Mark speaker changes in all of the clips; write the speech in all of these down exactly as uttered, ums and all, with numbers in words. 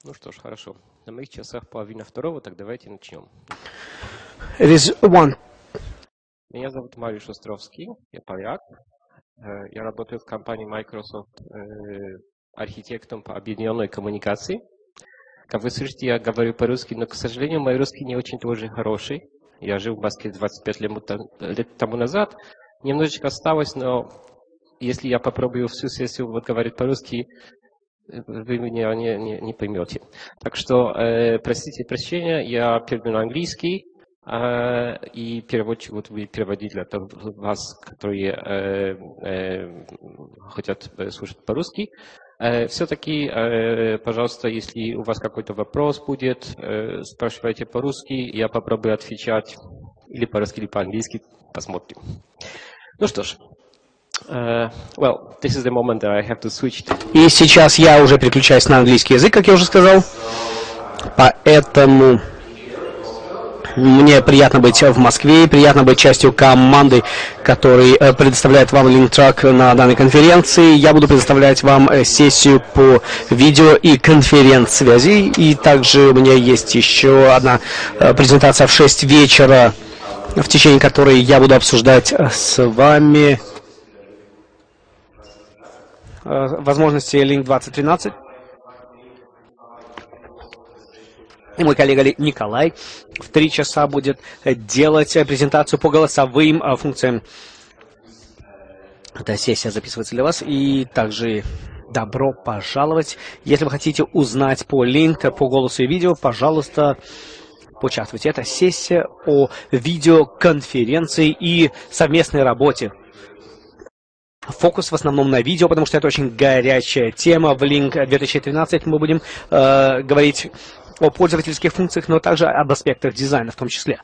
Speaker 1: Ну что ж, хорошо. На моих часах половина второго, так давайте начнем.
Speaker 2: It is one.
Speaker 1: Меня зовут Mariusz Островский, я поляк. Я работаю в компании Microsoft архитектором по объединенной коммуникации. Как вы слышите, я говорю по-русски, но, к сожалению, мой русский не очень тоже хороший. Я жил в Москве двадцать пять лет тому назад. Немножечко осталось, но если я попробую всю сессию вот говорить по-русски, вы меня не, не, не поймете. Так что, э, простите прощения, я переведу на английский, э, и переводчик вот будет переводить для вас, которые э, э, хотят слушать по-русски. Э, все-таки, э, пожалуйста, если у вас какой-то вопрос будет, э, спрашивайте по-русски, я попробую отвечать или по-русски, или по-английски, посмотрим. Ну что ж. Uh, well, this is the moment that I have to switch to.
Speaker 2: И сейчас я уже переключаюсь на английский язык, как я уже сказал. Поэтому мне приятно быть в Москве, приятно быть частью команды, которая предоставляет вам линк-трак на данной конференции. Я буду предоставлять вам сессию по видео и конференц-связи. И также у меня есть еще одна презентация в шесть вечера, в течение которой я буду обсуждать с вами возможности Link двадцать тринадцать. И мой коллега Николай в три часа будет делать презентацию по голосовым функциям. Эта сессия записывается для вас. И также добро пожаловать. Если вы хотите узнать по Link, по голосу и видео, пожалуйста, поучаствуйте. Это сессия о видеоконференции и совместной работе. Фокус в основном на видео, потому что это очень горячая тема. В Link две тысячи тринадцать мы будем э, говорить о пользовательских функциях, но также об аспектах дизайна в том числе.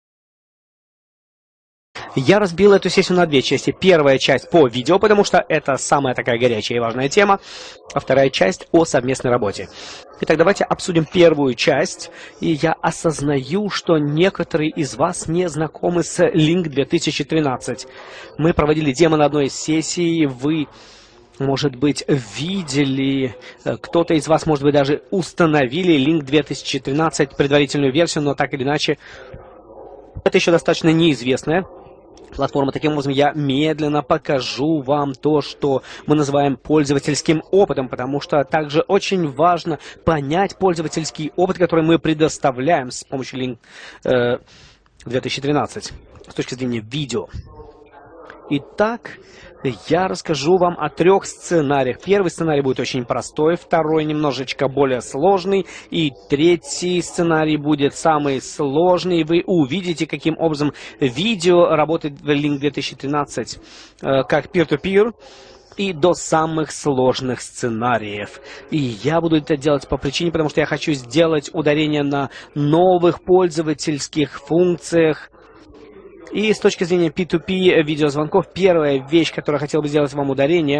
Speaker 2: Я разбил эту сессию на две части. Первая часть по видео, потому что это самая такая горячая и важная тема, а вторая часть о совместной работе. Итак, давайте обсудим первую часть. И я осознаю, что некоторые из вас не знакомы с Link две тысячи тринадцать. Мы проводили демо на одной из сессий. Вы, может быть, видели, кто-то из вас, может быть, даже установили Link две тысячи тринадцать, предварительную версию, но так или иначе, это еще достаточно неизвестная платформа. Таким образом, я медленно покажу вам то, что мы называем пользовательским опытом, потому что также очень важно понять пользовательский опыт, который мы предоставляем с помощью Link э, две тысячи тринадцать с точки зрения видео. Итак, я расскажу вам о трех сценариях. Первый сценарий будет очень простой, второй немножечко более сложный, и третий сценарий будет самый сложный. Вы увидите, каким образом видео работает в Link две тысячи тринадцать э, как peer-to-peer, и до самых сложных сценариев. И я буду это делать по причине, потому что я хочу сделать ударение на новых пользовательских функциях. И с точки зрения пи ту пи видеозвонков, первая вещь, которую я хотел бы сделать вам ударение,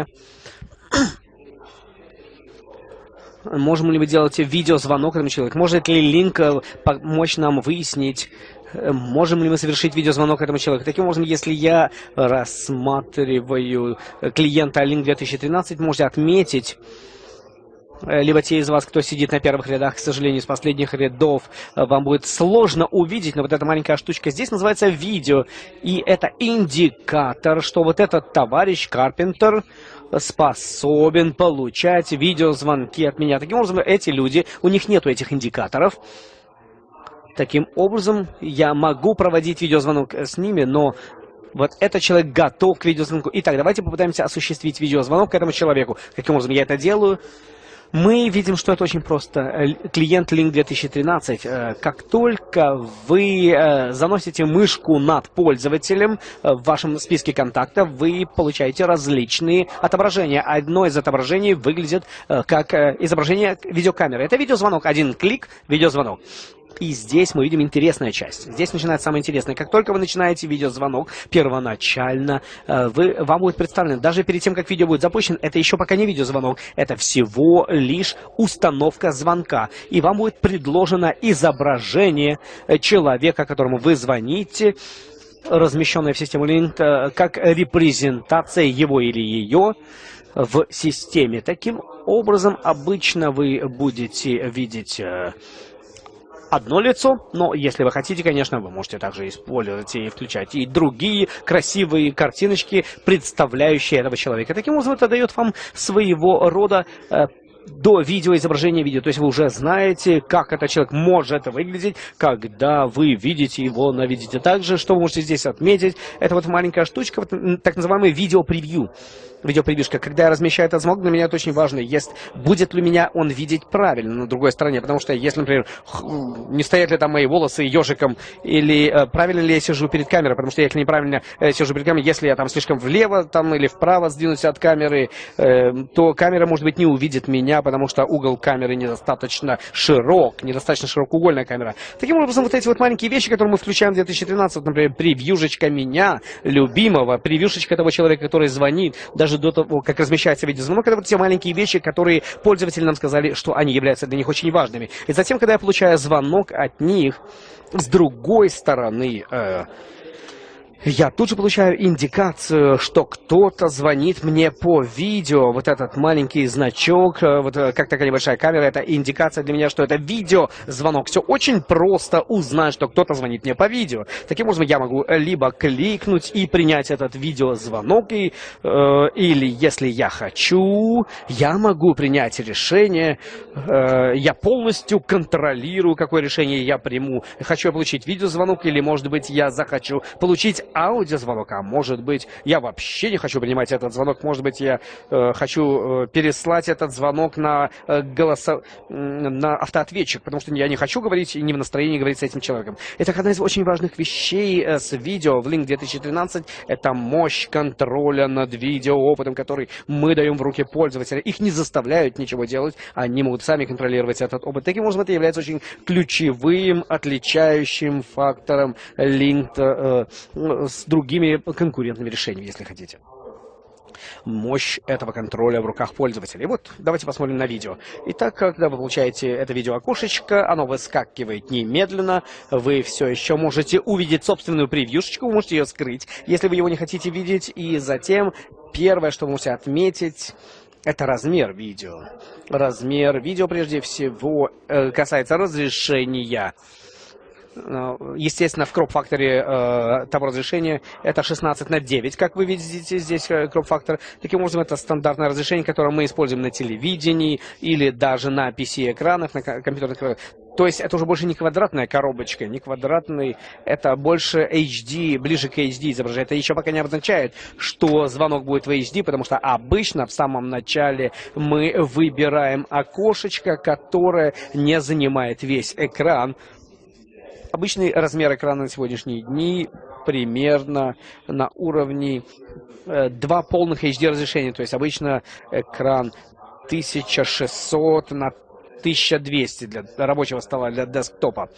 Speaker 2: можем ли мы делать видеозвонок этому человеку? Может ли Link помочь нам выяснить, можем ли мы совершить видеозвонок этому человеку? Таким образом, если я рассматриваю клиента Link две тысячи тринадцать, можете отметить, либо те из вас, кто сидит на первых рядах, к сожалению, с последних рядов, вам будет сложно увидеть, но вот эта маленькая штучка здесь называется видео. И это индикатор, что вот этот товарищ Карпентер способен получать видеозвонки от меня. Таким образом, эти люди, у них нету этих индикаторов. Таким образом, я могу проводить видеозвонок с ними, но вот этот человек готов к видеозвонку. Итак, давайте попытаемся осуществить видеозвонок к этому человеку. Каким образом я это делаю? Мы видим, что это очень просто. Клиент Link две тысячи тринадцать, как только вы заносите мышку над пользователем в вашем списке контактов, вы получаете различные отображения. Одно из отображений выглядит как изображение видеокамеры. Это видеозвонок. Один клик, видеозвонок. И здесь мы видим интересная часть. Здесь начинается самое интересное. Как только вы начинаете видеозвонок, первоначально вы, вам будет представлено, даже перед тем, как видео будет запущено, это еще пока не видеозвонок, это всего лишь установка звонка. И вам будет предложено изображение человека, которому вы звоните, размещенное в систему Link, как репрезентация его или ее в системе. Таким образом, обычно вы будете видеть одно лицо, но если вы хотите, конечно, вы можете также использовать и включать и другие красивые картиночки, представляющие этого человека. Таким образом, это дает вам своего рода э, до видеоизображения видео. То есть вы уже знаете, как этот человек может выглядеть, когда вы видите его на видео. Также, что вы можете здесь отметить, это вот маленькая штучка, вот, так называемый видео-превью. Видеопривьюшка. Когда я размещаю этот звонок, для меня это очень важно, есть, будет ли меня он видеть правильно на другой стороне. Потому что если, например, не стоят ли там мои волосы ежиком, или э, правильно ли я сижу перед камерой, потому что если неправильно э, сижу перед камерой, если я там слишком влево там, или вправо сдвинусь от камеры, э, то камера, может быть, не увидит меня, потому что угол камеры недостаточно широк, недостаточно широкоугольная камера. Таким образом, вот эти вот маленькие вещи, которые мы включаем в две тысячи тринадцатом, например, превьюшечка меня, любимого, превьюшечка того человека, который звонит, даже до того, как размещается видеозвонок, это вот те маленькие вещи, которые пользователи нам сказали, что они являются для них очень важными. И затем, когда я получаю звонок от них, с другой стороны, э, я тут же получаю индикацию, что кто-то звонит мне по видео. Вот этот маленький значок, вот как такая небольшая камера, это индикация для меня, что это видеозвонок. Все очень просто узнать, что кто-то звонит мне по видео. Таким образом, я могу либо кликнуть и принять этот видеозвонок, и, э, или, если я хочу, я могу принять решение. Э, я полностью контролирую, какое решение я приму. Хочу я получить видеозвонок, или, может быть, я захочу получить аудиозвонок, а может быть, я вообще не хочу принимать этот звонок, может быть, я э, хочу э, переслать этот звонок на, э, голосо... на автоответчик, потому что я не хочу говорить и не в настроении говорить с этим человеком. Это одна из очень важных вещей э, с видео в Link две тысячи тринадцать, это мощь контроля над видеоопытом, который мы даем в руки пользователя. Их не заставляют ничего делать, они могут сами контролировать этот опыт. Таким образом, это является очень ключевым, отличающим фактором Link э, с другими конкурентными решениями, если хотите. Мощь этого контроля в руках пользователя. И вот давайте посмотрим на видео. Итак, когда вы получаете это видео-окошечко, оно выскакивает немедленно. Вы все еще можете увидеть собственную превьюшечку, вы можете ее скрыть, если вы его не хотите видеть. И затем первое, что вы можете отметить, это размер видео. Размер видео, прежде всего, касается разрешения. Естественно, в кроп-факторе э, того разрешения это шестнадцать на девять, как вы видите здесь кроп-фактор. Таким образом, это стандартное разрешение, которое мы используем на телевидении или даже на пи си-экранах, на компьютерных экранах. То есть это уже больше не квадратная коробочка, не квадратный, это больше эйч ди, ближе к эйч ди изображение. Это еще пока не означает, что звонок будет в эйч ди, потому что обычно в самом начале мы выбираем окошечко, которое не занимает весь экран. Обычный размер экрана на сегодняшние дни примерно на уровне э, два полных эйч ди разрешения. То есть обычно экран тысяча шестьсот на тысяча двести для рабочего стола, для десктопа.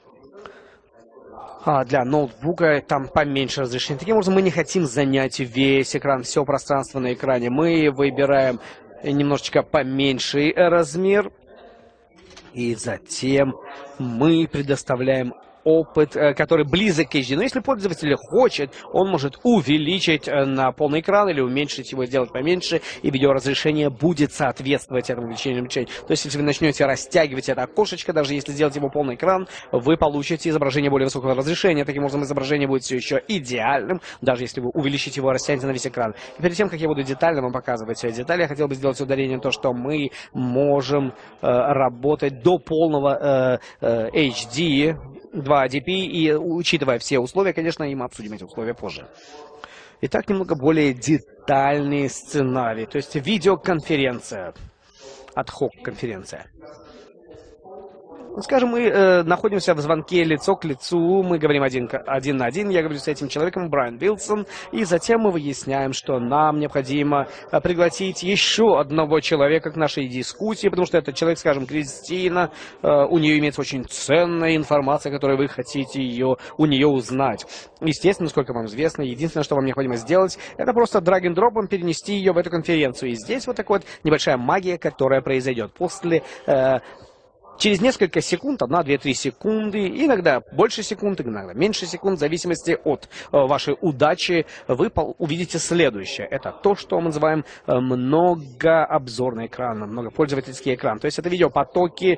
Speaker 2: А для ноутбука там поменьше разрешения. Таким образом, мы не хотим занять весь экран, все пространство на экране. Мы выбираем немножечко поменьший размер. И затем мы предоставляем опыт, который близок к эйч ди. Но если пользователь хочет, он может увеличить на полный экран или уменьшить его, сделать поменьше, и видеоразрешение будет соответствовать этому увеличению. То есть, если вы начнете растягивать это окошечко, даже если сделать его полный экран, вы получите изображение более высокого разрешения. Таким образом, изображение будет все еще идеальным, даже если вы увеличите его, растянете на весь экран. И перед тем, как я буду детально вам показывать детали, я хотел бы сделать ударение на то, что мы можем э, работать до полного э, э, эйч ди, два ди пи, и учитывая все условия, конечно, и мы обсудим эти условия позже. Итак, немного более детальный сценарий, то есть видеоконференция, ад-хок конференция. Скажем, мы э, находимся в звонке лицо к лицу, мы говорим один, один на один, я говорю с этим человеком, Брайан Билсон, и затем мы выясняем, что нам необходимо э, пригласить еще одного человека к нашей дискуссии, потому что этот человек, скажем, Кристина, э, у нее имеется очень ценная информация, которую вы хотите ее, у нее узнать. Естественно, насколько вам известно, единственное, что вам необходимо сделать, это просто драг-н-дропом перенести ее в эту конференцию. И здесь вот такая вот небольшая магия, которая произойдет после... Э, через несколько секунд, одна, две, три секунды, иногда больше секунд, иногда меньше секунд, в зависимости от вашей удачи, вы увидите следующее. Это то, что мы называем многообзорный экран, многопользовательский экран. То есть это видеопотоки.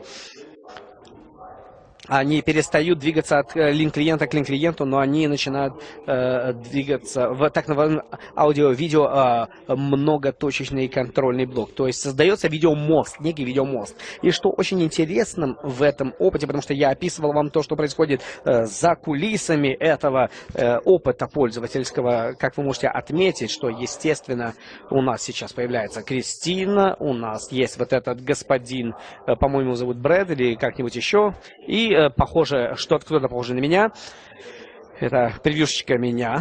Speaker 2: Они перестают двигаться от линк-клиента к линк-клиенту, но они начинают э, двигаться в так называемом аудио-видео э, многоточечный контрольный блок. То есть создается видеомост, некий видеомост. И что очень интересно в этом опыте, потому что я описывал вам то, что происходит э, за кулисами этого э, опыта пользовательского, как вы можете отметить, что, естественно, у нас сейчас появляется Кристина, у нас есть вот этот господин, э, по-моему, зовут Брэд или как-нибудь еще, и похоже, что-то кто-то похоже на меня. Это превьюшечка меня.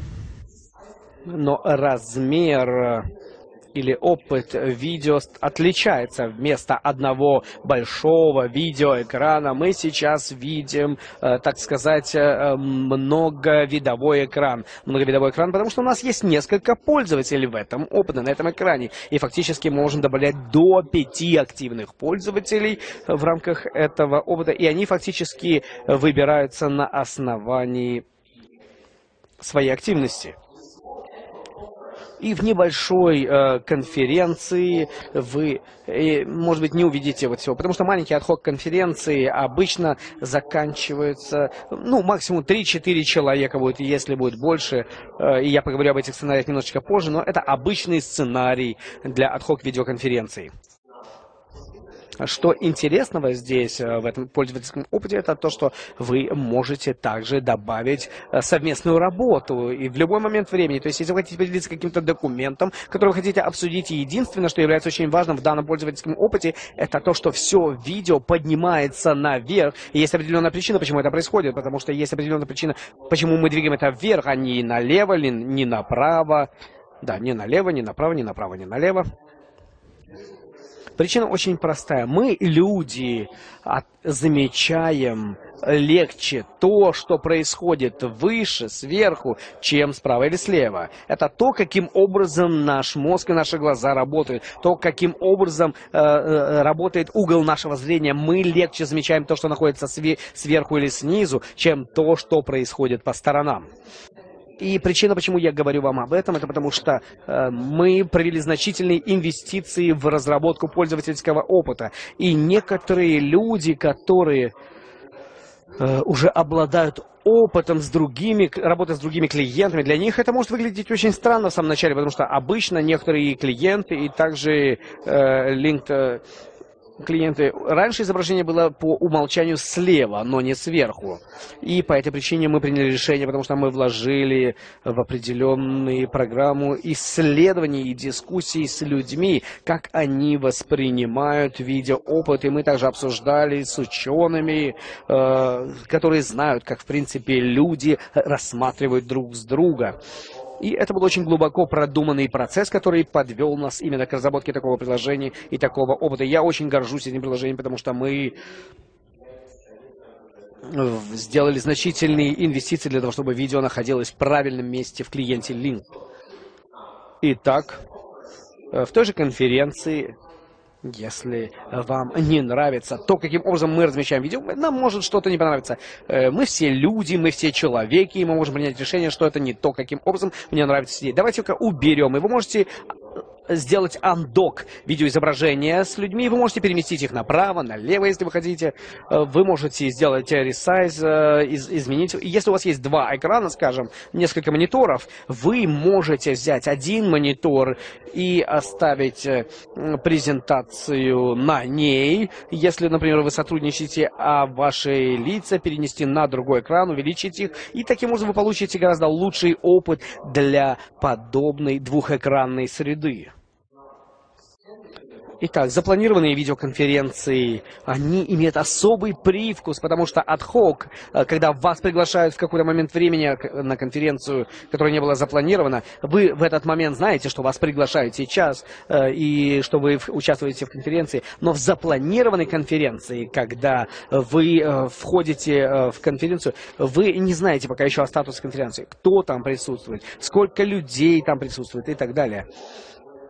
Speaker 2: Но размер или опыт видео отличается. Вместо одного большого видеоэкрана мы сейчас видим, э, так сказать, э, многовидовой экран. Многовидовой экран, потому что у нас есть несколько пользователей в этом опыте, на этом экране. И фактически мы можем добавлять до пяти активных пользователей в рамках этого опыта. И они фактически выбираются на основании своей активности. И в небольшой э, конференции вы, э, может быть, не увидите вот всего. Потому что маленькие ад-хок конференции обычно заканчиваются, ну, максимум три-четыре человека будет, если будет больше. Э, и я поговорю об этих сценариях немножечко позже, но это обычный сценарий для ад-хок видеоконференций. Что интересного здесь, в этом пользовательском опыте, это то, что вы можете также добавить совместную работу и в любой момент времени. То есть, если вы хотите поделиться каким-то документом, который вы хотите обсудить, и единственное, что является очень важным в данном пользовательском опыте, это то, что все видео поднимается наверх. И есть определенная причина, почему это происходит, потому что есть определенная причина, почему мы двигаем это вверх, а не налево, не направо. Да, не налево, не направо, не направо, не налево. Причина очень простая. Мы, люди, замечаем легче то, что происходит выше, сверху, чем справа или слева. Это то, каким образом наш мозг и наши глаза работают, то, каким образом э, э, работает угол нашего зрения. Мы легче замечаем то, что находится сверху или снизу, чем то, что происходит по сторонам. И причина, почему я говорю вам об этом, это потому что э, мы провели значительные инвестиции в разработку пользовательского опыта. И некоторые люди, которые э, уже обладают опытом с другими, работы с другими клиентами, для них это может выглядеть очень странно в самом начале, потому что обычно некоторые клиенты и также э, LinkedIn клиенты. Раньше изображение было по умолчанию слева, но не сверху. И по этой причине мы приняли решение, потому что мы вложили в определенную программу исследований и дискуссий с людьми, как они воспринимают видеоопыт. И мы также обсуждали с учеными, э, которые знают, как в принципе люди рассматривают друг с друга. И это был очень глубоко продуманный процесс, который подвел нас именно к разработке такого приложения и такого опыта. Я очень горжусь этим приложением, потому что мы сделали значительные инвестиции для того, чтобы видео находилось в правильном месте в клиенте Link. Итак, в той же конференции, если вам не нравится то, каким образом мы размещаем видео, нам может что-то не понравиться. Мы все люди, мы все человеки, и мы можем принять решение, что это не то, каким образом мне нравится сидеть. Давайте-ка уберем. И вы можете сделать андок видеоизображения с людьми. Вы можете переместить их направо, налево, если вы хотите. Вы можете сделать ресайз, из, изменить. Если у вас есть два экрана, скажем, несколько мониторов, вы можете взять один монитор и оставить презентацию на ней. Если, например, вы сотрудничаете, а ваши лица перенести на другой экран, увеличить их. И таким образом вы получите гораздо лучший опыт для подобной двухэкранной среды. Итак, запланированные видеоконференции, они имеют особый привкус, потому что ад-хок, когда вас приглашают в какой-то момент времени на конференцию, которая не была запланирована, вы в этот момент знаете, что вас приглашают сейчас и что вы участвуете в конференции, но в запланированной конференции, когда вы входите в конференцию, вы не знаете пока еще о статусе конференции, кто там присутствует, сколько людей там присутствует и так далее.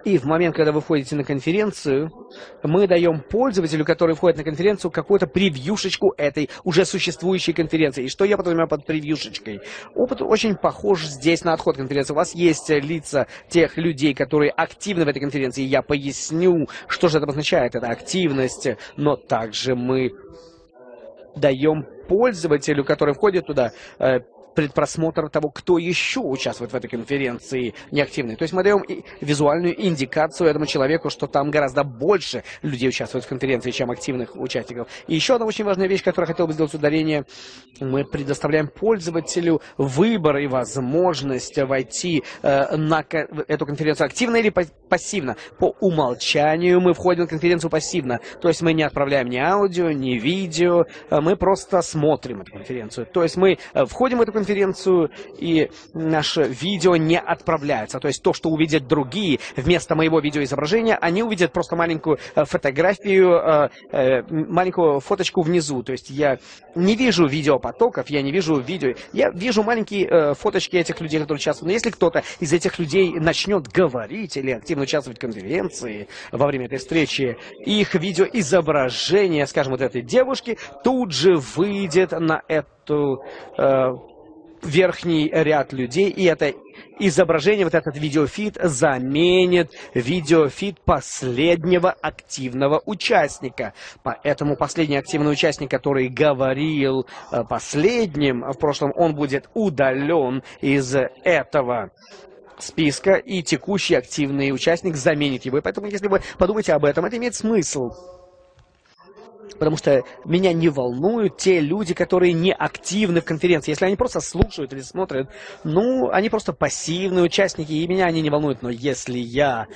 Speaker 2: И в момент, когда вы входите на конференцию, мы даем пользователю, который входит на конференцию, какую-то превьюшечку этой уже существующей конференции. И что я подразумеваю под превьюшечкой? Опыт очень похож здесь на отход конференции. У вас есть лица тех людей, которые активны в этой конференции. Я поясню, что же это означает, это активность. Но также мы даем пользователю, который входит туда, предпросмотр того, кто еще участвует в этой конференции неактивный. То есть мы даем и визуальную индикацию этому человеку, что там гораздо больше людей участвует в конференции, чем активных участников. И еще одна очень важная вещь, которую я хотел бы сделать ударение, мы предоставляем пользователю выбор и возможность войти э, на эту конференцию активно или пассивно. По умолчанию мы входим в конференцию пассивно. То есть мы не отправляем ни аудио, ни видео, мы просто смотрим эту конференцию. То есть мы входим в эту конференцию, конференцию, и наше видео не отправляется. То есть то, что увидят другие вместо моего видеоизображения, они увидят просто маленькую фотографию, маленькую фоточку внизу. То есть я не вижу видеопотоков, я не вижу видео. Я вижу маленькие фоточки этих людей, которые участвуют. Но если кто-то из этих людей начнет говорить или активно участвовать в конференции во время этой встречи, их видеоизображение, скажем, вот этой девушки, тут же выйдет на эту верхний ряд людей, и это изображение, вот этот видеофид заменит видеофид последнего активного участника. Поэтому последний активный участник, который говорил последним в прошлом, он будет удален из этого списка, и текущий активный участник заменит его. И поэтому, если вы подумаете об этом, это имеет смысл. Потому что меня не волнуют те люди, которые не активны в конференции. Если они просто слушают или смотрят, ну, они просто пассивные участники, и меня они не волнуют. Но если я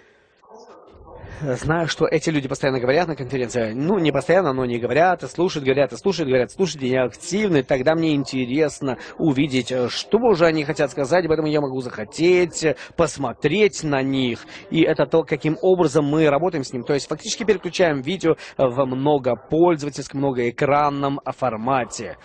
Speaker 2: знаю, что эти люди постоянно говорят на конференции, ну, не постоянно, но не говорят, и слушают, говорят, и слушают, говорят, слушают, и не активны, тогда мне интересно увидеть, что же они хотят сказать, поэтому я могу захотеть посмотреть на них, и это то, каким образом мы работаем с ним. То есть фактически переключаем видео в многопользовательском, многоэкранном формате.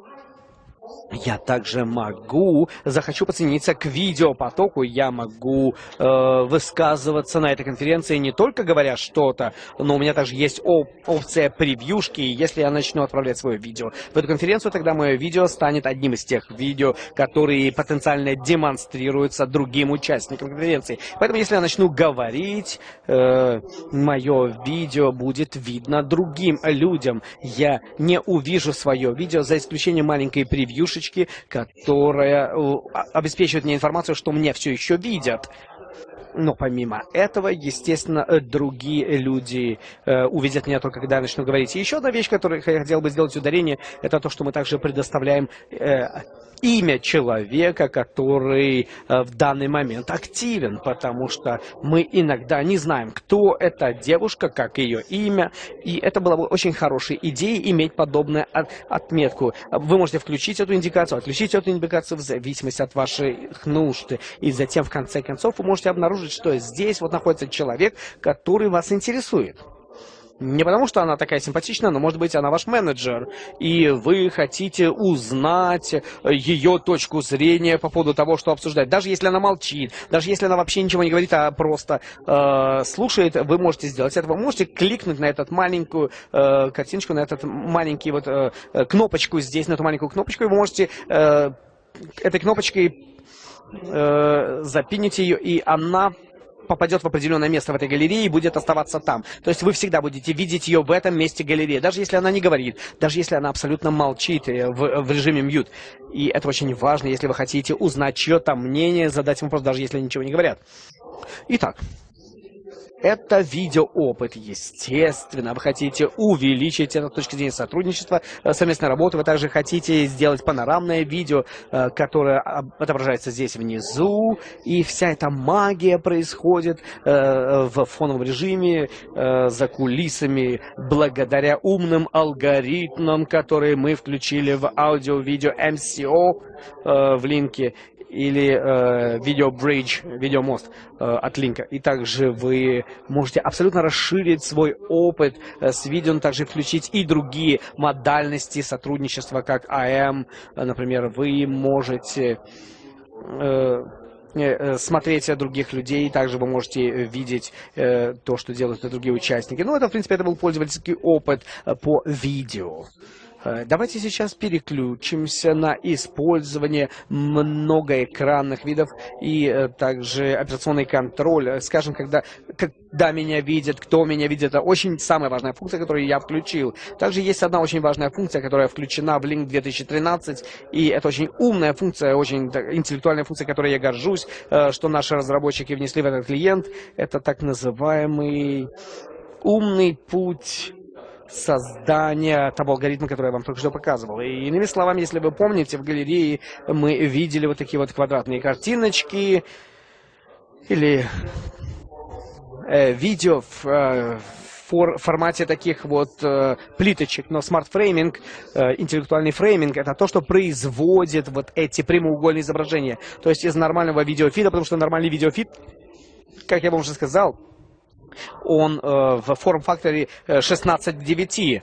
Speaker 2: Я также могу, захочу подсоединиться к видеопотоку, я могу э, высказываться на этой конференции, не только говоря что-то, но у меня также есть оп опция превьюшки, и если я начну отправлять свое видео в эту конференцию, тогда мое видео станет одним из тех видео, которые потенциально демонстрируются другим участникам конференции. Поэтому если я начну говорить, э, мое видео будет видно другим людям. Я не увижу свое видео, за исключением маленькой превьюшки, которая обеспечивает мне информацию, что мне все еще видят. Но помимо этого, естественно, другие люди э, увидят меня только когда я начну говорить. И еще одна вещь, которую я хотел бы сделать ударение, это то, что мы также предоставляем э, имя человека, который э, в данный момент активен, потому что мы иногда не знаем, кто эта девушка, как ее имя, и это была бы очень хорошей идеей иметь подобную от отметку. Вы можете включить эту индикацию, отключить эту индикацию в зависимости от ваших нужд, и затем в конце концов вы можете обнаружить, что здесь вот находится человек, который вас интересует. Не потому, что она такая симпатичная, но, может быть, она ваш менеджер, и вы хотите узнать ее точку зрения по поводу того, что обсуждать. Даже если она молчит, даже если она вообще ничего не говорит, а просто э, слушает, вы можете сделать это. Вы можете кликнуть на эту маленькую э, картиночку, на этот маленький вот э, кнопочку здесь, на эту маленькую кнопочку, и вы можете э, этой кнопочкой э, запинить ее, и она попадет в определенное место в этой галерее и будет оставаться там. То есть вы всегда будете видеть ее в этом месте галереи, даже если она не говорит, даже если она абсолютно молчит в, в режиме мьют. И это очень важно, если вы хотите узнать чье-то мнение, задать вопрос, даже если они ничего не говорят. Итак. Это видеоопыт, естественно. Вы хотите увеличить это с точки зрения сотрудничества, совместной работы. Вы также хотите сделать панорамное видео, которое отображается здесь внизу. И вся эта магия происходит в фоновом режиме, за кулисами, благодаря умным алгоритмам, которые мы включили в аудио-видео эм си о в линке. Или э, видео-бридж, видеомост э, от линка. И также вы можете абсолютно расширить свой опыт э, с видео, но также включить и другие модальности сотрудничества, как эй эм. Например, вы можете э, смотреть других людей, также вы можете видеть э, то, что делают другие участники. Ну, это, в принципе, это был пользовательский опыт по видео. Давайте сейчас переключимся на использование многоэкранных видов и э, также операционный контроль. Скажем, когда, когда меня видят, кто меня видит, это очень самая важная функция, которую я включил. Также есть одна очень важная функция, которая включена в Link две тысячи тринадцать, и это очень умная функция, очень так, интеллектуальная функция, которой я горжусь, э, что наши разработчики внесли в этот клиент. Это так называемый умный путь создания того алгоритма, который я вам только что показывал. И иными словами, если вы помните, в галерее мы видели вот такие вот квадратные картиночки или э, видео в, э, в формате таких вот э, плиточек. Но смарт-фрейминг, э, интеллектуальный фрейминг, это то, что производит вот эти прямоугольные изображения. То есть из нормального видеофида, потому что нормальный видеофид, как я вам уже сказал, он э, в форм-факторе шестнадцать к девяти.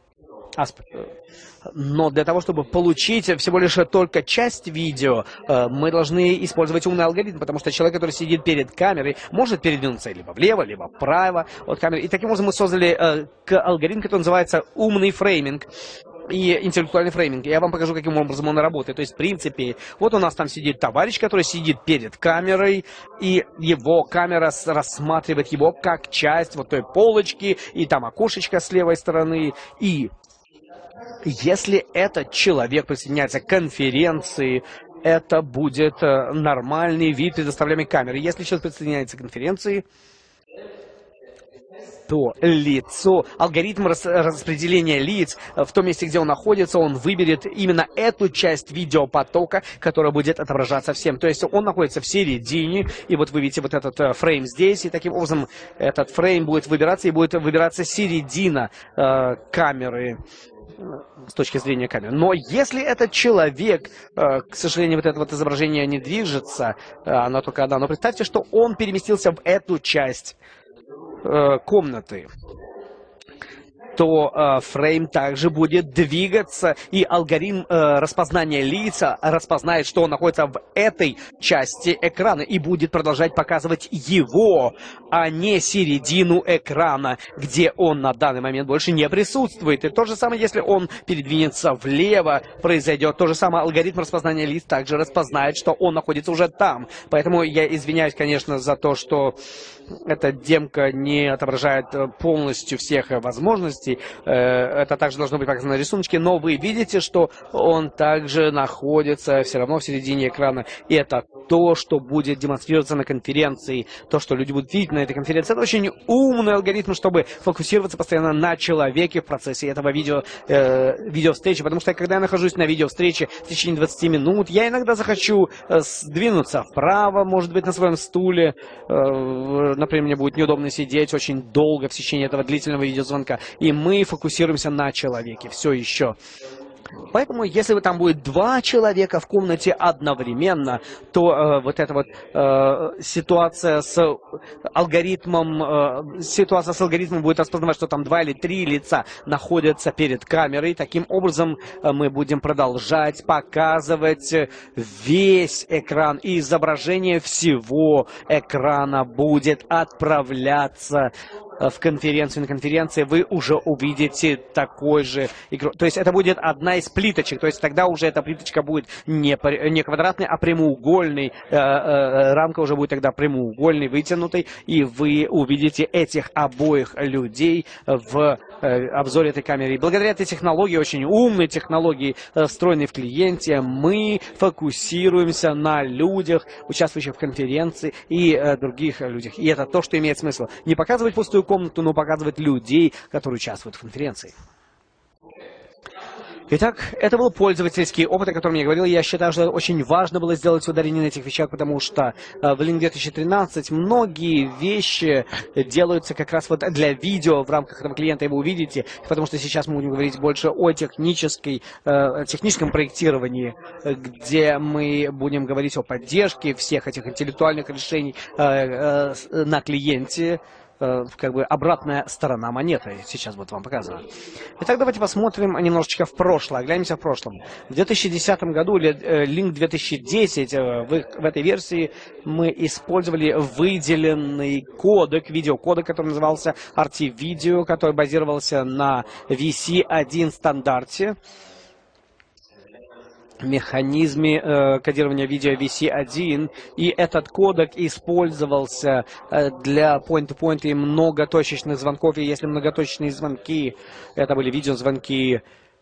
Speaker 2: Но для того, чтобы получить всего лишь только часть видео, э, мы должны использовать умный алгоритм, потому что человек, который сидит перед камерой, может передвинуться либо влево, либо вправо от камеры. И таким образом мы создали э, алгоритм, который называется умный фрейминг и интеллектуальный фрейминг. Я вам покажу, каким образом он работает. То есть, в принципе, вот у нас там сидит товарищ, который сидит перед камерой, и его камера рассматривает его как часть вот той полочки, и там окошечко с левой стороны. И если этот человек присоединяется к конференции, это будет нормальный вид предоставляемой камеры. Если человек присоединяется к конференции, то лицо, алгоритм рас, распределения лиц в том месте, где он находится, он выберет именно эту часть видеопотока, которая будет отображаться всем. То есть он находится в середине, и вот вы видите вот этот э, фрейм здесь, и таким образом этот фрейм будет выбираться, и будет выбираться середина э, камеры с точки зрения камеры. Но если этот человек, э, к сожалению, вот это вот изображение не движется, э, оно только одно, но представьте, что он переместился в эту часть комнаты, то э, фрейм также будет двигаться, и алгоритм э, распознания лица распознает, что он находится в этой части экрана, и будет продолжать показывать его, а не середину экрана, где он на данный момент больше не присутствует. И то же самое, если он передвинется влево, произойдет то же самое. Алгоритм распознания лиц также распознает, что он находится уже там. Поэтому я извиняюсь, конечно, за то, что эта демка не отображает полностью всех возможностей. Это также должно быть показано на рисунке, но вы видите, что он также находится все равно в середине экрана. И это то, что будет демонстрироваться на конференции, то, что люди будут видеть на этой конференции. Это очень умный алгоритм, чтобы фокусироваться постоянно на человеке в процессе этого видео, э, видеовстречи. Потому что когда я нахожусь на видеовстрече в течение двадцати минут, я иногда захочу э, сдвинуться вправо, может быть, на своем стуле. Э, например, мне будет неудобно сидеть очень долго в течение этого длительного видеозвонка. И мы фокусируемся на человеке все еще. Поэтому, если вы там будет два человека в комнате одновременно, то э, вот эта вот э, ситуация с алгоритмом, э, ситуация с алгоритмом будет распознавать, что там два или три лица находятся перед камерой. Таким образом, э, мы будем продолжать показывать весь экран, и изображение всего экрана будет отправляться в конференцию. На конференции вы уже увидите такой же игру. То есть это будет одна из плиточек. То есть тогда уже эта плиточка будет не, не квадратной, а прямоугольной. Э, э, рамка уже будет тогда прямоугольной, вытянутой. И вы увидите этих обоих людей в э, обзоре этой камеры. И благодаря этой технологии, очень умной технологии, э, встроенной в клиенте, мы фокусируемся на людях, участвующих в конференции, и э, других людях. И это то, что имеет смысл. Не показывать пустую комнату, но показывать людей, которые участвуют в конференции. Итак, это был пользовательский опыт, о котором я говорил. Я считаю, что очень важно было сделать ударение на этих вещах, потому что в Link две тысячи тринадцать многие вещи делаются как раз вот для видео в рамках этого клиента, и вы увидите, потому что сейчас мы будем говорить больше о технической, техническом проектировании, где мы будем говорить о поддержке всех этих интеллектуальных решений на клиенте. э, как бы обратная сторона монеты. Сейчас будет вам показано. Итак, давайте посмотрим немножечко в прошлое. Оглянемся в прошлом. В две тысячи десятом году, или э, Link две тысячи десять, э, в, в этой версии мы использовали выделенный кодек, видеокодек, который назывался ар ти Video, который базировался на ви си один стандарте. Механизме э, кодирования видео ви си один, и этот кодек использовался э, для point-to-point и многоточечных звонков, и если многоточечные звонки, это были видеозвонки,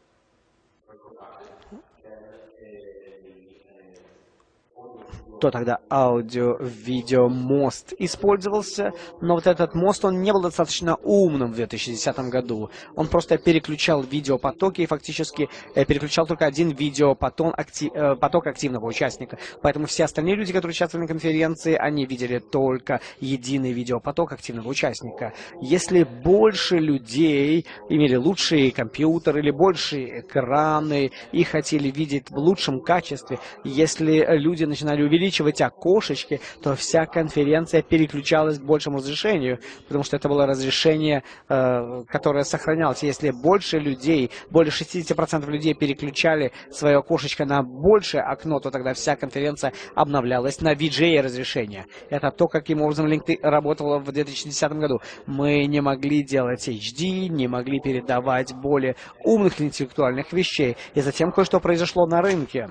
Speaker 2: то тогда аудио-видео мост использовался, но вот этот мост, он не был достаточно умным в две тысячи десятом году. Он просто переключал видеопотоки и фактически переключал только один видеопоток актив, поток активного участника. Поэтому все остальные люди, которые участвовали на конференции, они видели только единый видеопоток активного участника. Если больше людей имели лучшие компьютеры или большие экраны и хотели видеть в лучшем качестве, если люди начинали увеличивать окошечки, то вся конференция переключалась к большему разрешению, потому что это было разрешение, э, которое сохранялось. Если больше людей, более шестьдесят процентов людей переключали свое окошечко на большее окно, то тогда вся конференция обновлялась на ви джи эй разрешение. Это то, каким образом LinkedIn работала в две тысячи десятом году. Мы не могли делать эйч ди, не могли передавать более умных интеллектуальных вещей. И затем кое-что произошло на рынке.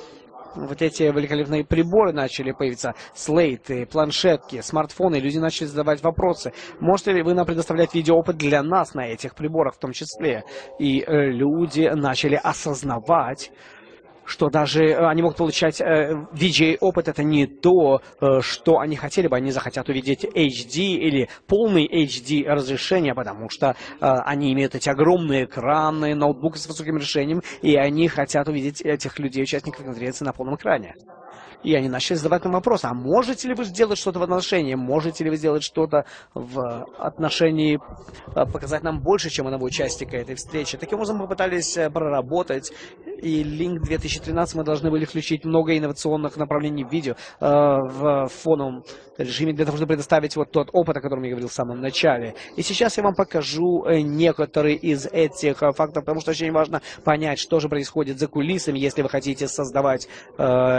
Speaker 2: Вот эти великолепные приборы начали появиться, слейты, планшетки, смартфоны, люди начали задавать вопросы. Можете ли вы нам предоставлять видеоопыт для нас на этих приборах в том числе? И э, люди начали осознавать, что даже они могут получать э, ви джи эй-опыт, это не то, э, что они хотели бы. Они захотят увидеть эйч ди или полный эйч ди разрешение, потому что э, они имеют эти огромные экраны, ноутбуки с высоким решением, и они хотят увидеть этих людей, участников конференции, на полном экране. И они начали задавать нам вопрос, а можете ли вы сделать что-то в отношении, можете ли вы сделать что-то в отношении, показать нам больше, чем одного участника этой встречи. Таким образом, мы пытались проработать, и Link две тысячи тринадцать мы должны были включить много инновационных направлений в видео э, в фоновом режиме, для того, чтобы предоставить вот тот опыт, о котором я говорил в самом начале. И сейчас я вам покажу некоторые из этих фактов, потому что очень важно понять, что же происходит за кулисами, если вы хотите создавать э,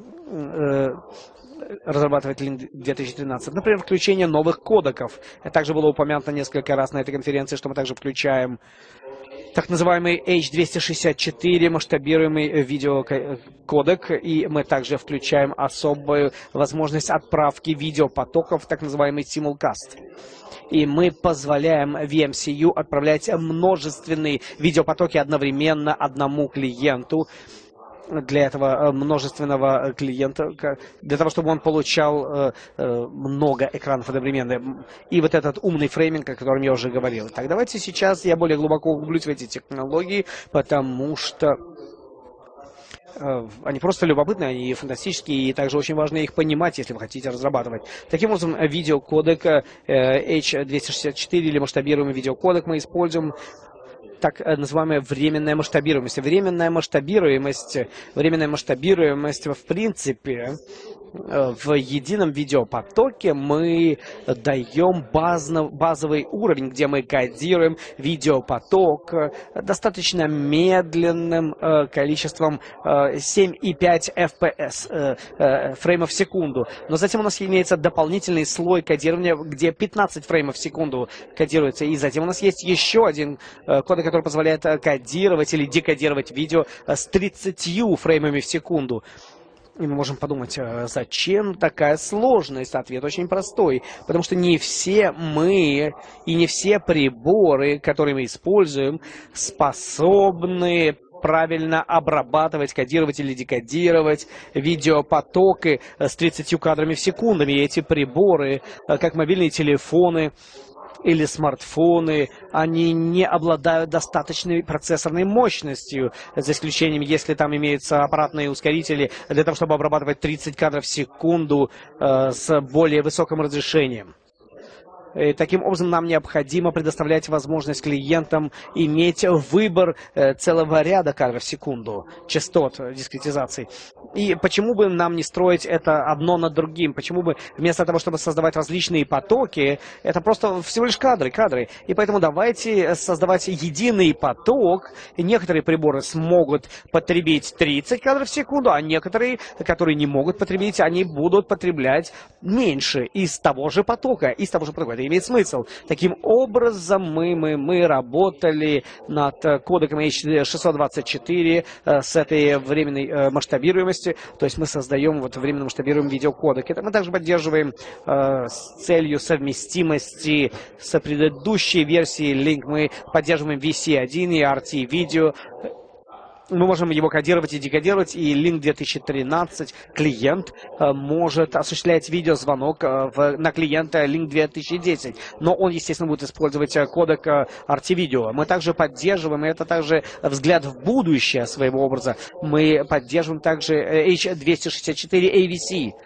Speaker 2: разрабатывать Link две тысячи тринадцать. Например, включение новых кодеков. Это также было упомянуто несколько раз на этой конференции, что мы также включаем так называемый эйч двести шестьдесят четыре, масштабируемый видеокодек, и мы также включаем особую возможность отправки видеопотоков, так называемый Simulcast. И мы позволяем ви эм си ю отправлять множественные видеопотоки одновременно одному клиенту. Для этого множественного клиента, для того, чтобы он получал много экранов одновременно. И вот этот умный фрейминг, о котором я уже говорил. Так, давайте сейчас я более глубоко углублюсь в эти технологии, потому что они просто любопытные, они фантастические, и также очень важно их понимать, если вы хотите разрабатывать. Таким образом, видеокодек эйч двести шестьдесят четыре или масштабируемый видеокодек мы используем так называемая временная масштабируемость. Временная масштабируемость, временная масштабируемость в принципе в едином видеопотоке мы даем базно, базовый уровень, где мы кодируем видеопоток достаточно медленным э, количеством э, семь и пять эф пи эс э, э, фреймов в секунду. Но затем у нас имеется дополнительный слой кодирования, где пятнадцать фреймов в секунду кодируется. И затем у нас есть еще один э, кодек, который позволяет кодировать или декодировать видео с тридцатью фреймами в секунду. И мы можем подумать, зачем такая сложность? Ответ очень простой. Потому что не все мы и не все приборы, которые мы используем, способны правильно обрабатывать, кодировать или декодировать видеопотоки с тридцатью кадрами в секунду. И эти приборы, как мобильные телефоны или смартфоны, они не обладают достаточной процессорной мощностью, за исключением, если там имеются аппаратные ускорители для того, чтобы обрабатывать тридцать кадров в секунду э, с более высоким разрешением. И таким образом, нам необходимо предоставлять возможность клиентам иметь выбор целого ряда кадров в секунду, частот дискретизации. И почему бы нам не строить это одно над другим? Почему бы вместо того, чтобы создавать различные потоки, это просто всего лишь кадры, кадры. И поэтому давайте создавать единый поток. И некоторые приборы смогут потребить тридцать кадров в секунду, а некоторые, которые не могут потребить, они будут потреблять меньше из того же потока, из того же потока. Это имеет смысл. Таким образом, мы, мы, мы работали над кодеком эйч шестьсот двадцать четыре э, с этой временной э, масштабируемостью. То есть мы создаем вот временно масштабируемый видеокодек. Это мы также поддерживаем э, с целью совместимости с предыдущей версией Link. Мы поддерживаем ви си один и ар ти видео. Мы можем его кодировать и декодировать, и Link две тысячи тринадцать клиент э, может осуществлять видеозвонок э, в, на клиента Link две тысячи десять, но он, естественно, будет использовать э, кодек э, ар ти видео. Мы также поддерживаем, и это также взгляд в будущее своего образа, мы поддерживаем также э, эйч двести шестьдесят четыре эй ви си.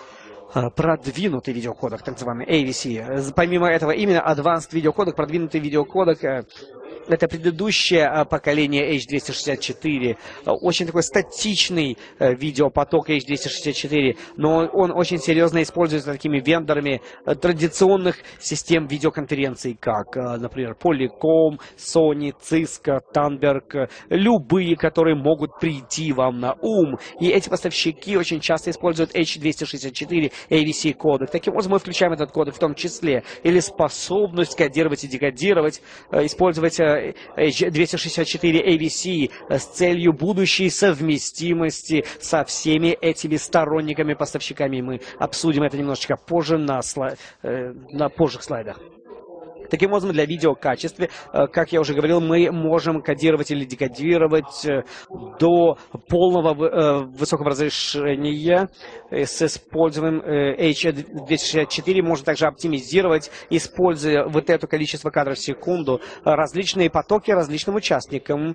Speaker 2: Продвинутый видеокодек, так называемый эй ви си. Помимо этого, именно Advanced видеокодек, продвинутый видеокодек, это предыдущее поколение эйч двести шестьдесят четыре. Очень такой статичный видеопоток эйч двести шестьдесят четыре, но он очень серьезно используется такими вендорами традиционных систем видеоконференций, как, например, Polycom, Sony, Cisco, Tandberg, любые, которые могут прийти вам на ум. И эти поставщики очень часто используют эйч двести шестьдесят четыре эй ви си кодек. Таким образом, мы включаем этот кодек в том числе, или способность кодировать и декодировать, использовать эйч двести шестьдесят четыре эй ви си с целью будущей совместимости со всеми этими сторонниками, поставщиками. Мы обсудим это немножечко позже на, сла... на позжих слайдах. Таким образом, для видеокачества, как я уже говорил, мы можем кодировать или декодировать до полного высокого разрешения с использованием эйч двести шестьдесят четыре. Можно также оптимизировать, используя вот это количество кадров в секунду, различные потоки различным участникам.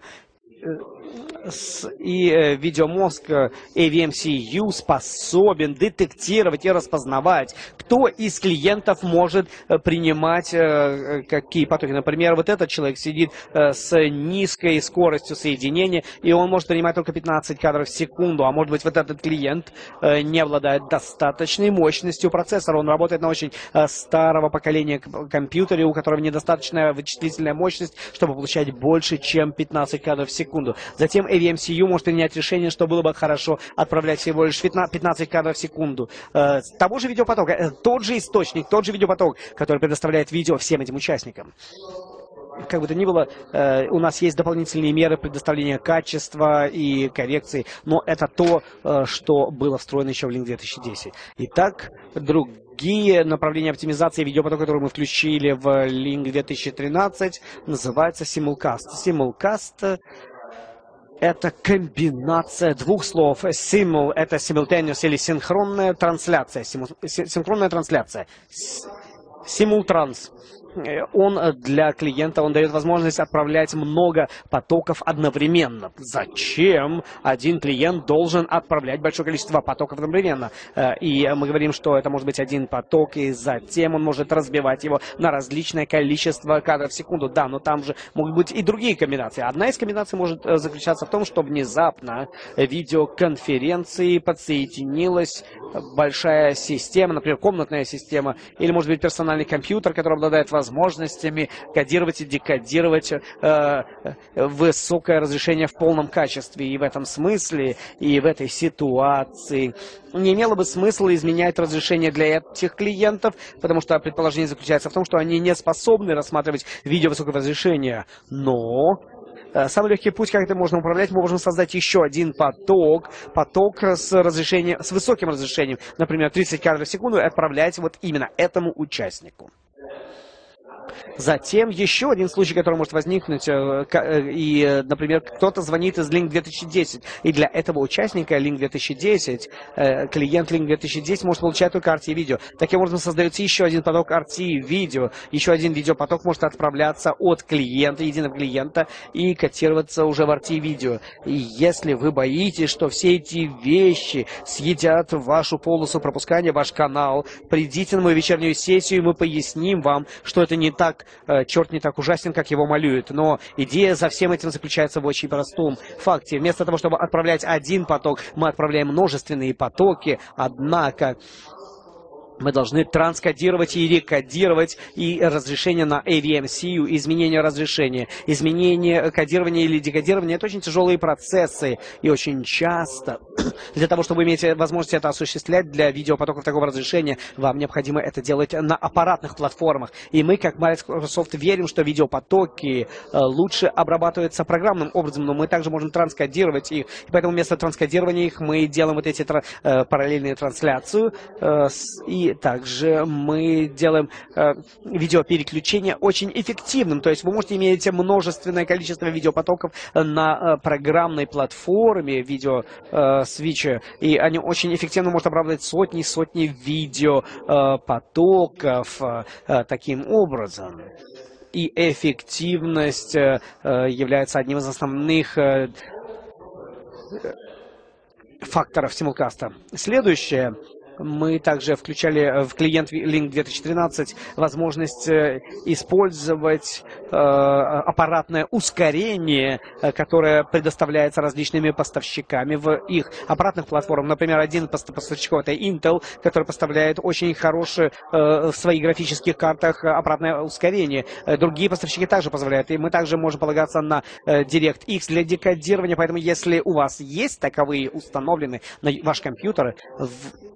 Speaker 2: И э, видеомозг эй ви эм си ю способен детектировать и распознавать, кто из клиентов может э, принимать э, какие потоки. Например, вот этот человек сидит э, с низкой скоростью соединения, и он может принимать только пятнадцать кадров в секунду, а может быть вот этот клиент э, не обладает достаточной мощностью процессора. Он работает на очень э, старого поколения компьютере, у которого недостаточная вычислительная мощность, чтобы получать больше, чем пятнадцать кадров в секунду. Затем эй ви эм си ю может принять решение, что было бы хорошо отправлять всего лишь пятнадцать кадров в секунду. Э, того же видеопотока, э, тот же источник, тот же видеопоток, который предоставляет видео всем этим участникам. Как бы то ни было, э, у нас есть дополнительные меры предоставления качества и коррекции, но это то, э, что было встроено еще в Link две тысячи десять. Итак, другие направления оптимизации видеопотока, которые мы включили в Link две тысячи тринадцать, называется Simulcast. Simulcast — это комбинация двух слов. Simul — это simultaneous или синхронная трансляция. Синхронная трансляция. Simultrans. Он для клиента, он дает возможность отправлять много потоков одновременно. Зачем один клиент должен отправлять большое количество потоков одновременно? И мы говорим, что это может быть один поток, и затем он может разбивать его на различное количество кадров в секунду. Да, но там же могут быть и другие комбинации. Одна из комбинаций может заключаться в том, что внезапно в видеоконференции подсоединилась большая система, например, комнатная система, или, может быть, персональный компьютер, который обладает возможностями кодировать и декодировать э, высокое разрешение в полном качестве. И в этом смысле, и в этой ситуации не имело бы смысла изменять разрешение для этих клиентов, потому что предположение заключается в том, что они не способны рассматривать видео высокого разрешения. Но самый легкий путь, как это можно управлять, мы можем создать еще один поток, поток с, разрешением, с высоким разрешением, например, тридцать кадров в секунду, и отправлять вот именно этому участнику. Затем еще один случай, который может возникнуть, и, например, кто-то звонит из Link две тысячи десять, и для этого участника Link две тысячи десять, клиент Link две тысячи десять может получать только ар ти видео. Таким образом, создается еще один поток ар ти видео, еще один видеопоток может отправляться от клиента, единого клиента, и котироваться уже в ар ти видео. И если вы боитесь, что все эти вещи съедят вашу полосу пропускания, ваш канал, придите на мою вечернюю сессию, и мы поясним вам, что это не так, э, черт не так ужасен, как его малюют. Но идея за всем этим заключается в очень простом факте. Вместо того, чтобы отправлять один поток, мы отправляем множественные потоки, однако мы должны транскодировать и рекодировать, и разрешение на эй ви эм си ю, изменение разрешения. Изменение кодирования или декодирования — это очень тяжелые процессы, и очень часто для того, чтобы иметь возможность это осуществлять для видеопотоков такого разрешения, вам необходимо это делать на аппаратных платформах. И мы, как Microsoft, верим, что видеопотоки лучше обрабатываются программным образом, но мы также можем транскодировать их. И поэтому вместо транскодирования их мы делаем вот эти параллельные трансляции, и И также мы делаем э, видеопереключение очень эффективным. То есть вы можете иметь множественное количество видеопотоков на э, программной платформе видео э, свитча. И они очень эффективно могут обрабатывать сотни и сотни видеопотоков э, э, таким образом. И эффективность э, э, является одним из основных э, факторов симулкаста. Следующее. Мы также включали в клиент Link две тысячи тринадцать возможность использовать э, аппаратное ускорение, которое предоставляется различными поставщиками в их аппаратных платформах. Например, один из поставщиков — это Intel, который поставляет очень хорошее э, в своих графических картах аппаратное ускорение. Другие поставщики также позволяют. И мы также можем полагаться на э, DirectX для декодирования. Поэтому, если у вас есть таковые установлены на ваш компьютер, в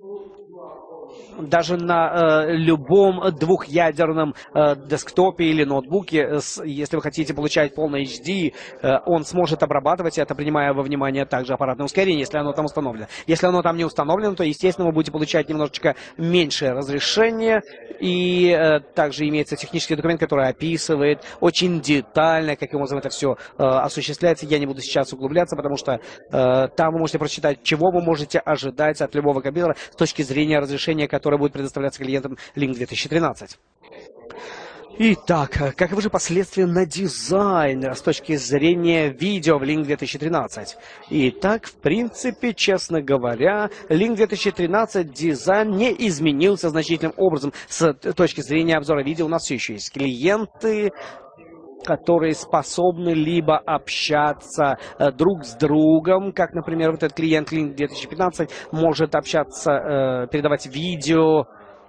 Speaker 2: даже на э, любом двухъядерном э, десктопе или ноутбуке, э, с, если вы хотите получать полный эйч ди, э, он сможет обрабатывать это, принимая во внимание также аппаратное ускорение, если оно там установлено. Если оно там не установлено, то, естественно, вы будете получать немножечко меньшее разрешение, и э, также имеется технический документ, который описывает очень детально, каким образом это все э, осуществляется. Я не буду сейчас углубляться, потому что э, там вы можете прочитать, чего вы можете ожидать от любого компьютера с точки зрения разрешения, которое будет предоставляться клиентам Link две тысячи тринадцать. Итак, каковы же последствия на дизайн с точки зрения видео в Link две тысячи тринадцать? Итак, в принципе, честно говоря, Link две тысячи тринадцать дизайн не изменился значительным образом с точки зрения обзора видео. У нас все еще есть клиенты, которые способны либо общаться э, друг с другом, как, например, вот этот клиент Link две тысячи пятнадцать может общаться, э, передавать видео,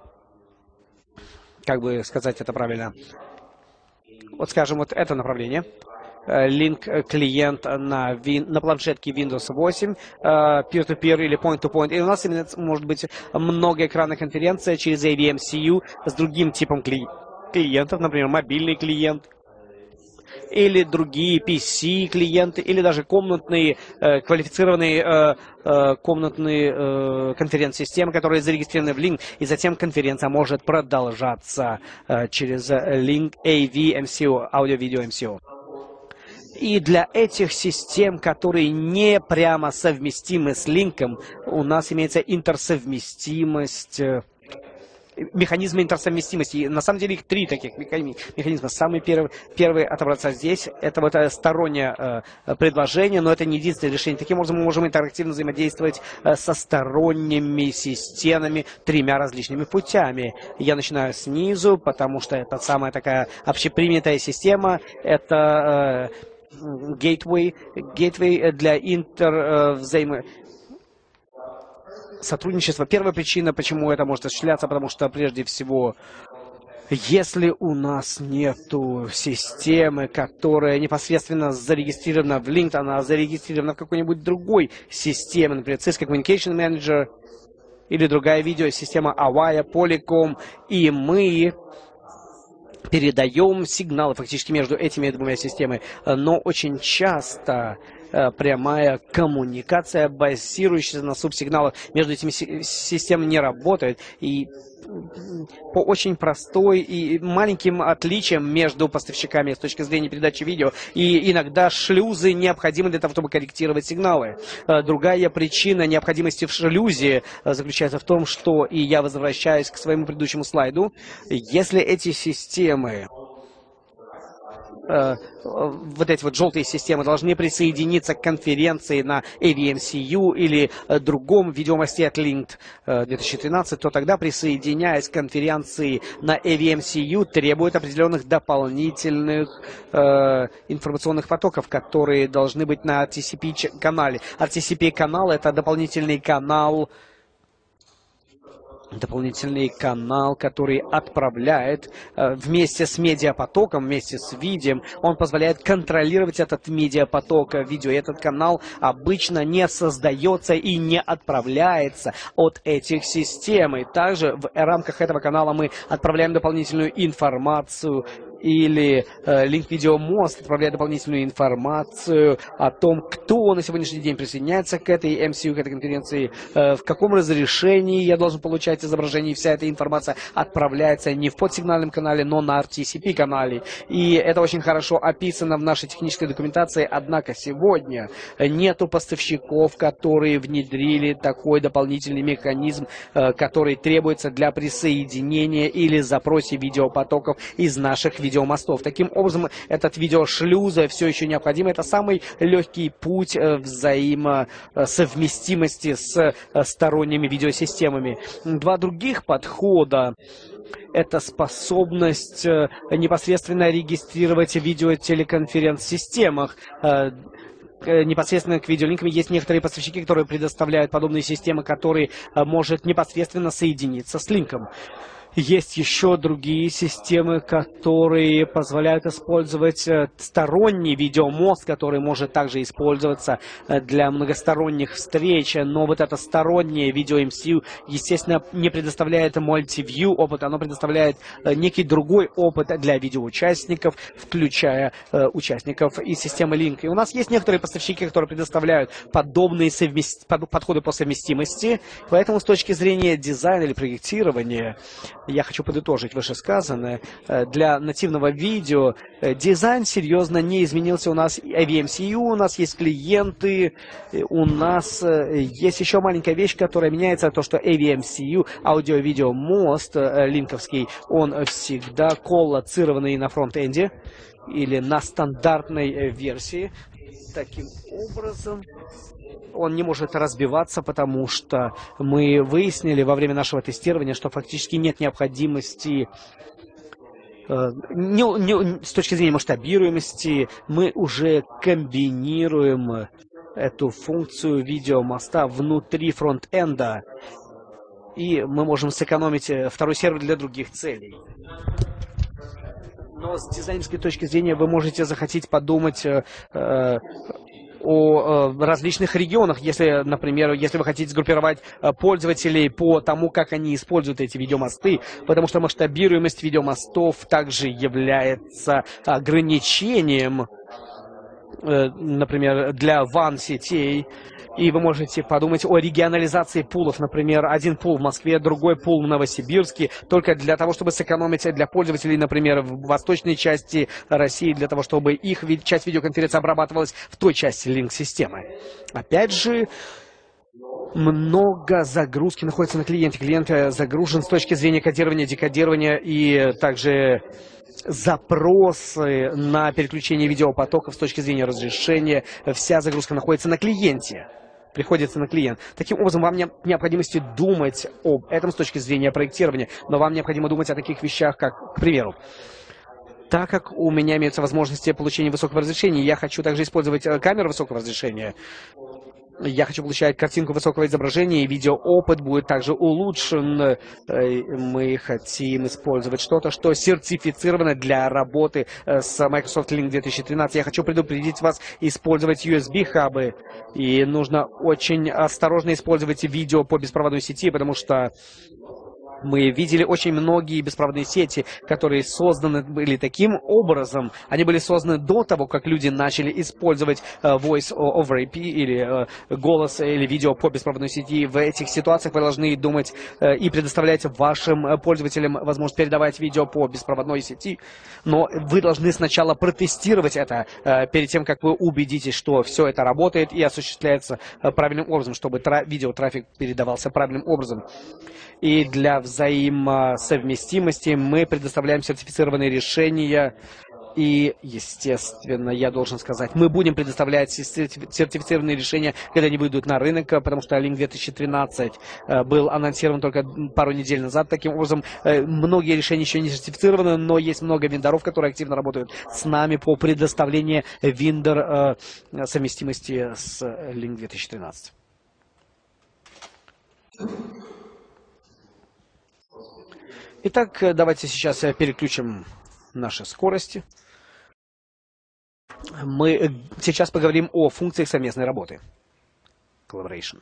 Speaker 2: как бы сказать это правильно, вот скажем, вот это направление. Link клиент на, вин, на планшетке Windows восемь, peer-to-peer или point-to-point. И у нас может быть многоэкранная конференция через эй ви эм си ю с другим типом кли клиентов, например, мобильный клиент, или другие пи си-клиенты, или даже комнатные, э, квалифицированные э, э, комнатные э, конференц-системы, которые зарегистрированы в Link, и затем конференция может продолжаться э, через Link эй ви эм си ю, аудио-видео эм си ю. И для этих систем, которые не прямо совместимы с Link, у нас имеется интерсовместимость, э, механизмы интерсовместимости. На самом деле их три таких механизма. Самый первый, первый отображается здесь. Это вот стороннее э, предложение, но это не единственное решение. Таким образом, мы можем интерактивно взаимодействовать э, со сторонними системами тремя различными путями. Я начинаю снизу, потому что это самая такая общепринятая система. Это э, gateway, gateway для интервзаимо... сотрудничество. Первая причина, почему это может осуществляться, потому что, прежде всего, если у нас нету системы, которая непосредственно зарегистрирована в Link, она зарегистрирована в какой-нибудь другой системе, например, Cisco Communication Manager или другая видеосистема Avaya, Polycom, и мы передаем сигналы фактически между этими двумя системами, но очень часто прямая коммуникация, базирующаяся на субсигналах между этими системами, не работает. И по очень простой и маленьким отличиям между поставщиками с точки зрения передачи видео, и иногда шлюзы необходимы для того, чтобы корректировать сигналы. Другая причина необходимости в шлюзе заключается в том, что, и я возвращаюсь к своему предыдущему слайду, если эти системы, вот эти вот желтые системы должны присоединиться к конференции на эй ви эм си ю или другом видеомосте от Linked две тысячи тринадцать, то тогда, присоединяясь к конференции на эй ви эм си ю, требует определенных дополнительных э, информационных потоков, которые должны быть на ар ти си пи-канале. ар ти си пи-канал — это дополнительный канал, дополнительный канал, который отправляет э, вместе с медиапотоком, вместе с видео, он позволяет контролировать этот медиапоток видео. И этот канал обычно не создается и не отправляется от этих систем. И также в рамках этого канала мы отправляем дополнительную информацию, или э, Link Video Most отправляет дополнительную информацию о том, кто на сегодняшний день присоединяется к этой эм си ю, к этой конференции, э, в каком разрешении я должен получать изображение. И вся эта информация отправляется не в подсигнальном канале, но на ар ти си пи-канале. И это очень хорошо описано в нашей технической документации. Однако сегодня нету поставщиков, которые внедрили такой дополнительный механизм, э, который требуется для присоединения или запроса видеопотоков из наших видеомостов. видеомостов. Таким образом, этот видеошлюз все еще необходим. Это самый легкий путь взаимосовместимости с сторонними видеосистемами. Два других подхода — это способность непосредственно регистрировать в видеотелеконференц-системах. Непосредственно к видеолинкам есть некоторые поставщики, которые предоставляют подобные системы, которые может непосредственно соединиться с линком. Есть еще другие системы, которые позволяют использовать сторонний видеомост, который может также использоваться для многосторонних встреч. Но вот это стороннее видео эм си ю, естественно, не предоставляет multi-view опыт, оно предоставляет некий другой опыт для видеоучастников, включая участников из системы Link. И у нас есть некоторые поставщики, которые предоставляют подобные совмест... подходы по совместимости. Поэтому с точки зрения дизайна или проектирования, я хочу подытожить вышесказанное. Для нативного видео дизайн серьезно не изменился. У нас эй ви эм си ю, у нас есть клиенты, у нас есть еще маленькая вещь, которая меняется, то, что эй ви эм си ю, аудио-видео мост линковский, он всегда коллоцированный на фронт-энде или на стандартной версии. Таким образом, он не может разбиваться, потому что мы выяснили во время нашего тестирования, что фактически нет необходимости, э, не, не, с точки зрения масштабируемости, мы уже комбинируем эту функцию видеомоста внутри фронт-энда, и мы можем сэкономить второй сервер для других целей. Но с дизайнерской точки зрения вы можете захотеть подумать э, о различных регионах, если, например, если вы хотите сгруппировать пользователей по тому, как они используют эти видеомосты, потому что масштабируемость видеомостов также является ограничением, например, для ван-сетей. И вы можете подумать о регионализации пулов. Например, один пул в Москве, другой пул в Новосибирске, только для того, чтобы сэкономить для пользователей, например, в восточной части России, для того, чтобы их часть видеоконференции обрабатывалась в той части линк-системы. Опять же, много загрузки находится на клиенте. Клиент загружен с точки зрения кодирования, декодирования и также запросы на переключение видеопотоков с точки зрения разрешения. Вся загрузка находится на клиенте. Приходится на клиент. Таким образом, вам нет необходимости думать об этом с точки зрения проектирования, но вам необходимо думать о таких вещах, как, к примеру, так как у меня имеются возможности получения высокого разрешения, я хочу также использовать камеру высокого разрешения. Я хочу получать картинку высокого изображения, и видеоопыт будет также улучшен. Мы хотим использовать что-то, что сертифицировано для работы с Microsoft Link две тысячи тринадцать. Я хочу предупредить вас использовать ю эс би-хабы. И нужно очень осторожно использовать видео по беспроводной сети, потому что Мы видели очень многие беспроводные сети, которые созданы были таким образом. Они были созданы до того, как люди начали использовать uh, Voice over эй пи или uh, голос или видео по беспроводной сети. В этих ситуациях вы должны думать uh, и предоставлять вашим uh, пользователям возможность передавать видео по беспроводной сети. Но вы должны сначала протестировать это uh, перед тем, как вы убедитесь, что все это работает и осуществляется uh, правильным образом, чтобы тра- видеотрафик передавался правильным образом. И для взаимосовместимости мы предоставляем сертифицированные решения. И, естественно, я должен сказать, мы будем предоставлять сертифицированные решения, когда они выйдут на рынок, потому что Link две тысячи тринадцать был анонсирован только пару недель назад. Таким образом, многие решения еще не сертифицированы, но есть много вендоров, которые активно работают с нами по предоставлению вендор совместимости с Link две тысячи тринадцать. Итак, давайте сейчас переключим наши скорости. Мы сейчас поговорим о функциях совместной работы. Collaboration.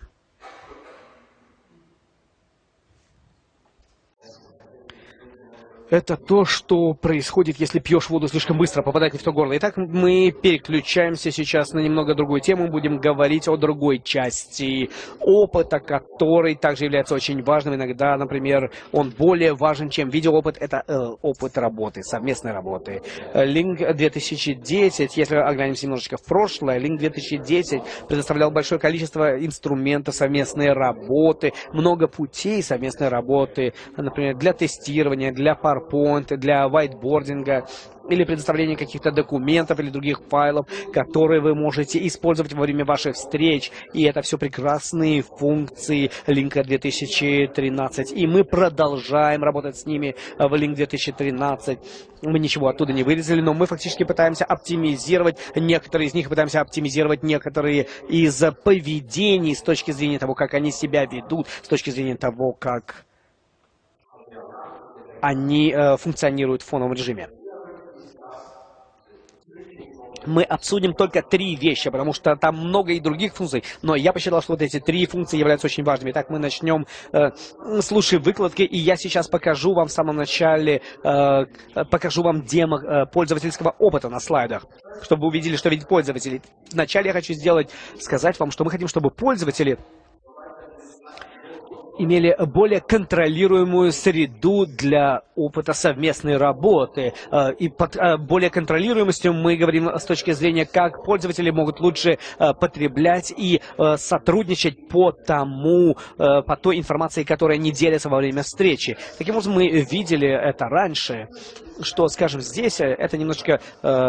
Speaker 2: Это то, что происходит, если пьешь воду слишком быстро, попадать не в то горло. Итак, мы переключаемся сейчас на немного другую тему. Будем говорить о другой части опыта, который также является очень важным. Иногда, например, он более важен, чем видеоопыт. Это э, опыт работы, совместной работы. Link две тысячи десять, если оглянемся немножечко в прошлое, Link две тысячи десять предоставлял большое количество инструментов совместной работы, много путей совместной работы, например, для тестирования, для PowerPoint, для whiteboarding или предоставления каких-то документов или других файлов, которые вы можете использовать во время ваших встреч. И это все прекрасные функции Link две тысячи тринадцать. И мы продолжаем работать с ними в Link две тысячи тринадцать. Мы ничего оттуда не вырезали, но мы фактически пытаемся оптимизировать некоторые из них, пытаемся оптимизировать некоторые из поведений с точки зрения того, как они себя ведут, с точки зрения того, как они э, функционируют в фоновом режиме. Мы обсудим только три вещи, потому что там много и других функций, но я посчитал, что вот эти три функции являются очень важными. Итак, мы начнем э, с лучшей выкладки, и я сейчас покажу вам в самом начале, э, покажу вам демо э, пользовательского опыта на слайдах, чтобы вы увидели, что видит пользователь. Вначале я хочу сделать, сказать вам, что мы хотим, чтобы пользователи имели более контролируемую среду для опыта совместной работы. И под более контролируемостью мы говорим с точки зрения, как пользователи могут лучше потреблять и сотрудничать по тому, по той информации, которая не делится во время встречи. Таким образом, мы видели это раньше, что, скажем, здесь это немножечко...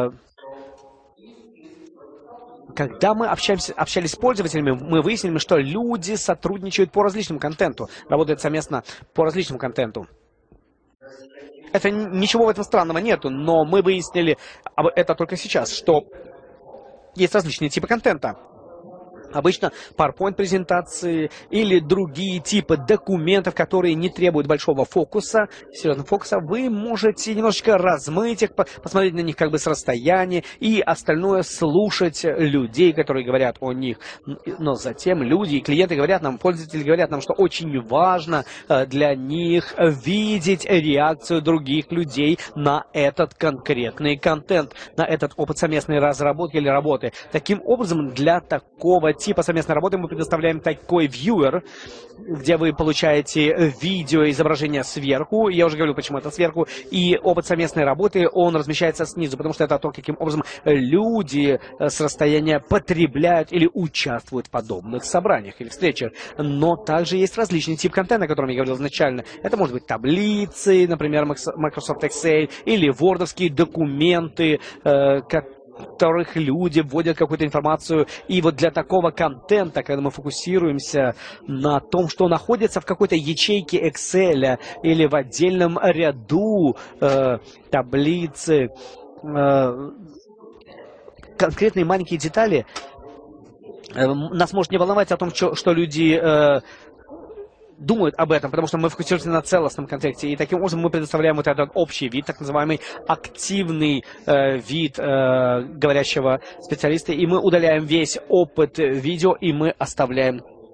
Speaker 2: Когда мы общаемся, общались с пользователями, мы выяснили, что люди сотрудничают по различному контенту, работают совместно по различному контенту. Это ничего в этом странного нету, но мы выяснили это только сейчас, что есть различные типы контента. Обычно PowerPoint-презентации или другие типы документов, которые не требуют большого фокуса, серьезного фокуса, вы можете немножечко размыть их, посмотреть на них как бы с расстояния и остальное слушать людей, которые говорят о них. Но затем люди и клиенты говорят нам, пользователи говорят нам, что очень важно для них видеть реакцию других людей на этот конкретный контент, на этот опыт совместной разработки или работы. Таким образом, для такого типа совместной работы мы предоставляем такой viewer, где вы получаете видео, изображение сверху. Я уже говорил, почему это сверху. И опыт совместной работы, он размещается снизу, потому что это то, каким образом люди с расстояния потребляют или участвуют в подобных собраниях или встречах. Но также есть различный тип контента, о котором я говорил изначально. Это может быть таблицы, например, Microsoft Excel, или вордовские документы, которые в которых люди вводят какую-то информацию. И вот для такого контента, когда мы фокусируемся на том, что находится в какой-то ячейке Excel или в отдельном ряду э, таблицы, э, конкретные маленькие детали, э, нас может не волновать о том, что, что люди... Э, думают об этом, потому что мы фокусируемся на целостном контексте. И таким образом мы предоставляем вот этот общий вид, так называемый активный э, вид э, говорящего специалиста. И мы удаляем весь опыт видео, и мы оставляем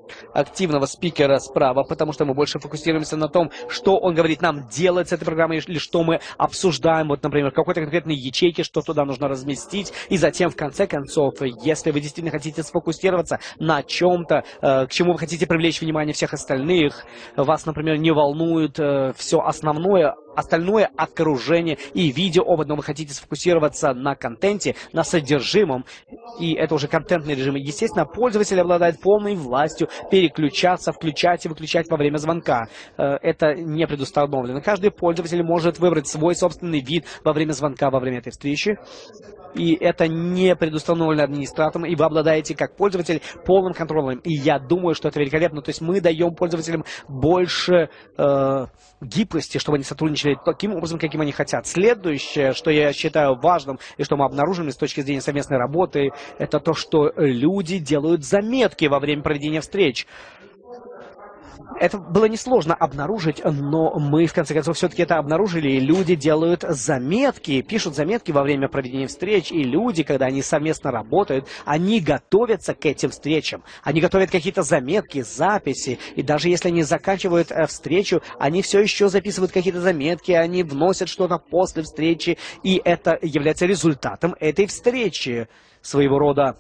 Speaker 2: активного спикера справа, потому что мы больше фокусируемся на том, что он говорит нам делать с этой программой, или что мы обсуждаем, вот, например, какой-то конкретной ячейки, что туда нужно разместить, и затем, в конце концов, если вы действительно хотите сфокусироваться на чем-то, э, к чему вы хотите привлечь внимание всех остальных, вас, например, не волнует э, все основное, остальное окружение и видеоопыт, но вы хотите сфокусироваться на контенте, на содержимом, и это уже контентный режим. Естественно, пользователь обладает полной властью переключаться, включать и выключать во время звонка. Это не предустановлено. Каждый пользователь может выбрать свой собственный вид во время звонка, во время этой встречи. И это не предустановлено администратором, и вы обладаете как пользователь полным контролем. И я думаю, что это великолепно. То есть мы даем пользователям больше э, гибкости, чтобы они сотрудничали таким образом, каким они хотят. Следующее, что я считаю важным, и что мы обнаружили с точки зрения совместной работы, это то, что люди делают заметки во время проведения встреч. Это было несложно обнаружить, но мы, в конце концов, все-таки это обнаружили, и люди делают заметки, пишут заметки во время проведения встреч, и люди, когда они совместно работают, они готовятся к этим встречам, они готовят какие-то заметки, записи, и даже если они заканчивают встречу, они все еще записывают какие-то заметки, они вносят что-то после встречи, и это является результатом этой встречи, своего рода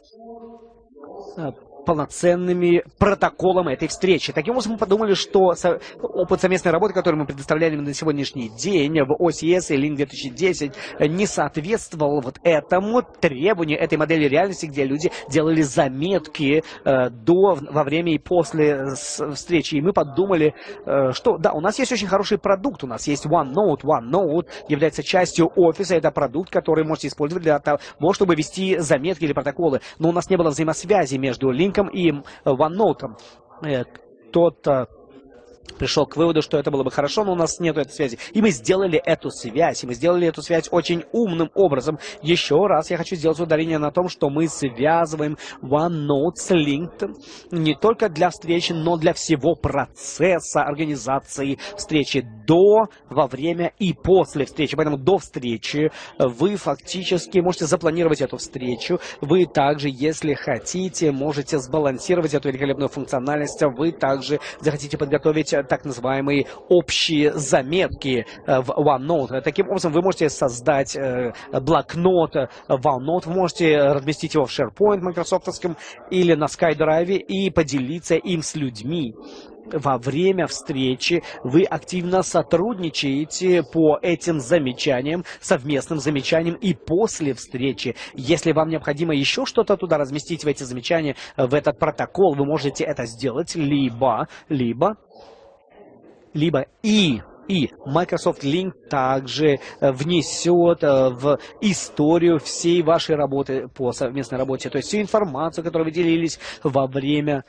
Speaker 2: полноценными протоколом этой встречи. Таким образом, мы подумали, что опыт совместной работы, который мы предоставляли на сегодняшний день в о си эс и Link две тысячи десять, не соответствовал вот этому требованию, этой модели реальности, где люди делали заметки э, до, во время и после встречи. И мы подумали, э, что да, у нас есть очень хороший продукт, у нас есть OneNote. OneNote является частью офиса, это продукт, который можете использовать для того, чтобы вести заметки или протоколы. Но у нас не было взаимосвязи между Link и OneNote. Кто-то пришел к выводу, что это было бы хорошо, но у нас нет этой связи. И мы сделали эту связь, и мы сделали эту связь очень умным образом. Еще раз я хочу сделать ударение на том, что мы связываем OneNote с Link не только для встречи, но для всего процесса организации встречи до, во время и после встречи. Поэтому до встречи вы фактически можете запланировать эту встречу. Вы также, если хотите, можете сбалансировать эту великолепную функциональность. Вы также захотите подготовить так называемые общие заметки в OneNote. Таким образом, вы можете создать блокнот в OneNote, вы можете разместить его в SharePoint майкрософтовском или на SkyDrive и поделиться им с людьми. Во время встречи вы активно сотрудничаете по этим замечаниям, совместным замечаниям и после встречи. Если вам необходимо еще что-то туда разместить в эти замечания, в этот протокол, вы можете это сделать либо, либо, либо и... И Microsoft Link также внесет в историю всей вашей работы по совместной работе. То есть всю информацию, которую вы делились во время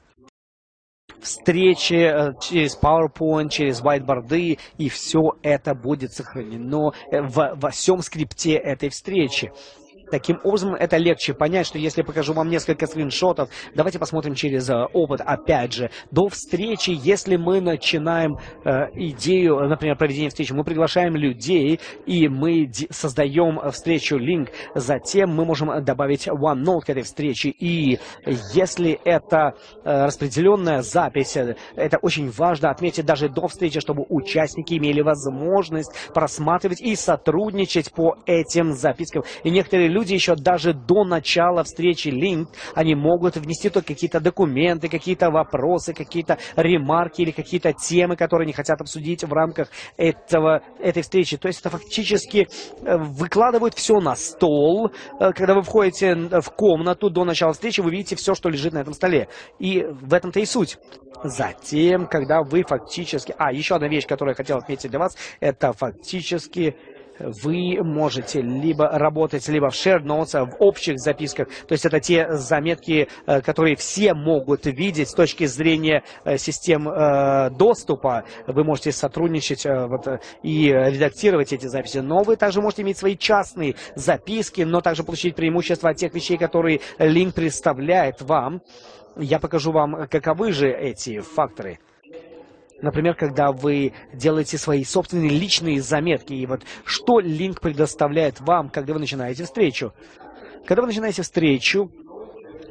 Speaker 2: встречи через PowerPoint, через whiteboard, и все это будет сохранено в, во всем скрипте этой встречи. Таким образом, это легче понять, что если я покажу вам несколько скриншотов, давайте посмотрим через э, опыт. Опять же, до встречи, если мы начинаем э, идею, например, проведения встречи, мы приглашаем людей, и мы создаем встречу Link, затем мы можем добавить OneNote к этой встрече. И если это э, распределенная запись, это очень важно отметить даже до встречи, чтобы участники имели возможность просматривать и сотрудничать по этим запискам. И некоторые люди Люди еще даже до начала встречи Link, они могут внести только какие-то документы, какие-то вопросы, какие-то ремарки или какие-то темы, которые они хотят обсудить в рамках этого, этой встречи. То есть это фактически выкладывают все на стол. Когда вы входите в комнату до начала встречи, вы видите все, что лежит на этом столе. И в этом-то и суть. Затем, когда вы фактически... А, еще одна вещь, которую я хотел отметить для вас, это фактически... Вы можете либо работать либо в shared notes, в общих записках. То есть это те заметки, которые все могут видеть с точки зрения систем доступа. Вы можете сотрудничать вот, и редактировать эти записи. Но вы также можете иметь свои частные записки, но также получить преимущество от тех вещей, которые Link представляет вам. Я покажу вам, каковы же эти факторы. Например, когда вы делаете свои собственные личные заметки. И вот что Link предоставляет вам, когда вы начинаете встречу. Когда вы начинаете встречу,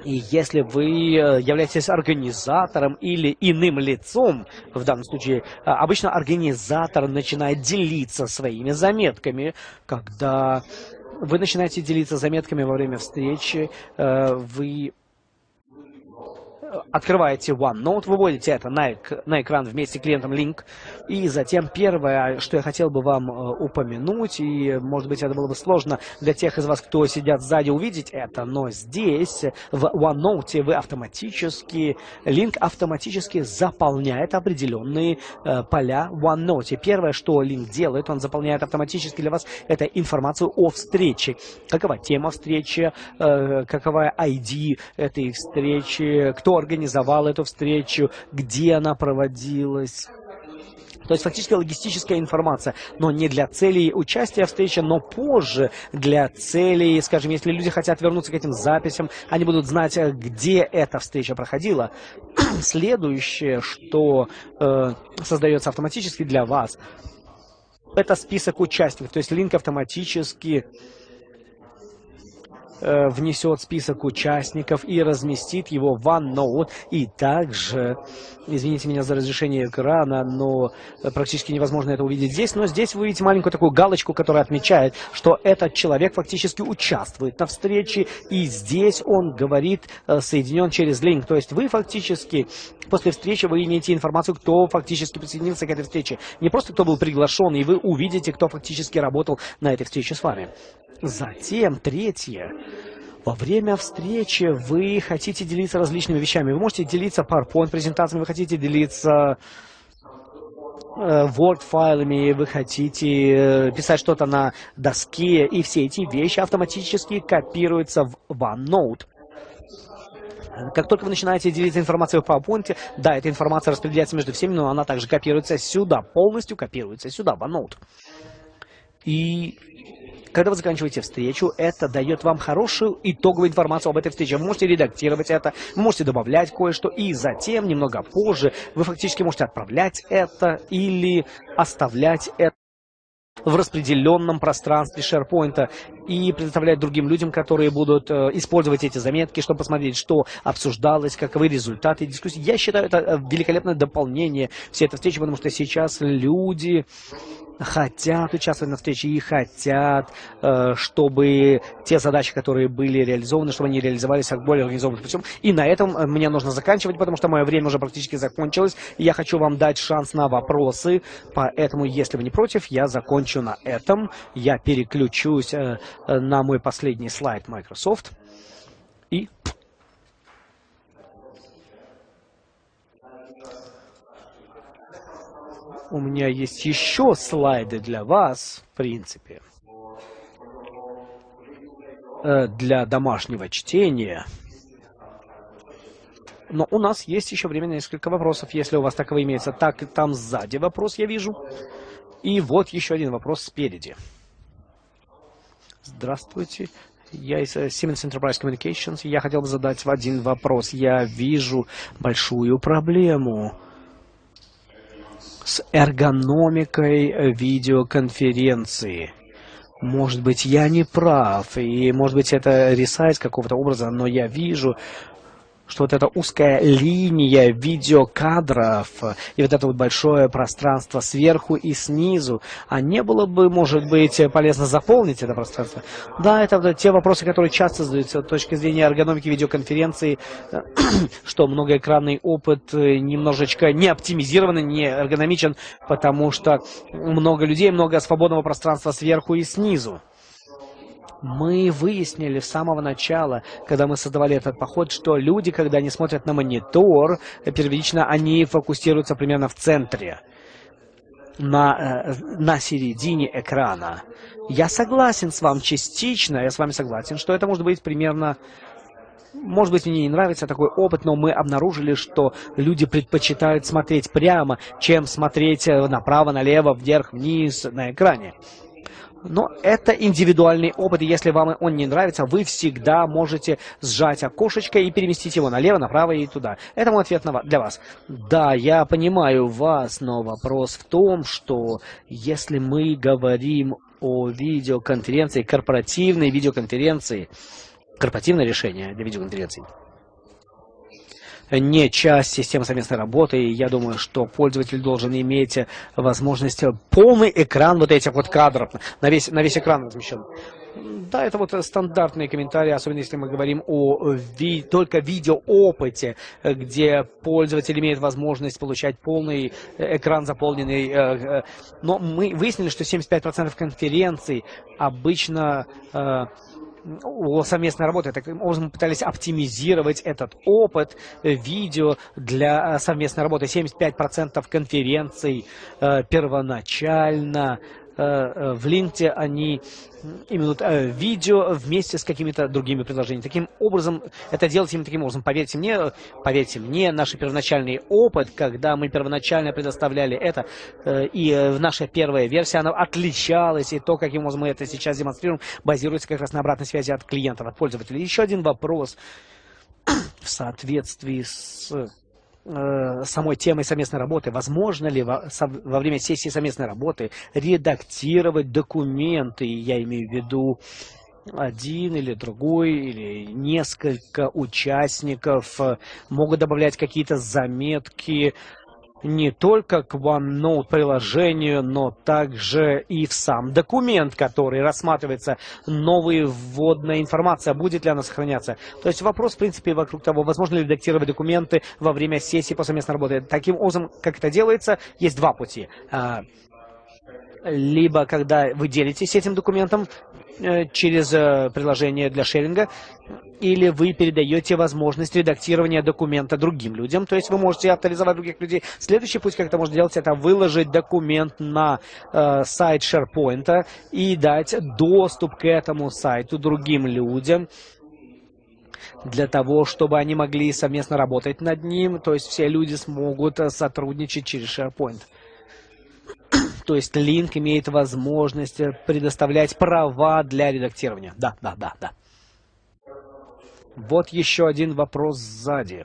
Speaker 2: И если вы являетесь организатором или иным лицом, в данном случае, обычно организатор начинает делиться своими заметками. Когда вы начинаете делиться заметками во время встречи, вы открываете OneNote, выводите это на, эк на экран вместе с клиентом линк, и затем первое, что я хотел бы вам э, упомянуть, и, может быть, это было бы сложно для тех из вас, кто сидят сзади, увидеть это, но здесь, в OneNote, вы автоматически, линк автоматически заполняет определенные э, поля в OneNote. Первое, что линк делает, он заполняет автоматически для вас, это информацию о встрече. Какова тема встречи, э, какова ай ди этой встречи, кто организовал эту встречу, где она проводилась. То есть фактически логистическая информация, но не для целей участия в встрече, но позже для целей, скажем, если люди хотят вернуться к этим записям, они будут знать, где эта встреча проходила. Следующее, что э, создается автоматически для вас, это список участников, то есть линк автоматически внесет список участников и разместит его в OneNote. И также, извините меня за разрешение экрана, но практически невозможно это увидеть здесь, но здесь вы видите маленькую такую галочку, которая отмечает, что этот человек фактически участвует на встрече, и здесь он говорит, соединен через линк. То есть вы фактически после встречи вы имеете информацию, кто фактически присоединился к этой встрече. Не просто кто был приглашен, и вы увидите, кто фактически работал на этой встрече с вами. Затем, третье. Во время встречи вы хотите делиться различными вещами. Вы можете делиться PowerPoint-презентациями, вы хотите делиться э, Word-файлами, вы хотите э, писать что-то на доске, и все эти вещи автоматически копируются в OneNote. Как только вы начинаете делиться информацией в PowerPoint, да, эта информация распределяется между всеми, но она также копируется сюда, полностью копируется сюда, в OneNote. И когда вы заканчиваете встречу, это дает вам хорошую итоговую информацию об этой встрече. Вы можете редактировать это, вы можете добавлять кое-что, и затем, немного позже, вы фактически можете отправлять это или оставлять это в распределенном пространстве SharePoint и предоставлять другим людям, которые будут э, использовать эти заметки, чтобы посмотреть, что обсуждалось, каковы результаты дискуссии. Я считаю, это великолепное дополнение всей этой встречи, потому что сейчас люди хотят участвовать на встрече и хотят, э, чтобы те задачи, которые были реализованы, чтобы они реализовались как более организованным путем. И на этом мне нужно заканчивать, потому что мое время уже практически закончилось. И я хочу вам дать шанс на вопросы, поэтому, если вы не против, я закончу на этом. Я переключусь э, на мой последний слайд Microsoft. И... У меня есть еще слайды для вас, в принципе, для домашнего чтения. Но у нас есть еще время на несколько вопросов, если у вас таково имеется. Так, там сзади вопрос я вижу. И вот еще один вопрос спереди. Здравствуйте. Я из Siemens Enterprise Communications. Я хотел бы задать один вопрос. Я вижу большую проблему с эргономикой видеоконференции. Может быть, я не прав, и может быть, это ресайз какого-то образа, но я вижу, что вот эта узкая линия видеокадров и вот это вот большое пространство сверху и снизу, а не было бы, может быть, полезно заполнить это пространство? Да, это вот те вопросы, которые часто задаются с точки зрения эргономики видеоконференции, что многоэкранный опыт немножечко не оптимизирован, не эргономичен, потому что много людей, много свободного пространства сверху и снизу. Мы выяснили с самого начала, когда мы создавали этот поход, что люди, когда они смотрят на монитор, первично они фокусируются примерно в центре, на, на середине экрана. Я согласен с вами частично, я с вами согласен, что это может быть примерно... Может быть, мне не нравится такой опыт, но мы обнаружили, что люди предпочитают смотреть прямо, чем смотреть направо, налево, вверх, вниз на экране. Но это индивидуальный опыт, и если вам он не нравится, вы всегда можете сжать окошечко и переместить его налево, направо и туда. Это мой ответ для вас. Да, я понимаю вас, но вопрос в том, что если мы говорим о видеоконференции, корпоративной видеоконференции, корпоративное решение для видеоконференций, не часть системы совместной работы. И я думаю, что пользователь должен иметь возможность полный экран вот этих вот кадров, на весь, на весь экран размещен. Да, это вот стандартные комментарии, особенно если мы говорим о ви только видеоопыте, где пользователь имеет возможность получать полный экран заполненный. Но мы выяснили, что семьдесят пять процентов конференций обычно о совместной работе. Таким образом, мы пытались оптимизировать этот опыт видео для совместной работы. семьдесят пять процентов конференций э, первоначально э, в LinkedIn они имеют э, видео вместе с какими-то другими предложениями. Таким образом, это делать именно таким образом. Поверьте мне, поверьте мне, наш первоначальный опыт, когда мы первоначально предоставляли это, э, и э, наша первая версия, она отличалась, и то, каким образом мы это сейчас демонстрируем, базируется как раз на обратной связи от клиентов, от пользователей. Еще один вопрос в соответствии с самой темой совместной работы. Возможно ли во, со, во время сессии совместной работы редактировать документы? Я имею в виду один или другой, или несколько участников могут добавлять какие-то заметки не только к OneNote приложению, но также и в сам документ, который рассматривается, новая вводная информация, будет ли она сохраняться. То есть вопрос, в принципе, вокруг того, возможно ли редактировать документы во время сессии по совместной работе. Таким образом, как это делается, есть два пути. Либо когда вы делитесь этим документом через приложение для шеринга, или вы передаете возможность редактирования документа другим людям, то есть вы можете авторизовать других людей. Следующий путь, как это можно делать, это выложить документ на э, сайт SharePoint и дать доступ к этому сайту другим людям, для того, чтобы они могли совместно работать над ним, то есть все люди смогут сотрудничать через SharePoint. То есть линк имеет возможность предоставлять права для редактирования. Да, да, да, да. Вот еще один вопрос сзади.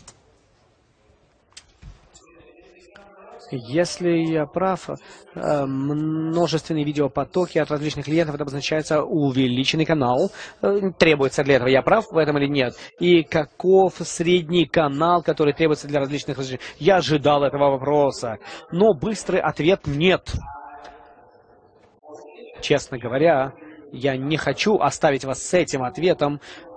Speaker 2: Если я прав, множественные видеопотоки от различных клиентов, это обозначается увеличенный канал. Требуется для этого, я прав в этом или нет? И каков средний канал, который требуется для различных разрешений? Я ожидал этого вопроса, но быстрый ответ нет. Честно говоря, я не хочу оставить вас с этим ответом.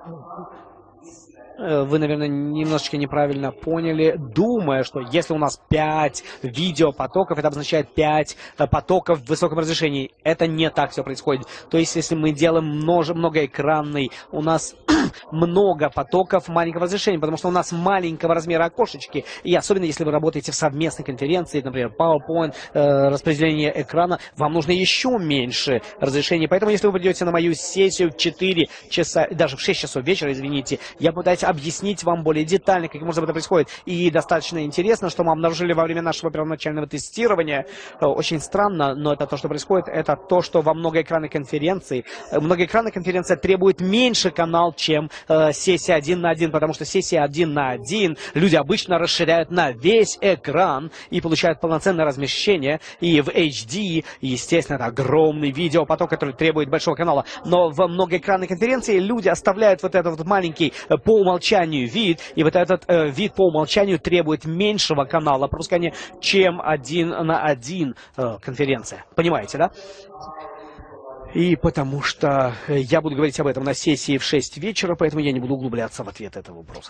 Speaker 2: Вы, наверное, немножечко неправильно поняли, думая, что если у нас пять видеопотоков, это обозначает пять потоков в высоком разрешении. Это не так все происходит. То есть, если мы делаем множе, многоэкранный, у нас много потоков маленького разрешения, потому что у нас маленького размера окошечки. И особенно, если вы работаете в совместной конференции, например, PowerPoint, э, распределение экрана, вам нужно еще меньше разрешения. Поэтому, если вы придете на мою сессию в четыре часа, даже в шесть часов вечера, извините, я пытаюсь объяснить вам более детально, каким образом это происходит. И достаточно интересно, что мы обнаружили во время нашего первоначального тестирования. Очень странно, но это то, что происходит. Это то, что во многоэкранной конференции, многоэкранная конференция требует меньше канал, чем э, сессия один на один, потому что сессия один на один люди обычно расширяют на весь экран и получают полноценное размещение. И в эйч ди, естественно, это огромный видеопоток, который требует большого канала. Но в многоэкранной конференции люди оставляют вот этот вот маленький э, по умолчанию вид, и вот этот э, вид по умолчанию требует меньшего канала пропускания, чем один на один э, конференция. Понимаете, да? И потому что я буду говорить об этом на сессии в шесть вечера, поэтому я не буду углубляться в ответ этого вопроса.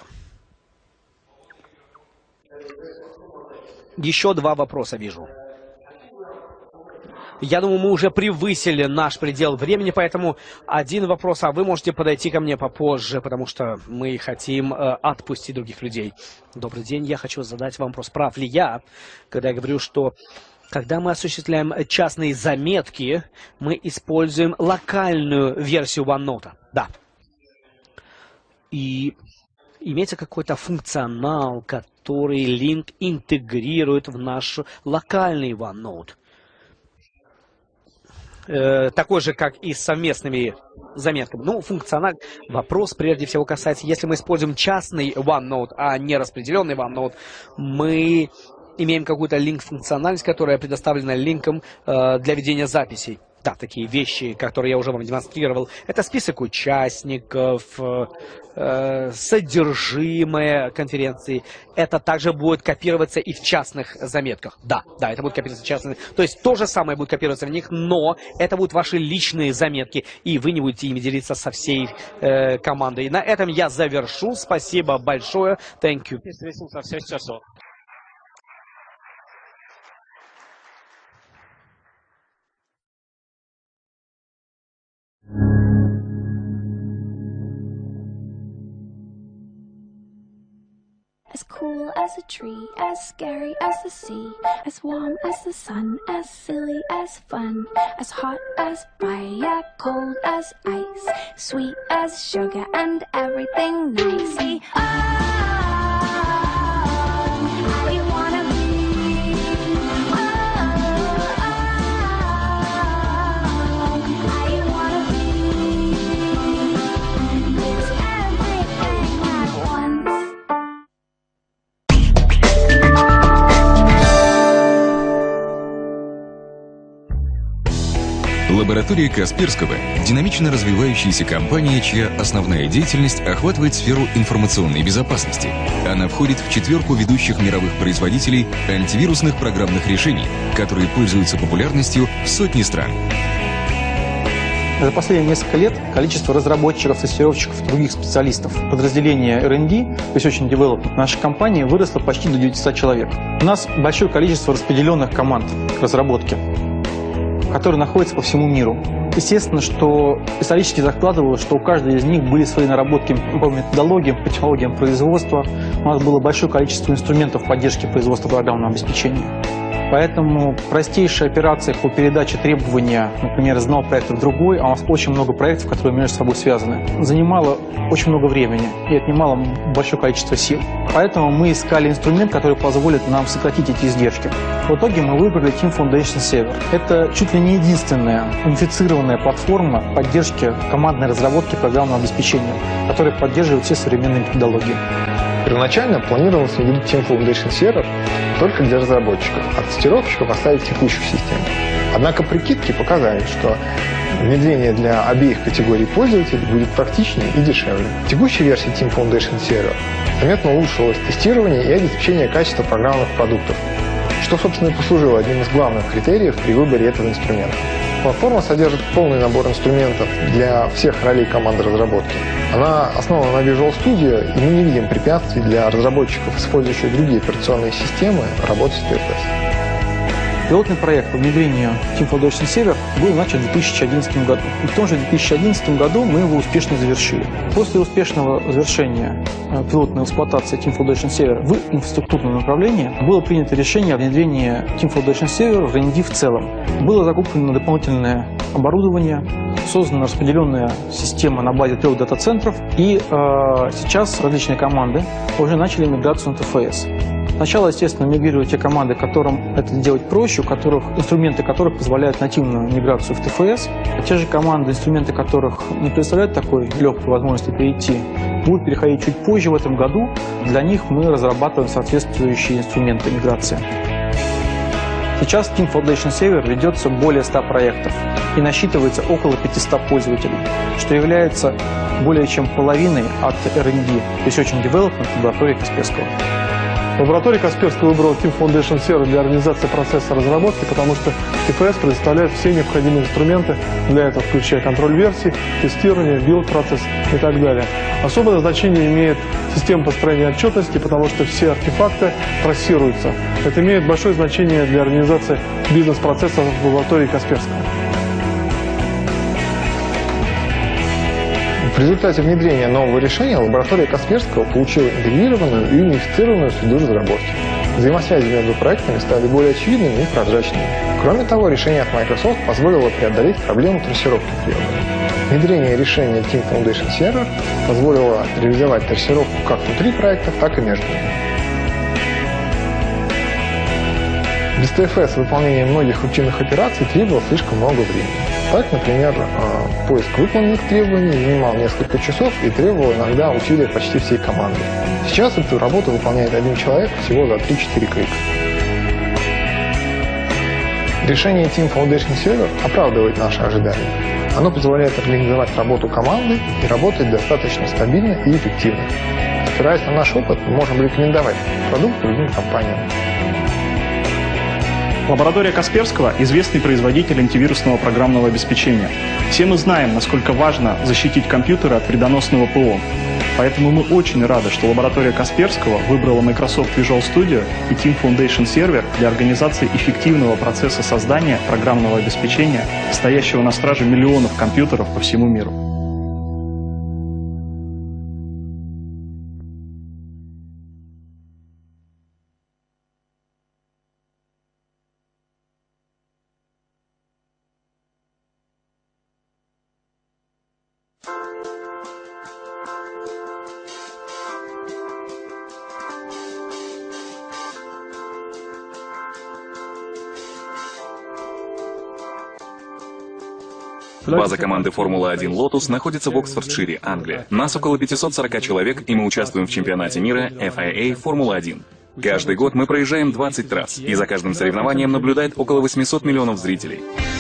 Speaker 2: Еще два вопроса вижу. Я думаю, мы уже превысили наш предел времени, поэтому один вопрос, а вы можете подойти ко мне попозже, потому что мы хотим э, отпустить других людей. Добрый день, я хочу задать вам вопрос. Прав ли я, когда я говорю, что когда мы осуществляем частные заметки, мы используем локальную версию OneNote? Да. И имеется какой-то функционал, который Link интегрирует в наш локальный OneNote. Такой же, как и с совместными заметками. Ну, функционал. Вопрос прежде всего касается, если мы используем частный OneNote, а не распределенный OneNote, мы имеем какую-то линк-функциональность, которая предоставлена линком э, для ведения записей. Да, такие вещи, которые я уже вам демонстрировал. Это список участников, э, содержимое конференции. Это также будет копироваться и в частных заметках. Да, да, это будет копироваться в частных. То есть то же самое будет копироваться в них, но это будут ваши личные заметки, и вы не будете ими делиться со всей э, командой. И на этом я завершу. Спасибо большое. Thank you.
Speaker 1: Встретимся в шесть часов.
Speaker 3: As cool as a tree, as scary as the sea, as warm as the sun, as silly as fun, as hot as fire, cold as ice, sweet as sugar and everything nice. See, oh, I wanna be, oh, oh, I wanna be, it's everything at once.
Speaker 4: Лаборатория Касперского – динамично развивающаяся компания, чья основная деятельность охватывает сферу информационной безопасности. Она входит в четверку ведущих мировых производителей антивирусных программных решений, которые пользуются популярностью в сотни стран.
Speaker 5: За последние несколько лет количество разработчиков, тестировщиков и других специалистов подразделения эр энд ди, Research and Development, нашей компании выросло почти до девятисот человек. У нас большое количество распределенных команд разработки, которые находятся по всему миру. Естественно, что исторически закладывалось, что у каждой из них были свои наработки по методологиям, по технологиям производства. У нас было большое количество инструментов поддержки производства программного обеспечения. Поэтому простейшие операции по передаче требования, например, из одного проекта в другой, а у нас очень много проектов, которые между собой связаны, занимало очень много времени и отнимало большое количество сил. Поэтому мы искали инструмент, который позволит нам сократить эти издержки. В итоге мы выбрали Team Foundation Server. Это чуть ли не единственная унифицированная платформа поддержки командной разработки программного обеспечения, которая поддерживает все современные методологии.
Speaker 6: Первоначально планировалось внедрить Team Foundation Server только для разработчиков, а тестировщиков оставить текущую систему. Однако прикидки показали, что внедрение для обеих категорий пользователей будет практичнее и дешевле. В текущей версии Team Foundation Server заметно улучшилось тестирование и обеспечение качества программных продуктов, что, собственно, и послужило одним из главных критериев при выборе этого инструмента. Платформа содержит полный набор инструментов для всех ролей команды разработки. Она основана на Visual Studio, и мы не видим препятствий для разработчиков, использующих другие операционные системы, работать с пи эф эс.
Speaker 5: Пилотный проект по внедрению Team Foundation Server был начат в две тысячи одиннадцатом году. И в том же две тысячи одиннадцатом году мы его успешно завершили. После успешного завершения пилотной эксплуатации Team Foundation Server в инфраструктурном направлении было принято решение о внедрении Team Foundation Server в эр энд ди в целом. Было закуплено дополнительное оборудование, создана распределенная система на базе трех дата-центров, и э, сейчас различные команды уже начали миграцию на ти эф эс. Сначала, естественно, мигрируют те команды, которым это делать проще, у которых, инструменты которых позволяют нативную миграцию в ти эф эс. Те же команды, инструменты которых не представляют такой легкой возможности перейти, будут переходить чуть позже в этом году. Для них мы разрабатываем соответствующие инструменты миграции. Сейчас Team Foundation Server ведется более ста проектов и насчитывается около пятисот пользователей, что является более чем половиной от эр энд ди, Research and Development лаборатории Касперского.
Speaker 7: Лаборатория Касперского выбрала Team Foundation Server для организации процесса разработки, потому что ти эф эс предоставляет все необходимые инструменты для этого, включая контроль версий, тестирование, билд-процесс и так далее. Особое значение имеет система построения отчетности, потому что все артефакты трассируются. Это имеет большое значение для организации бизнес-процессов в лаборатории Касперского.
Speaker 6: В результате внедрения нового решения лаборатория Касперского получила интегрированную и унифицированную среду разработки. Взаимосвязи между проектами стали более очевидными и прозрачными. Кроме того, решение от Microsoft позволило преодолеть проблему трассировки требований. Внедрение решения Team Foundation Server позволило реализовать трассировку как внутри проектов, так и между ними. Без ти эф эс выполнение многих рутинных операций требовало слишком много времени. Так, например, поиск выполненных требований занимал несколько часов и требовал иногда усилия почти всей команды. Сейчас эту работу выполняет один человек всего за три-четыре клика. Решение Team Foundation Server оправдывает наши ожидания. Оно позволяет организовать работу команды и работать достаточно стабильно и эффективно. Опираясь на наш опыт, мы можем рекомендовать продукт другим компаниям.
Speaker 8: Лаборатория Касперского – известный производитель антивирусного программного обеспечения. Все мы знаем, насколько важно защитить компьютеры от вредоносного ПО. Поэтому мы очень рады, что лаборатория Касперского выбрала Microsoft Visual Studio и Team Foundation Server для организации эффективного процесса создания программного обеспечения, стоящего на страже миллионов компьютеров по всему миру.
Speaker 9: База команды Формула один Lotus находится в Оксфордшире, Англия. Нас около пятисот сорока человек, и мы участвуем в чемпионате мира эф ай эй Формула один. Каждый год мы проезжаем двадцать трасс, и за каждым соревнованием наблюдает около восьмисот миллионов зрителей.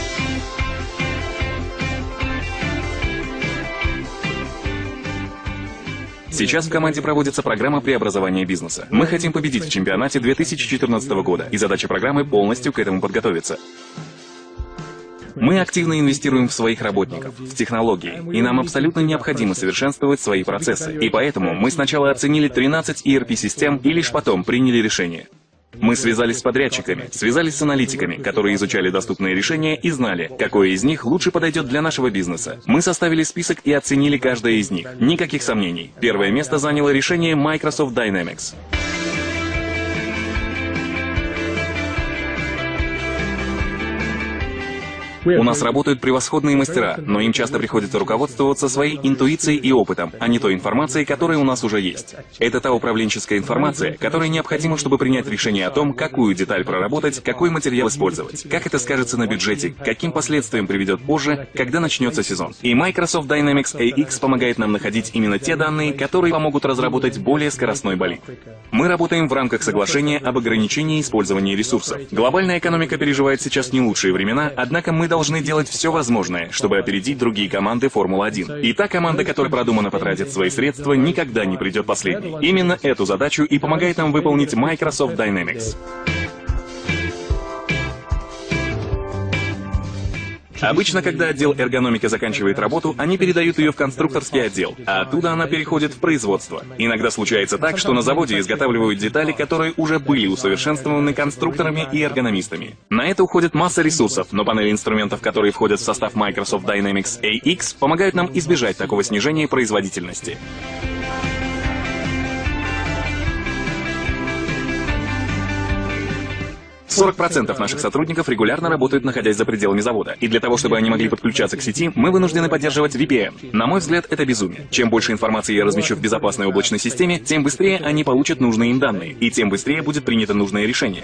Speaker 9: Сейчас в команде проводится программа преобразования бизнеса. Мы хотим победить в чемпионате две тысячи четырнадцатого года, и задача программы полностью к этому подготовиться. Мы активно инвестируем в своих работников, в технологии, и нам абсолютно необходимо совершенствовать свои процессы. И поэтому мы сначала оценили тринадцать и эр пи-систем и лишь потом приняли решение. Мы связались с подрядчиками, связались с аналитиками, которые изучали доступные решения и знали, какое из них лучше подойдет для нашего бизнеса. Мы составили список и оценили каждое из них. Никаких сомнений. Первое место заняло решение Microsoft Dynamics. У нас работают превосходные мастера, но им часто приходится руководствоваться своей интуицией и опытом, а не той информацией, которая у нас уже есть. Это та управленческая информация, которая необходима, чтобы принять решение о том, какую деталь проработать, какой материал использовать, как это скажется на бюджете, каким последствиям приведет позже, когда начнется сезон. И Microsoft Dynamics эй икс помогает нам находить именно те данные, которые помогут разработать более скоростной болид. Мы работаем в рамках соглашения об ограничении использования ресурсов. Глобальная экономика переживает сейчас не лучшие времена, однако мы должны делать все возможное, чтобы опередить другие команды Формулы один. И та команда, которая продуманно потратит свои средства, никогда не придет последней. Именно эту задачу и помогает нам выполнить Microsoft Dynamics. Обычно, когда отдел эргономики заканчивает работу, они передают ее в конструкторский отдел, а оттуда она переходит в производство. Иногда случается так, что на заводе изготавливают детали, которые уже были усовершенствованы конструкторами и эргономистами. На это уходит масса ресурсов, но панели инструментов, которые входят в состав Microsoft Dynamics эй икс, помогают нам избежать такого снижения производительности. сорок процентов наших сотрудников регулярно работают, находясь за пределами завода. И для того, чтобы они могли подключаться к сети, мы вынуждены поддерживать ви пи эн. На мой взгляд, это безумие. Чем больше информации я размещу в безопасной облачной системе, тем быстрее они получат нужные им данные, и тем быстрее будет принято нужное решение.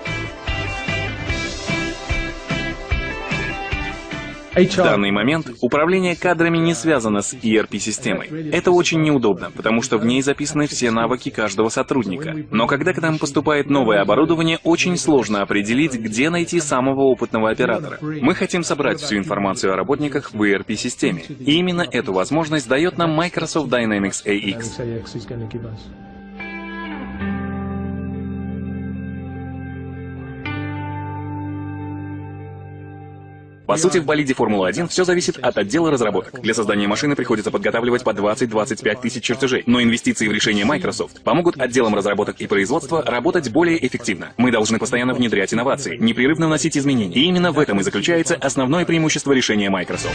Speaker 9: В данный момент управление кадрами не связано с и эр пи-системой. Это очень неудобно, потому что в ней записаны все навыки каждого сотрудника. Но когда к нам поступает новое оборудование, очень сложно определить, где найти самого опытного оператора. Мы хотим собрать всю информацию о работниках в и эр пи-системе. И именно эту возможность дает нам Microsoft Dynamics эй икс. По сути, в болиде Формула один все зависит от отдела разработок. Для создания машины приходится подготавливать по двадцать-двадцать пять тысяч чертежей. Но инвестиции в решение Microsoft помогут отделам разработок и производства работать более эффективно. Мы должны постоянно внедрять инновации, непрерывно вносить изменения. И именно в этом и заключается основное преимущество решения Microsoft.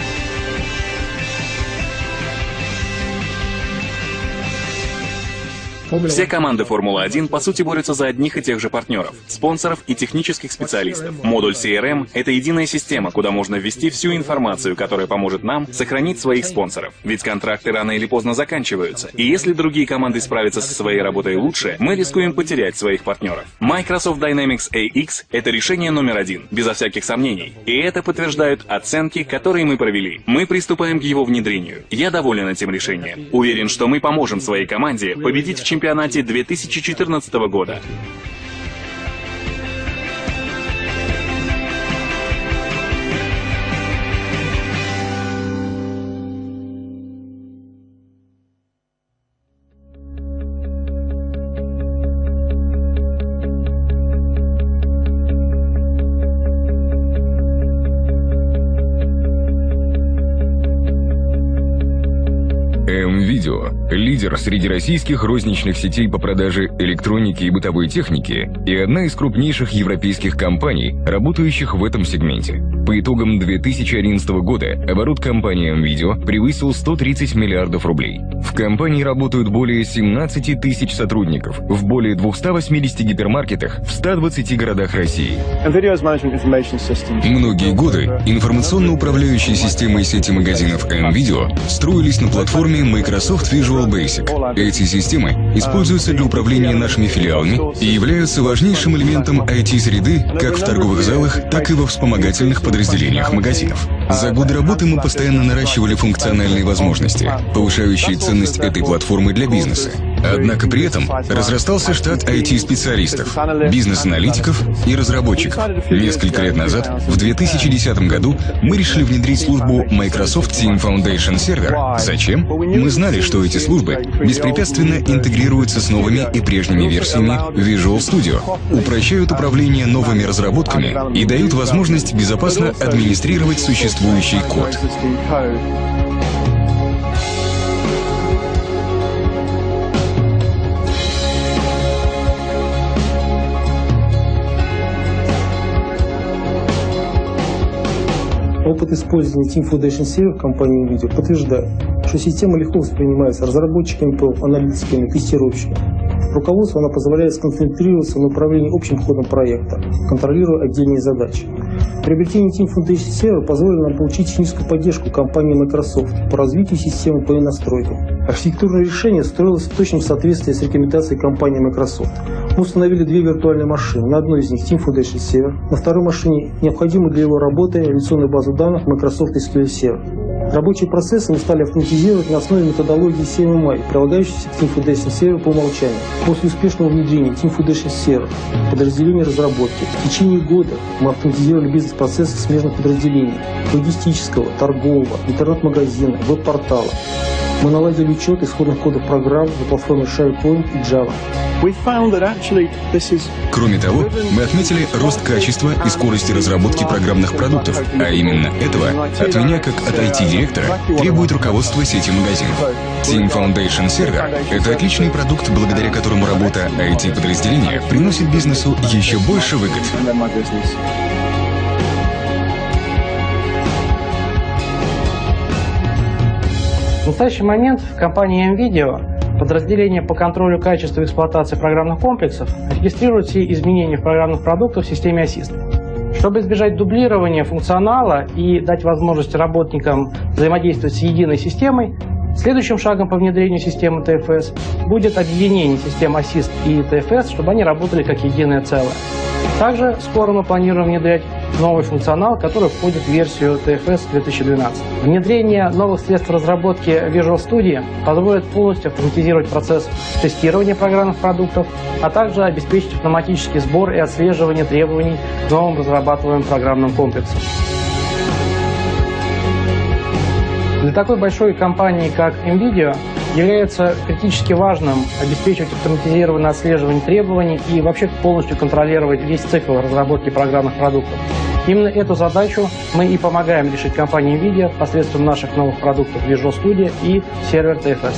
Speaker 9: Все команды Формулы один по сути борются за одних и тех же партнеров, спонсоров и технических специалистов. Модуль си эр эм — это единая система, куда можно ввести всю информацию, которая поможет нам сохранить своих спонсоров. Ведь контракты рано или поздно заканчиваются. И если другие команды справятся со своей работой лучше, мы рискуем потерять своих партнеров. Microsoft Dynamics эй икс — это решение номер один, безо всяких сомнений. И это подтверждают оценки, которые мы провели. Мы приступаем к его внедрению. Я доволен этим решением. Уверен, что мы поможем своей команде победить в чемпионате две тысячи четырнадцатого года.
Speaker 4: Video, лидер среди российских розничных сетей по продаже электроники и бытовой техники и одна из крупнейших европейских компаний, работающих в этом сегменте. По итогам две тысячи одиннадцатого года оборот компании Video превысил сто тридцать миллиардов рублей. В компании работают более семнадцати тысяч сотрудников в более двухстах восьмидесяти гипермаркетах в ста двадцати городах России. Многие годы информационно-управляющие системы сети магазинов M-Video строились на платформе Microsoft Visual Basic. Эти системы используются для управления нашими филиалами и являются важнейшим элементом ай ти-среды как в торговых залах, так и во вспомогательных подразделениях магазинов. За годы работы мы постоянно наращивали функциональные возможности, повышающие ценность этой платформы для бизнеса. Однако при этом разрастался штат ай ти-специалистов, бизнес-аналитиков и разработчиков. Несколько лет назад, в две тысячи десятом году, мы решили внедрить службу Microsoft Team Foundation Server. Зачем? Мы знали, что эти службы беспрепятственно интегрируются с новыми и прежними версиями Visual Studio, упрощают управление новыми разработками и дают возможность безопасно администрировать существующий код.
Speaker 10: Опыт использования Team Foundation Server компании NVIDIA подтверждает, что система легко воспринимается разработчиками, аналитиками, тестировщиками. Руководству она позволяет сконцентрироваться на управлении общим ходом проекта, контролируя отдельные задачи. Приобретение Team Foundation Server позволило нам получить техническую поддержку компании Microsoft по развитию системы по настройкам. Архитектурное решение строилось в точном соответствии с рекомендацией компании Microsoft. Мы установили две виртуальные машины. На одной из них Team Foundation Server, на второй машине необходимую для его работы реляционную базу данных Microsoft эс кью эль Server. Рабочие процессы мы стали автоматизировать на основе методологии си эм эм ай, прилагающейся к Team Foundation Server по умолчанию. После успешного внедрения Team Foundation Server в подразделение разработки в течение года мы автоматизировали бизнес-процессы смежных подразделений – логистического, торгового, интернет-магазина, веб-портала. Мы наладили учет исходных кодов программ на платформе SharePoint и Java.
Speaker 4: Кроме того, мы отметили рост качества и скорости разработки программных продуктов, а именно этого от меня, как от ай ти-директора, требует руководство сети магазинов. Team Foundation Server — это отличный продукт, благодаря которому работа ай ти-подразделения приносит бизнесу еще больше выгод.
Speaker 2: В настоящий момент в компании NVIDIA подразделение по контролю качества и эксплуатации программных комплексов регистрирует все изменения в программных продуктах в системе Assist. Чтобы избежать дублирования функционала и дать возможность работникам взаимодействовать с единой системой, следующим шагом по внедрению системы ти эф эс будет объединение систем Assist и ти эф эс, чтобы они работали как единое целое. Также скоро мы планируем внедрять новый функционал, который входит в версию ти эф эс две тысячи двенадцать. Внедрение новых средств разработки Visual Studio позволит полностью автоматизировать процесс тестирования программных продуктов, а также обеспечить автоматический сбор и отслеживание требований к новым разрабатываемым программным комплексам. Для такой большой компании, как NVIDIA, является критически важным обеспечивать автоматизированное отслеживание требований и вообще полностью контролировать весь цикл разработки программных продуктов. Именно эту задачу мы и помогаем решить компании NVIDIA посредством наших новых продуктов Visual Studio и сервер ти эф эс.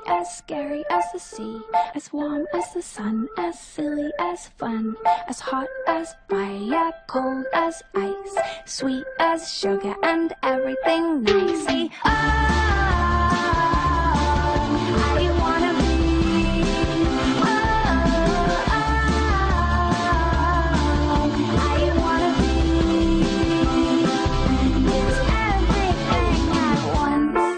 Speaker 3: as scary as the sea, as warm as the sun, as silly as fun, as hot as fire, cold as ice, sweet as sugar and everything nice. See, oh, how you wanna be, oh, oh, how you wanna be, it's everything at once.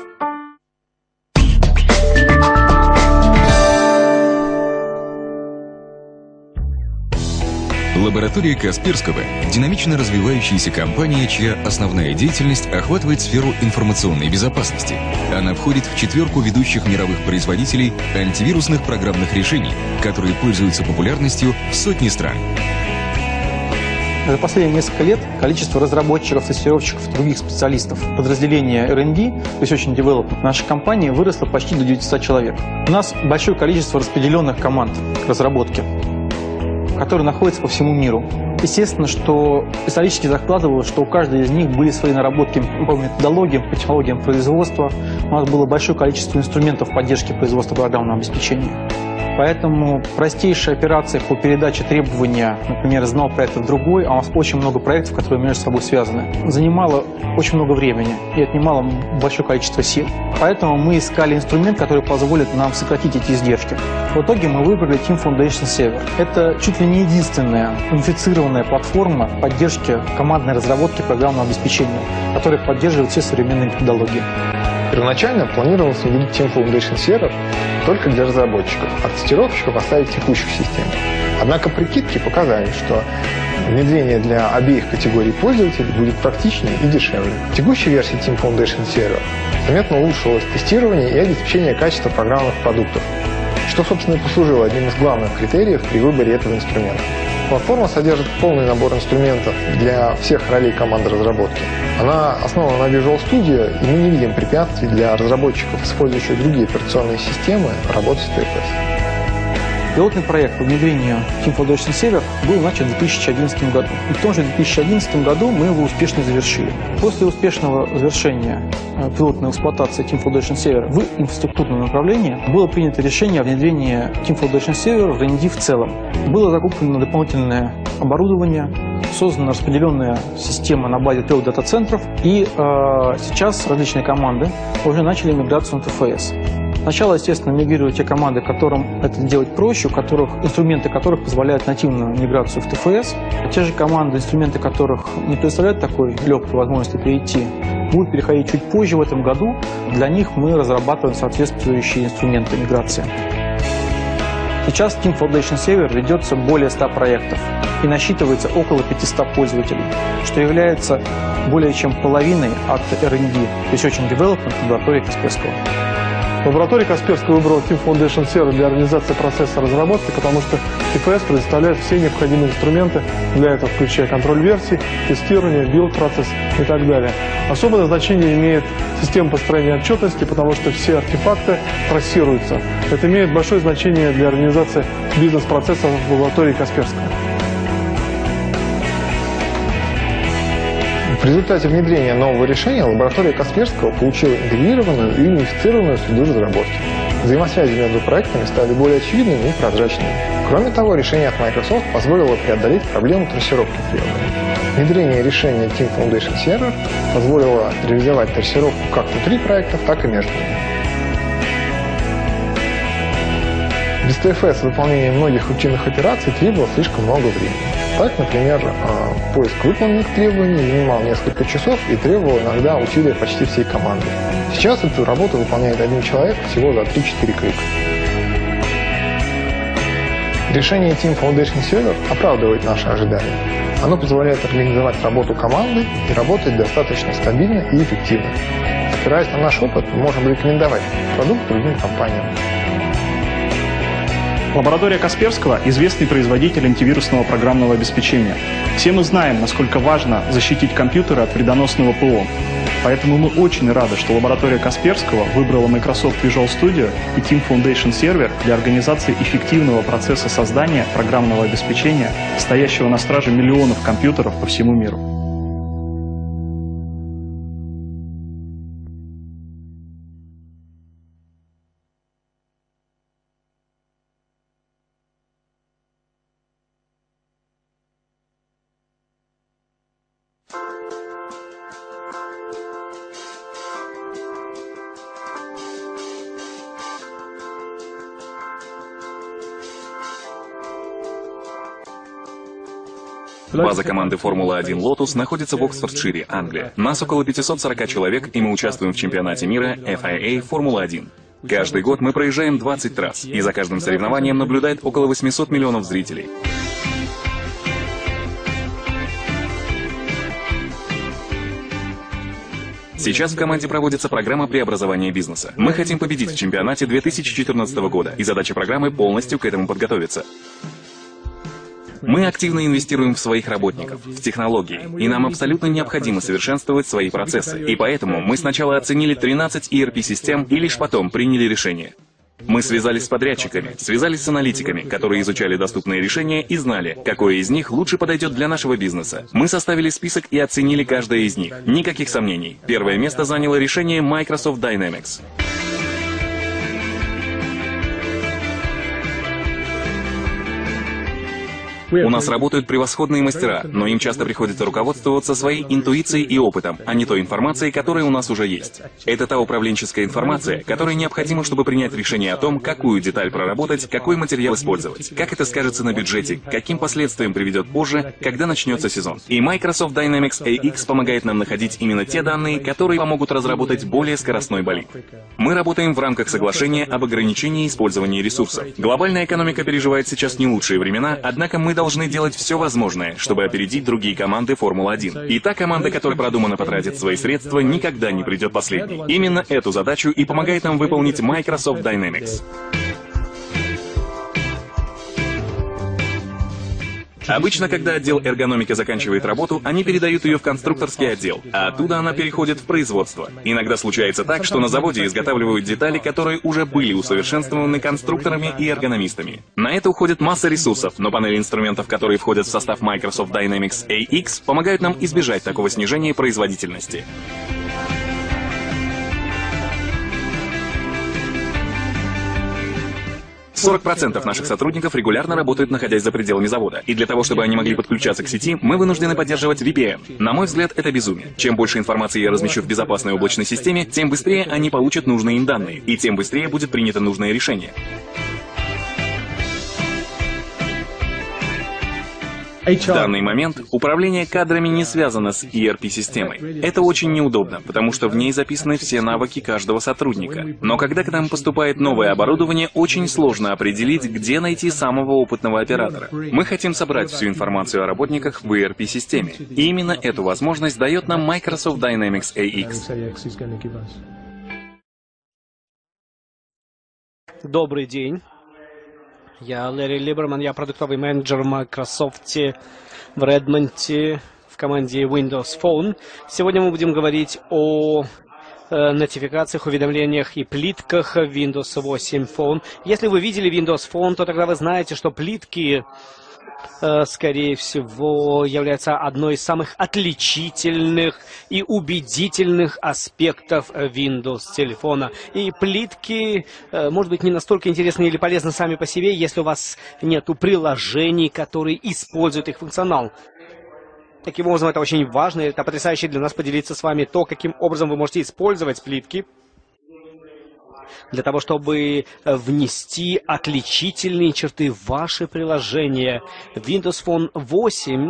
Speaker 4: Лаборатория Касперского – динамично развивающаяся компания, чья основная деятельность охватывает сферу информационной безопасности. Она входит в четверку ведущих мировых производителей антивирусных программных решений, которые пользуются популярностью в сотни стран.
Speaker 5: За последние несколько лет количество разработчиков, тестировщиков и других специалистов подразделения эр энд ди, Research and Development, нашей компании выросло почти до девятисот человек. У нас большое количество распределенных команд разработки, которые находятся по всему миру. Естественно, что исторически закладывалось, что у каждой из них были свои наработки по методологиям, по технологиям производства. У нас было большое количество инструментов поддержки производства программного обеспечения. Поэтому простейшая операция по передаче требования, например, из одного проекта в другой, а у нас очень много проектов, которые между собой связаны, занимала очень много времени и отнимала большое количество сил. Поэтому мы искали инструмент, который позволит нам сократить эти издержки. В итоге мы выбрали Team Foundation Server. Это чуть ли не единственная унифицированная платформа поддержки командной разработки программного обеспечения, которая поддерживает все современные методологии.
Speaker 6: Первоначально планировалось внедрить Team Foundation Server только для разработчиков, а тестировщиков оставить текущих систем. Однако прикидки показали, что внедрение для обеих категорий пользователей будет практичнее и дешевле. В текущей версии Team Foundation Server заметно улучшилось тестирование и обеспечение качества программных продуктов, что, собственно, и послужило одним из главных критериев при выборе этого инструмента. Платформа содержит полный набор инструментов для всех ролей команды разработки. Она основана на Visual Studio, и мы не видим препятствий для разработчиков, использующих другие операционные системы, работать с ти эф эс.
Speaker 5: Пилотный проект по внедрению Team Foundation Server был начат в две тысячи одиннадцатом году. И в том же две тысячи одиннадцатом году мы его успешно завершили. После успешного завершения пилотной эксплуатации Team Foundation Server в инфраструктурном направлении было принято решение о внедрении Team Foundation Server в эр энд ди в целом. Было закуплено дополнительное оборудование, создана распределенная система на базе трех дата-центров, и э, сейчас различные команды уже начали миграцию на ти эф эс. Сначала, естественно, мигрируют те команды, которым это делать проще, у которых инструменты которых позволяют нативную миграцию в ти эф эс. Те же команды, инструменты которых не представляют такой легкой возможности перейти, будут переходить чуть позже в этом году. Для них мы разрабатываем соответствующие инструменты миграции. Сейчас Team Foundation Server ведется более ста проектов и насчитывается около пятисот пользователей, что является более чем половиной от эр энд ди, Research and Development, лаборатории Касперского.
Speaker 7: Лаборатория Касперского выбрала Team Foundation Server для организации процесса разработки, потому что ти эф эс предоставляет все необходимые инструменты для этого, включая контроль версий, тестирование, билд-процесс и так далее. Особое значение имеет система построения отчетности, потому что все артефакты трассируются. Это имеет большое значение для организации бизнес-процессов в лаборатории Касперского.
Speaker 6: В результате внедрения нового решения лаборатория Касперского получила интегрированную и унифицированную среду разработки. Взаимосвязи между проектами стали более очевидными и прозрачными. Кроме того, решение от Microsoft позволило преодолеть проблему трассировки требований. Внедрение решения Team Foundation Server позволило реализовать трассировку как внутри проектов, так и между ними. Без ти эф эс выполнение многих рутинных операций требовало слишком много времени. Так, например, поиск выполненных требований занимал несколько часов и требовал иногда усилия почти всей команды. Сейчас эту работу выполняет один человек всего за три-четыре клика. Решение Team Foundation Server оправдывает наши ожидания. Оно позволяет организовать работу команды и работать достаточно стабильно и эффективно. Опираясь на наш опыт, мы можем рекомендовать продукт другим компаниям.
Speaker 8: Лаборатория Касперского – известный производитель антивирусного программного обеспечения. Все мы знаем, насколько важно защитить компьютеры от вредоносного ПО. Поэтому мы очень рады, что лаборатория Касперского выбрала Microsoft Visual Studio и Team Foundation Server для организации эффективного процесса создания программного обеспечения, стоящего на страже миллионов компьютеров по всему миру.
Speaker 9: База команды Формула один Lotus находится в Оксфордшире, Англия. Нас около пятисот сорока человек, и мы участвуем в чемпионате мира эф ай эй Формула один. Каждый год мы проезжаем двадцать трасс, и за каждым соревнованием наблюдает около восьмисот миллионов зрителей. Сейчас в команде проводится программа преобразования бизнеса. Мы хотим победить в чемпионате две тысячи четырнадцатого года, и задача программы полностью к этому подготовиться. Мы активно инвестируем в своих работников, в технологии, и нам абсолютно необходимо совершенствовать свои процессы. И поэтому мы сначала оценили тринадцать и эр пи-систем и лишь потом приняли решение. Мы связались с подрядчиками, связались с аналитиками, которые изучали доступные решения и знали, какое из них лучше подойдет для нашего бизнеса. Мы составили список и оценили каждое из них. Никаких сомнений. Первое место заняло решение Microsoft Dynamics. У нас работают превосходные мастера, но им часто приходится руководствоваться своей интуицией и опытом, а не той информацией, которая у нас уже есть. Это та управленческая информация, которая необходима, чтобы принять решение о том, какую деталь проработать, какой материал использовать, как это скажется на бюджете, каким последствиям приведет позже, когда начнется сезон. И Microsoft Dynamics эй икс помогает нам находить именно те данные, которые помогут разработать более скоростной болид. Мы работаем в рамках соглашения об ограничении использования ресурсов. Глобальная экономика переживает сейчас не лучшие времена, однако мы должны делать все возможное, чтобы опередить другие команды Формулы один. И та команда, которая продуманно потратит свои средства, никогда не придет последней. Именно эту задачу и помогает нам выполнить Microsoft Dynamics. Обычно, когда отдел эргономики заканчивает работу, они передают ее в конструкторский отдел, а оттуда она переходит в производство. Иногда случается так, что на заводе изготавливают детали, которые уже были усовершенствованы конструкторами и эргономистами. На это уходит масса ресурсов, но панели инструментов, которые входят в состав Microsoft Dynamics эй икс, помогают нам избежать такого снижения производительности. сорок процентов наших сотрудников регулярно работают, находясь за пределами завода. И для того, чтобы они могли подключаться к сети, мы вынуждены поддерживать ви пи эн. На мой взгляд, это безумие. Чем больше информации я размещу в безопасной облачной системе, тем быстрее они получат нужные им данные, и тем быстрее будет принято нужное решение. В данный момент управление кадрами не связано с и эр пи-системой. Это очень неудобно, потому что в ней записаны все навыки каждого сотрудника. Но когда к нам поступает новое оборудование, очень сложно определить, где найти самого опытного оператора. Мы хотим собрать всю информацию о работниках в и эр пи-системе. И именно эту возможность дает нам Microsoft Dynamics эй икс.
Speaker 2: Добрый день. Я Ларри Либерман, я продуктовый менеджер в Microsoft в Редмонте в команде Windows Phone. Сегодня мы будем говорить о э, нотификациях, уведомлениях и плитках Windows восемь Phone. Если вы видели Windows Phone, то тогда вы знаете, что плитки, э, скорее всего, являются одной из самых отличительных и убедительных аспектов Windows телефона. И плитки, э, может быть, не настолько интересны или полезны сами по себе, если у вас нету приложений, которые используют их функционал. Таким образом, это очень важно, это потрясающе для нас поделиться с вами то, каким образом вы можете использовать плитки для того, чтобы внести отличительные черты в ваши приложения. Windows Phone восемь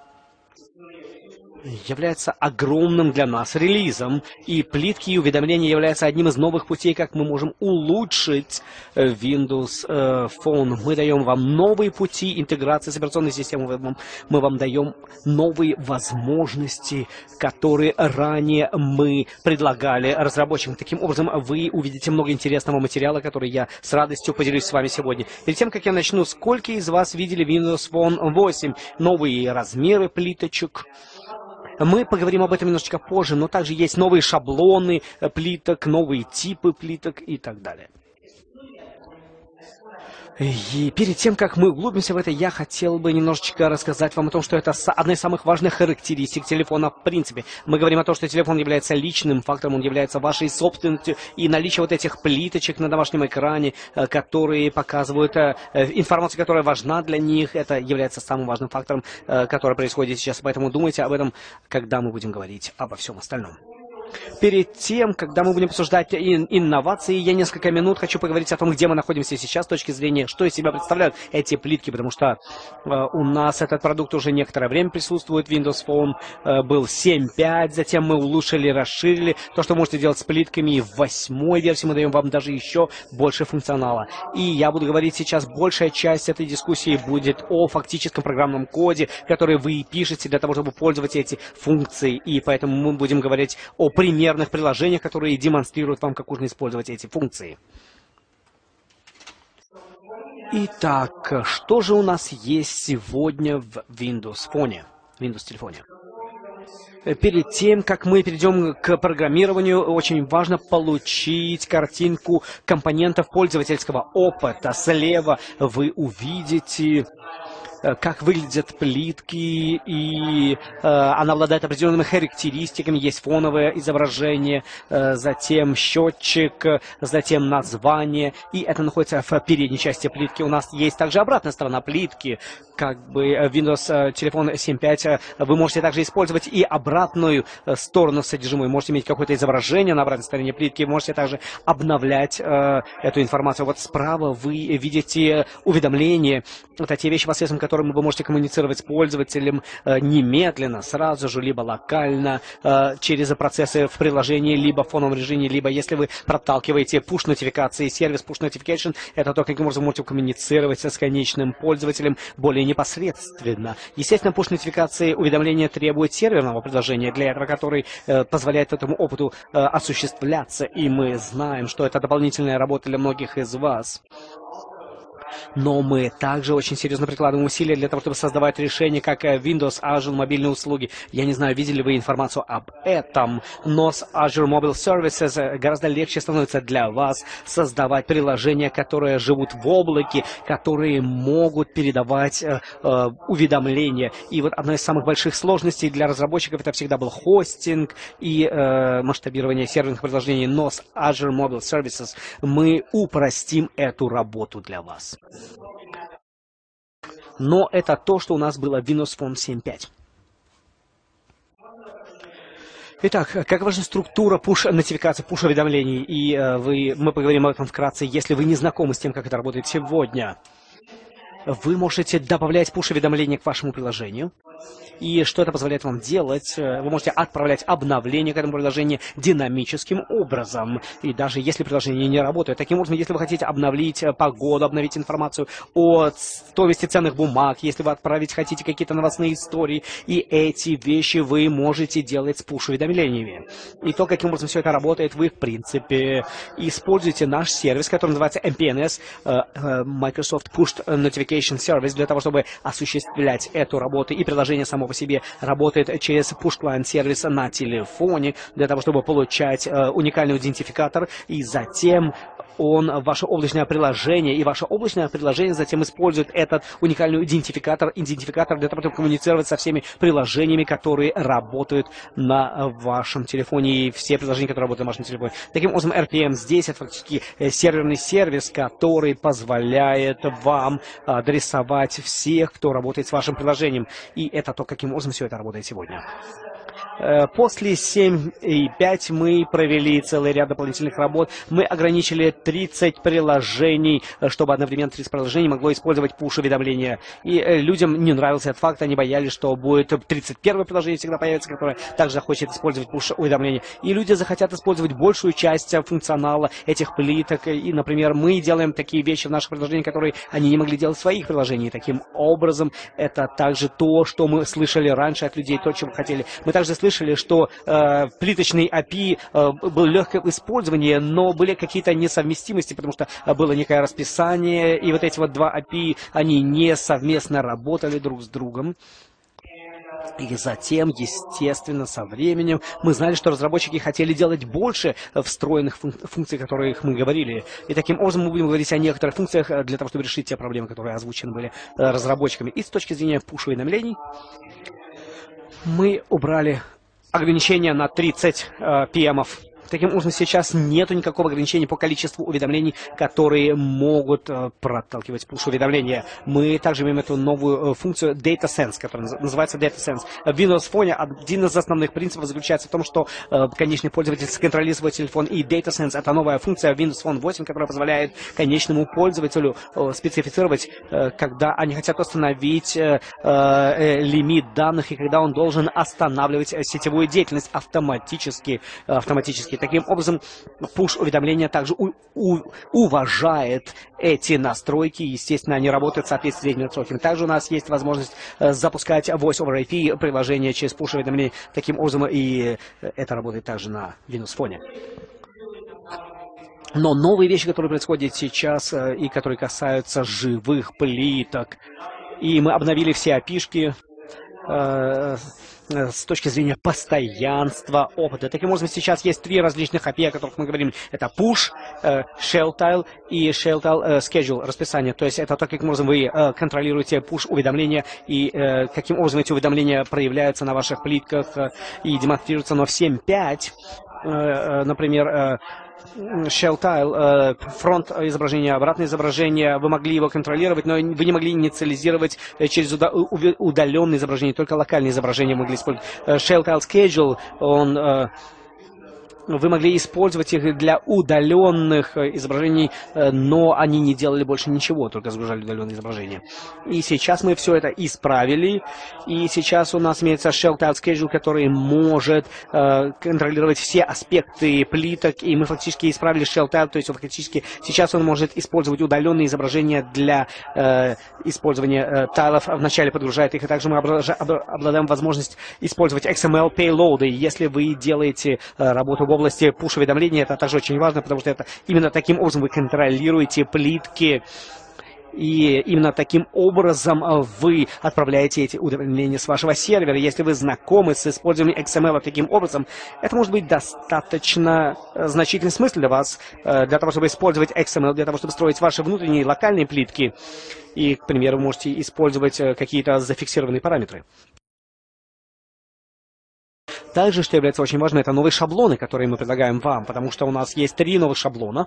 Speaker 2: является огромным для нас релизом, и плитки и уведомления являются одним из новых путей, как мы можем улучшить Windows Phone. Мы даем вам новые пути интеграции с операционной системой, мы вам даем новые возможности, которые ранее мы предлагали разработчикам. Таким образом, вы увидите много интересного материала, который я с радостью поделюсь с вами сегодня. Перед тем, как я начну, сколько из вас видели Windows Phone восемь? Новые размеры плиточек. Мы поговорим об этом немножечко позже, но также есть новые шаблоны плиток, новые типы плиток и так далее. И перед тем, как мы углубимся в это, я хотел бы немножечко рассказать вам о том, что это одна из самых важных характеристик телефона в принципе. Мы говорим о том, что телефон является личным фактором, он является вашей собственностью, и наличие вот этих плиточек на домашнем экране, которые показывают информацию, которая важна для них, это является самым важным фактором, который происходит сейчас. Поэтому думайте об этом, когда мы будем говорить обо всем остальном. Перед тем, когда мы будем обсуждать ин инновации, я несколько минут хочу поговорить о том, где мы находимся сейчас с точки зрения, что из себя представляют эти плитки, потому что э, у нас этот продукт уже некоторое время присутствует. Windows Phone э, был семь пять, затем мы улучшили, расширили то, что можете делать с плитками, и в восьмой версии мы даем вам даже еще больше функционала. И я буду говорить сейчас, большая часть этой дискуссии будет о фактическом программном коде, который вы пишете для того, чтобы пользоваться эти функции, и поэтому мы будем говорить о примерных приложениях, которые демонстрируют вам, как нужно использовать эти функции. Итак, что же у нас есть сегодня в Windows Phone, Windows телефоне? Перед тем, как мы перейдем к программированию, очень важно получить картинку компонентов пользовательского опыта. Слева вы увидите, как выглядят плитки, и э, она обладает определенными характеристиками. Есть фоновое изображение, э, затем счетчик, затем название, и это находится в передней части плитки. У нас есть также обратная сторона плитки, как бы Windows телефон семь пять. Вы можете также использовать и обратную сторону содержимого. Можете иметь какое-то изображение на обратной стороне плитки, можете также обновлять э, эту информацию. Вот справа вы видите уведомления. Это те вещи, посредством которых вы можете коммуницировать с пользователем э, немедленно, сразу же, либо локально, э, через процессы в приложении, либо в фоновом режиме, либо если вы проталкиваете push-нотификации, сервис push notification, это то, каким образом вы можете коммуницировать с конечным пользователем более непосредственно. Естественно, push-нотификации уведомления требуют серверного приложения для этого, который э, позволяет этому опыту э, осуществляться, и мы знаем, что это дополнительная работа для многих из вас. Но мы также очень серьезно прикладываем усилия для того, чтобы создавать решения, как Windows, Azure, мобильные услуги. Я не знаю, видели вы информацию об этом, но с Azure Mobile Services гораздо легче становится для вас создавать приложения, которые живут в облаке, которые могут передавать э, э, уведомления. И вот одна из самых больших сложностей для разработчиков это всегда был хостинг и э, масштабирование серверных приложений. Но с Azure Mobile Services мы упростим эту работу для вас. Но это то, что у нас было в Windows Phone семь пять. Итак, как важна структура push-нотификации, push-уведомлений? И э, вы, мы поговорим об этом вкратце, если вы не знакомы с тем, как это работает сегодня. Вы можете добавлять push-уведомления к вашему приложению. И что это позволяет вам делать? Вы можете отправлять обновления к этому приложению динамическим образом. И даже если приложение не работает. Таким образом, если вы хотите обновить погоду, обновить информацию о стоимости ценных бумаг, если вы отправить хотите какие-то новостные истории, и эти вещи вы можете делать с push-уведомлениями. И то, каким образом все это работает, вы, в принципе, используете наш сервис, который называется эм пи эн эс, Microsoft Push Notification Service, для того, чтобы осуществлять эту работу. И приложение само по себе работает через push-client сервис на телефоне, для того, чтобы получать э, уникальный идентификатор, и затем он, ваше облачное приложение, и ваше облачное приложение затем использует этот уникальный идентификатор, идентификатор для того, чтобы коммуницировать со всеми приложениями, которые работают на вашем телефоне, и все приложения, которые работают на вашем телефоне. Таким образом, эр пи эм здесь это фактически серверный сервис, который позволяет вам адресовать всех, кто работает с вашим приложением. И это то, каким образом все это работает сегодня. После семь и пять мы провели целый ряд дополнительных работ. Мы ограничили тридцать приложений, чтобы одновременно тридцать приложений могло использовать push-уведомления. И людям не нравился этот факт, они боялись, что будет тридцать первое приложение всегда появится, которое также хочет использовать push-уведомления. И люди захотят использовать большую часть функционала этих плиток. И, например, мы делаем такие вещи в наших приложениях, которые они не могли делать в своих приложениях. Таким образом, это также то, что мы слышали раньше от людей, то, чего хотели. Мы также слышали, что э, плиточный эй пи ай э, был легкое в использовании, но были какие-то несовместимости, потому что было некое расписание, и вот эти вот два эй пи ай, они не совместно работали друг с другом. И затем, естественно, со временем мы знали, что разработчики хотели делать больше встроенных функ- функций, о которых мы говорили. И таким образом мы будем говорить о некоторых функциях для того, чтобы решить те проблемы, которые озвучены были разработчиками. И с точки зрения пуш-уведомлений мы убрали ограничения на тридцать пи эм-ов. Таким образом, сейчас нет никакого ограничения по количеству уведомлений, которые могут э, проталкивать push-уведомления. Мы также имеем эту новую э, функцию DataSense, которая называется DataSense. В Windows Phone один из основных принципов заключается в том, что э, конечный пользователь сконтролирует свой телефон, и DataSense — это новая функция в Windows Phone восемь, которая позволяет конечному пользователю э, специфицировать, э, когда они хотят установить э, э, лимит данных, и когда он должен останавливать сетевую деятельность автоматически. автоматически. Таким образом, push-уведомления также у, у, уважает эти настройки. Естественно, они работают в соответствии с этими настройками. Также у нас есть возможность э, запускать Voice over ай пи приложение через push-уведомления. Таким образом, и это работает также на Windows Phone. Но новые вещи, которые происходят сейчас э, и которые касаются живых плиток, и мы обновили все эй пи шки, э, с точки зрения постоянства опыта. Таким образом, сейчас есть три различных эй пи ай, о которых мы говорим. Это push, ShellTile и ShellTile Schedule, расписание. То есть это то, каким образом вы контролируете push-уведомления и каким образом эти уведомления проявляются на ваших плитках и демонстрируются. Но в семь точка пять, например, ShellTile, фронт изображения, обратное изображение, вы могли его контролировать, но вы не могли инициализировать через удаленное изображение, только локальное изображение могли использовать. ShellTile Schedule, он... Вы могли использовать их для удаленных изображений, но они не делали больше ничего, только загружали удаленные изображения. И сейчас мы все это исправили, и сейчас у нас имеется ShellTile Schedule, который может э, контролировать все аспекты плиток, и мы фактически исправили ShellTile, то есть он фактически сейчас он может использовать удаленные изображения для э, использования э, тайлов, вначале подгружает их, и также мы обладаем возможностью использовать икс эм эл-пейлоуды, если вы делаете э, работу в области push-уведомлений. Это также очень важно, потому что это именно таким образом вы контролируете плитки, и именно таким образом вы отправляете эти уведомления с вашего сервера. Если вы знакомы с использованием икс эм эл таким образом, это может быть достаточно значительный смысл для вас, для того, чтобы использовать икс эм эл, для того, чтобы строить ваши внутренние локальные плитки. И, к примеру, вы можете использовать какие-то зафиксированные параметры. Также, что является очень важным, это новые шаблоны, которые мы предлагаем вам, потому что у нас есть три новых шаблона.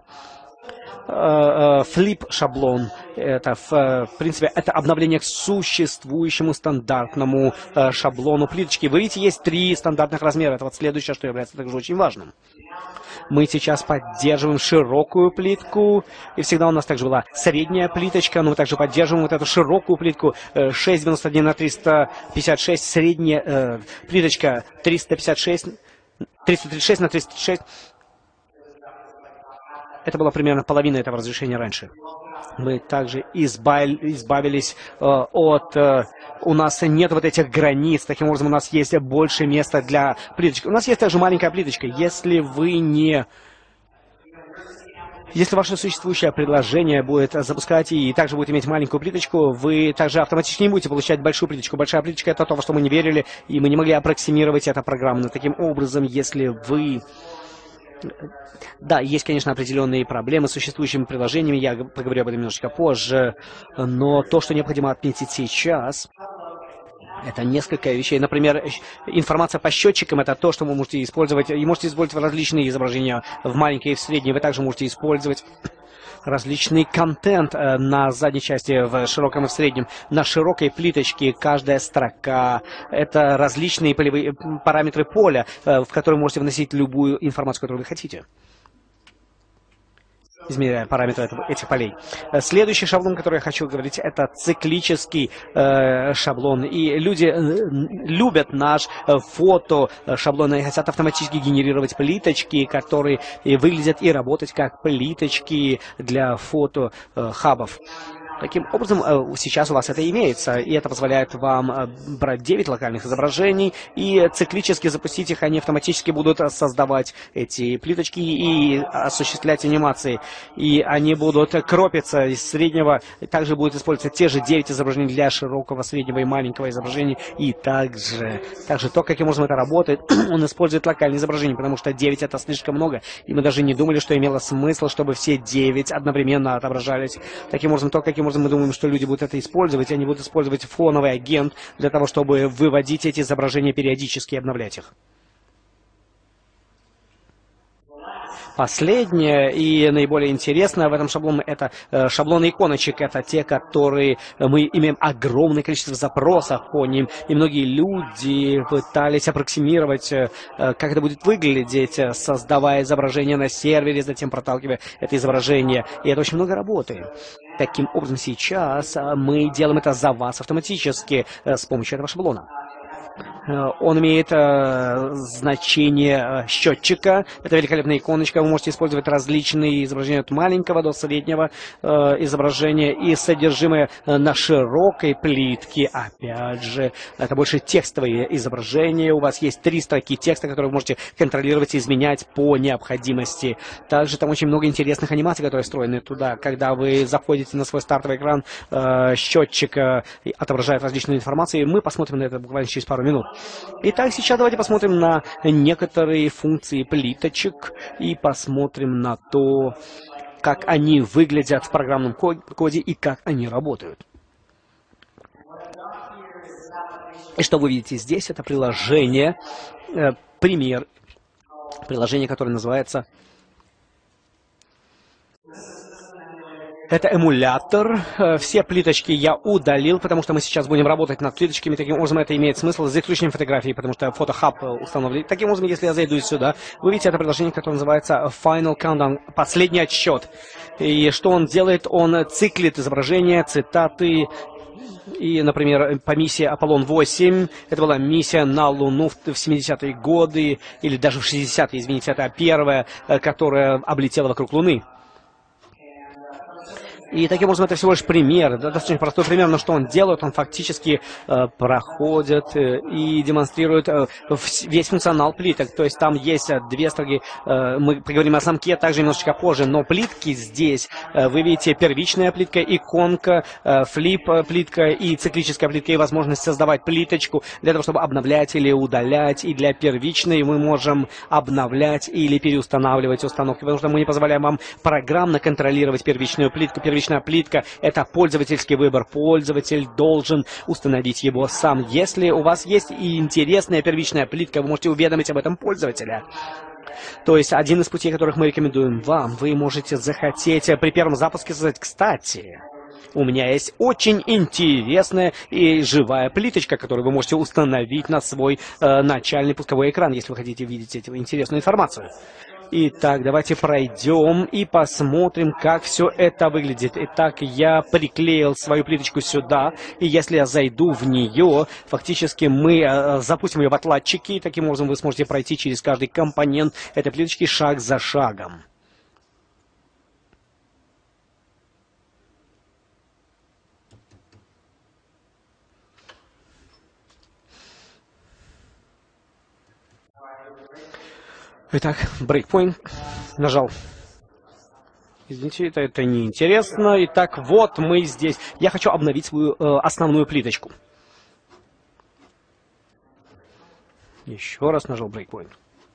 Speaker 2: Flip шаблон, это в, в принципе это обновление к существующему стандартному э, шаблону плиточки. Вы видите, есть три стандартных размера. Это вот следующее, что является также очень важным. Мы сейчас поддерживаем широкую плитку, и всегда у нас также была средняя плиточка, но мы также поддерживаем вот эту широкую плитку э, шесть девяносто один на триста пятьдесят шесть, средняя э, плиточка триста пятьдесят шесть, триста тридцать шесть на триста тридцать шесть. Это была примерно половина этого разрешения раньше. Мы также избавились э, от... Э, у нас нет вот этих границ. Таким образом, у нас есть больше места для плиточки. У нас есть также маленькая плиточка. Если вы не... Если ваше существующее предложение будет запускать и также будет иметь маленькую плиточку, вы также автоматически не будете получать большую плиточку. Большая плиточка — это то, во что мы не верили, и мы не могли аппроксимировать это программно. Таким образом, если вы... Да, есть, конечно, определенные проблемы с существующими приложениями, я поговорю об этом немножечко позже, но то, что необходимо отметить сейчас, это несколько вещей. Например, информация по счетчикам — это то, что вы можете использовать. И можете использовать различные изображения в маленькой и в средней. Вы также можете использовать различный контент на задней части, в широком и в среднем. На широкой плиточке каждая строка — это различные полевые параметры поля, в которые вы можете вносить любую информацию, которую вы хотите, измеряя параметры этих полей. Следующий шаблон, который я хочу говорить, это циклический э, шаблон. И люди э, любят наш э, фото шаблон и хотят автоматически генерировать плиточки, которые и выглядят и работать как плиточки для фото э, хабов. Таким образом, сейчас у вас это имеется, и это позволяет вам брать девять локальных изображений и циклически запустить их, они автоматически будут создавать эти плиточки и осуществлять анимации. И они будут кропиться из среднего, также будет использоваться те же девять изображений для широкого, среднего и маленького изображения. И также, также то, каким образом это работает, он использует локальные изображения, потому что девять это слишком много, и мы даже не думали, что имело смысл, чтобы все девять одновременно отображались. Таким образом, то, каким образом мы думаем, что люди будут это использовать, они будут использовать фоновый агент для того, чтобы выводить эти изображения периодически и обновлять их. Последнее и наиболее интересное в этом шаблоне — это э, шаблоны иконочек. Это те, которые мы имеем огромное количество запросов по ним. И многие люди пытались аппроксимировать, э, как это будет выглядеть, создавая изображение на сервере, затем проталкивая это изображение. И это очень много работы. Таким образом, сейчас мы делаем это за вас автоматически э, с помощью этого шаблона. Он имеет э, значение э, счетчика. Это великолепная иконочка. Вы можете использовать различные изображения от маленького до среднего э, изображения и содержимое э, на широкой плитке. Опять же, это больше текстовые изображения. У вас есть три строки текста, которые вы можете контролировать и изменять по необходимости. Также там очень много интересных анимаций, которые встроены туда. Когда вы заходите на свой стартовый экран, э, счетчик э, отображает различную информацию. И мы посмотрим на это буквально через пару минут. Итак, сейчас давайте посмотрим на некоторые функции плиточек и посмотрим на то, как они выглядят в программном коде и как они работают. И что вы видите здесь, это приложение, э, пример, приложение, которое называется... Это эмулятор. Все плиточки я удалил, потому что мы сейчас будем работать над плиточками. Таким образом, это имеет смысл, за исключением фотографий, потому что фотохаб установлен. Таким образом, если я зайду сюда, вы видите это приложение, которое называется Final Countdown, последний отсчет. И что он делает? Он циклит изображения, цитаты. И, например, по миссии Аполлон восемь, это была миссия на Луну в семидесятые годы, или даже в шестидесятые, извините, это первая, которая облетела вокруг Луны. И таким образом это всего лишь пример, да, достаточно простой пример, но что он делает, он фактически э, проходит э, и демонстрирует э, весь функционал плиток. То есть там есть э, две строки, э, мы поговорим о замке также немножечко позже, но плитки здесь, э, вы видите, первичная плитка, иконка, э, флип плитка и циклическая плитка, и возможность создавать плиточку для того, чтобы обновлять или удалять. И для первичной мы можем обновлять или переустанавливать установки, потому что мы не позволяем вам программно контролировать первичную плитку. Первичная плитка — это пользовательский выбор. Пользователь должен установить его сам. Если у вас есть и интересная первичная плитка, вы можете уведомить об этом пользователя. То есть один из путей, которых мы рекомендуем вам, вы можете захотеть при первом запуске сказать: кстати, у меня есть очень интересная и живая плиточка, которую вы можете установить на свой э, начальный пусковой экран, если вы хотите видеть эту интересную информацию. Итак, давайте пройдем и посмотрим, как все это выглядит. Итак, я приклеил свою плиточку сюда, и если я зайду в нее, фактически мы э, запустим ее в отладчики, и таким образом вы сможете пройти через каждый компонент этой плиточки шаг за шагом. Итак, breakpoint. Нажал. Извините, это, это неинтересно. Итак, вот мы здесь. Я хочу обновить свою э, основную плиточку. Еще раз нажал breakpoint.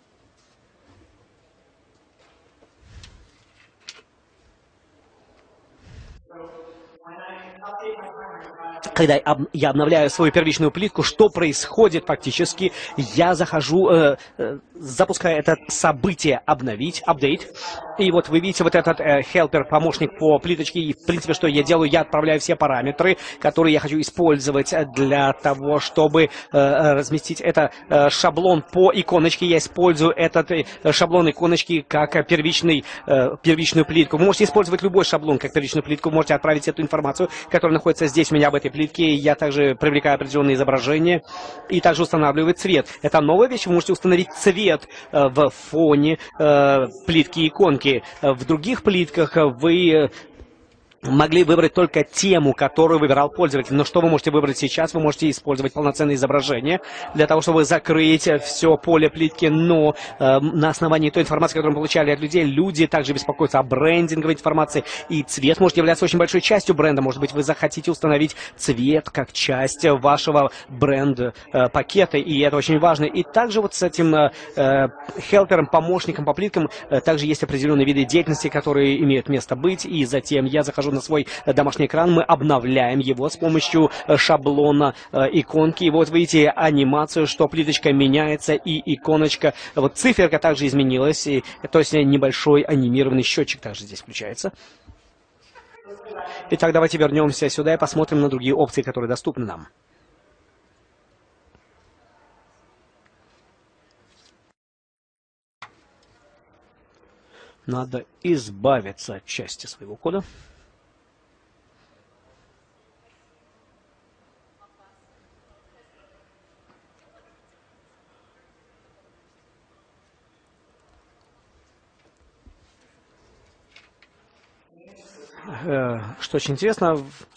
Speaker 2: Когда я обновляю свою первичную плитку, что происходит фактически? Я захожу, э, э, запускаю это событие обновить, update. И вот вы видите вот этот э, helper, помощник по плиточке. И в принципе, что я делаю? Я отправляю все параметры, которые я хочу использовать для того, чтобы э, разместить это э, шаблон по иконочке. Я использую этот э, шаблон иконочки как э, первичный, э, первичную плитку. Вы можете использовать любой шаблон как первичную плитку. Вы можете отправить эту информацию, которая находится здесь у меня в этой плитке. Я также привлекаю определенные изображения и также устанавливаю цвет. Это новая вещь. Вы можете установить цвет э, в фоне э, плитки иконки. В других плитках вы могли выбрать только тему, которую выбирал пользователь. Но что вы можете выбрать сейчас? Вы можете использовать полноценное изображение для того, чтобы закрыть все поле плитки. Но э, на основании той информации, которую мы получали от людей, люди также беспокоятся о брендинговой информации. И цвет может являться очень большой частью бренда. Может быть, вы захотите установить цвет как часть вашего бренд-пакета. И это очень важно. И также вот с этим э, хелпером, помощником по плиткам, э, также есть определенные виды деятельности, которые имеют место быть. И затем я захожу на свой домашний экран, мы обновляем его с помощью шаблона э, иконки. И вот видите анимацию, что плиточка меняется, и иконочка, вот циферка также изменилась, и, то есть небольшой анимированный счетчик также здесь включается. Итак, давайте вернемся сюда и посмотрим на другие опции, которые доступны нам. Надо избавиться от части своего кода. Что очень интересно,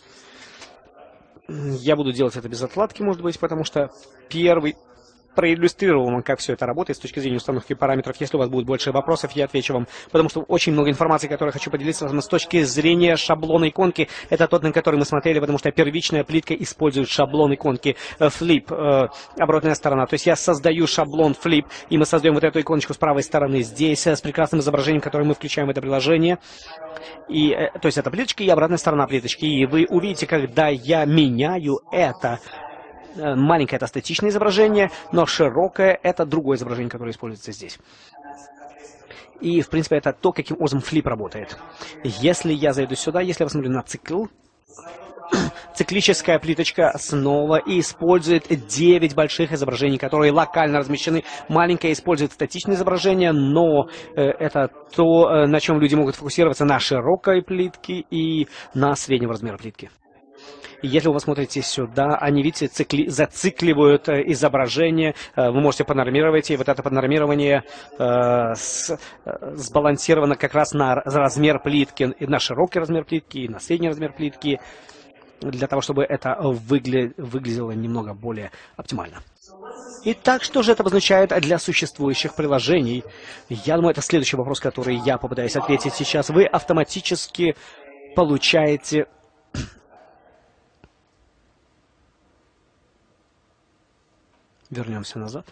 Speaker 2: я буду делать это без отладки, может быть, потому что первый проиллюстрировал вам, как все это работает с точки зрения установки параметров. Если у вас будет больше вопросов, я отвечу вам, потому что очень много информации, которую я хочу поделиться с точки зрения шаблона иконки. Это тот, на который мы смотрели, потому что первичная плитка использует шаблон иконки Flip, э, оборотная сторона. То есть я создаю шаблон Flip, и мы создаем вот эту иконочку с правой стороны здесь, с прекрасным изображением, которое мы включаем в это приложение. И, э, то есть это плиточка и обратная сторона плиточки. И вы увидите, когда я меняю это. Маленькое — это статичное изображение, но широкое — это другое изображение, которое используется здесь. И, в принципе, это то, каким образом Flip работает. Если я зайду сюда, если я посмотрю на цикл, циклическая плиточка снова использует девять больших изображений, которые локально размещены. Маленькая использует статичное изображение, но э, это то, э, на чем люди могут фокусироваться, на широкой плитке и на среднего размера плитки. Если вы смотрите сюда, они, видите, цикли, зацикливают э, изображение. Э, вы можете панормировать, и вот это панормирование э, с, э, сбалансировано как раз на размер плитки, и на широкий размер плитки, и на средний размер плитки, для того, чтобы это выгля... выглядело немного более оптимально. Итак, что же это обозначает для существующих приложений? Я думаю, это следующий вопрос, который я попытаюсь ответить сейчас. Вы автоматически получаете... Вернемся назад.